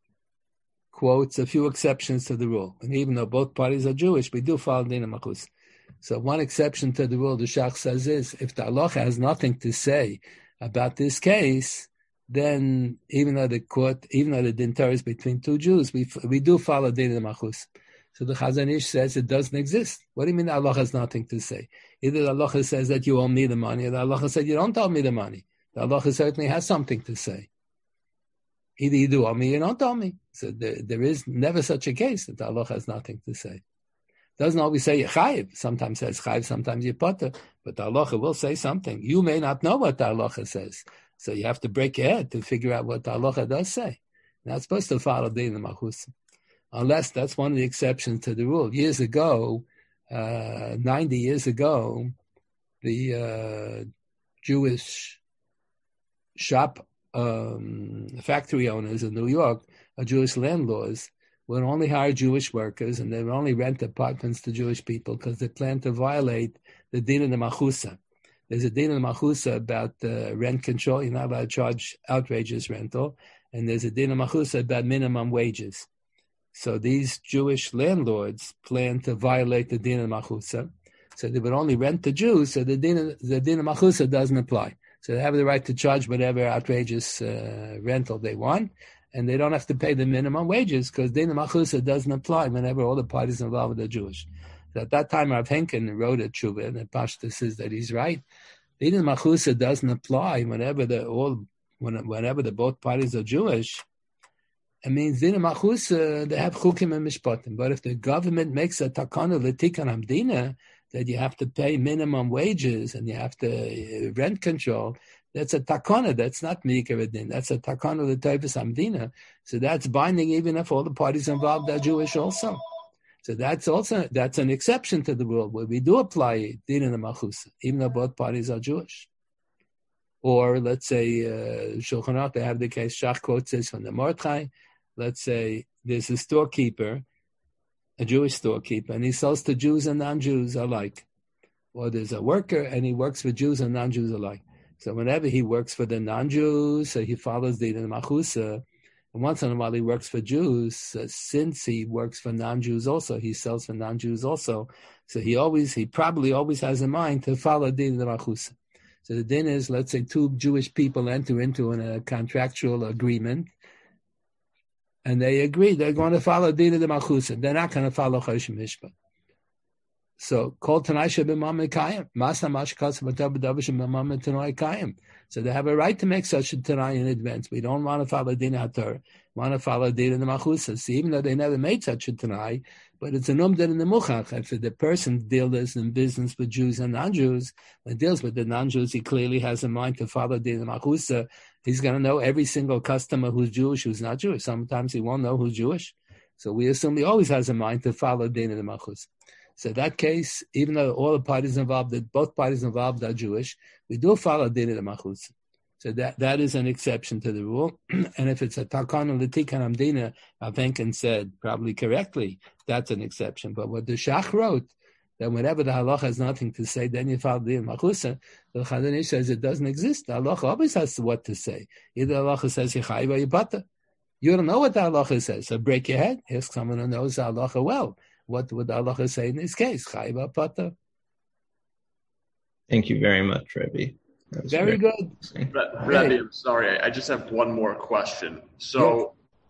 S1: quotes a few exceptions to the rule. And even though both parties are Jewish, we do follow din in Machus. So one exception to the rule the Shach says is, if the halacha has nothing to say about this case, then even though the din Torah is between two Jews, we do follow din in Machus. So the Chazon Ish says it doesn't exist. What do you mean the halacha has nothing to say? Either the halacha says that you owe me the money, or the halacha says you don't owe me the money. The halacha certainly has something to say. Either you do owe me or you don't owe me. So there is never such a case that the halacha has nothing to say. Doesn't always say chayiv. Sometimes says chayiv, sometimes you potter. But the halacha will say something. You may not know what the halacha says. So you have to break your head to figure out what the halacha does say. You're not supposed to follow din in Machus. Unless that's one of the exceptions to the rule. Years ago, 90 years ago, the Jewish shop factory owners in New York, Jewish landlords, would only hire Jewish workers, and they would only rent apartments to Jewish people because they planned to violate the din in the Machusa. There's a din in the Machusa about rent control. You're not allowed to charge outrageous rental. And there's a din in Machusa about minimum wages. So these Jewish landlords plan to violate the din of Machusa. So they would only rent to Jews, so the din of Machusa doesn't apply. So they have the right to charge whatever outrageous rental they want, and they don't have to pay the minimum wages because din of Machusa doesn't apply whenever all the parties involved are Jewish. So at that time, Rav Henkin wrote a tshuva, and the Pashta says that he's right. Din of Machusa doesn't apply whenever the both parties are Jewish. It means din machusa, they have chukim and mishpatim. But if the government makes a takana l'tikan hamdina that you have to pay minimum wages and you have to rent control, that's a takana. That's not mikra din. That's a takana l'toivus hamdina. So that's binding even if all the parties involved are Jewish also. So that's an exception to the rule where we do apply din in the machusa, even though both parties are Jewish. Or let's say Shulchan Aruch, they have the case Shach quotes this from the Mordechai. Let's say there's a storekeeper, a Jewish storekeeper, and he sells to Jews and non-Jews alike. Or there's a worker, and he works for Jews and non-Jews alike. So whenever he works for the non-Jews, so he follows the Machusa. And once in a while he works for Jews. Since he works for non-Jews also, he sells for non-Jews also. So he probably always has in mind to follow the Machusa. So the din is, let's say two Jewish people enter into a contractual agreement, and they agree they're going to follow din of the Machusa. They're not going to follow Choshen Mishpat. So, Kol Tanai Shebimam Kayim. Masa Mashkas Matav Davish Bimam Tanai Kayim. So they have a right to make such a Tanai in advance. We don't want to follow din HaTorah. We want to follow din of the Machusa. So even though they never made such a Tanai, but it's a numder in the Muchach. If the person deals in business with Jews and non-Jews, when deals with the non-Jews, he clearly has in mind to follow din of the Machusa. He's going to know every single customer who's Jewish, who's not Jewish. Sometimes he won't know who's Jewish. So we assume he always has in mind to follow din of the Machusa. So that case, even though all the parties involved, both parties involved are Jewish, we do follow din of the Machusa. So that is an exception to the rule. And if it's a takana l'tikan hamdina, Rav Henkin said, probably correctly, that's an exception. But what the Shach wrote, that whenever the halacha has nothing to say, then you follow din machusa, the Chazon Ish says it doesn't exist. The halacha always has what to say. Either the halacha says yichayiv or yipata. You don't know what the halacha says, so break your head. Ask someone who knows the halacha well. What would the halacha say in this case? Chayiv or pata?
S3: Thank you very much, Rebbe.
S1: Very good.
S2: Rebbe, I'm sorry. I just have one more question. So,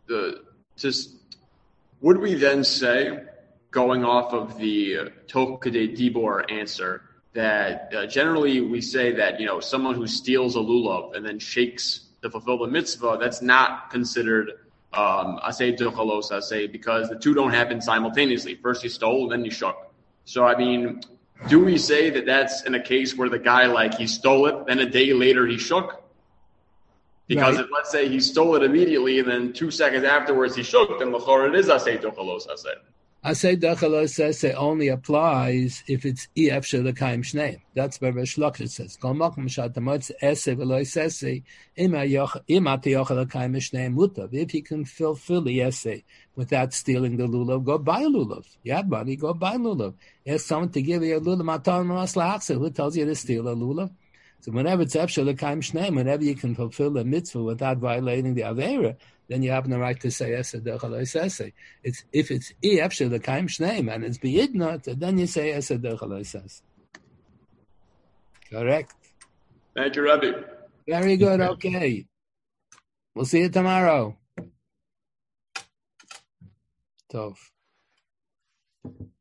S2: would we then say, going off of the Toch K'dei Dibor answer, that generally we say that, someone who steals a lulav and then shakes to fulfill the mitzvah, that's not considered asay duchalos asay, because the two don't happen simultaneously. First you stole, then you shook. So, do we say that that's in a case where the guy, he stole it, then a day later he shook? Because if, let's say, he stole it immediately, and then 2 seconds afterwards he shook, then l'chor it is asay duchalos asay.
S1: I say Dechel says it only applies if it's EF Shalakaim Shneim. That's where Rish Lakish says. Kol Makom Shatamotz Ese V'Lo Sese Ima Yochel Akaim Shneim Mutav. If you can fulfill the Ese without stealing the lulav, go buy a lulav. You have money, go buy a lulav. Ask someone to give you a lulav Matan Mas Lachse. Who tells you to steal a lulav? So whenever it's Ef Shalakaim Shneim, whenever you can fulfill the mitzvah without violating the Avera, then you have no right to say Ese Dechel Sese. It's if it's Ef Shalakaim Shneim and it's B'Yidna, then you say Ese Dechel Sese. Correct.
S2: Thank you, Rabbi.
S1: Very good. Okay. We'll see you tomorrow. Tov.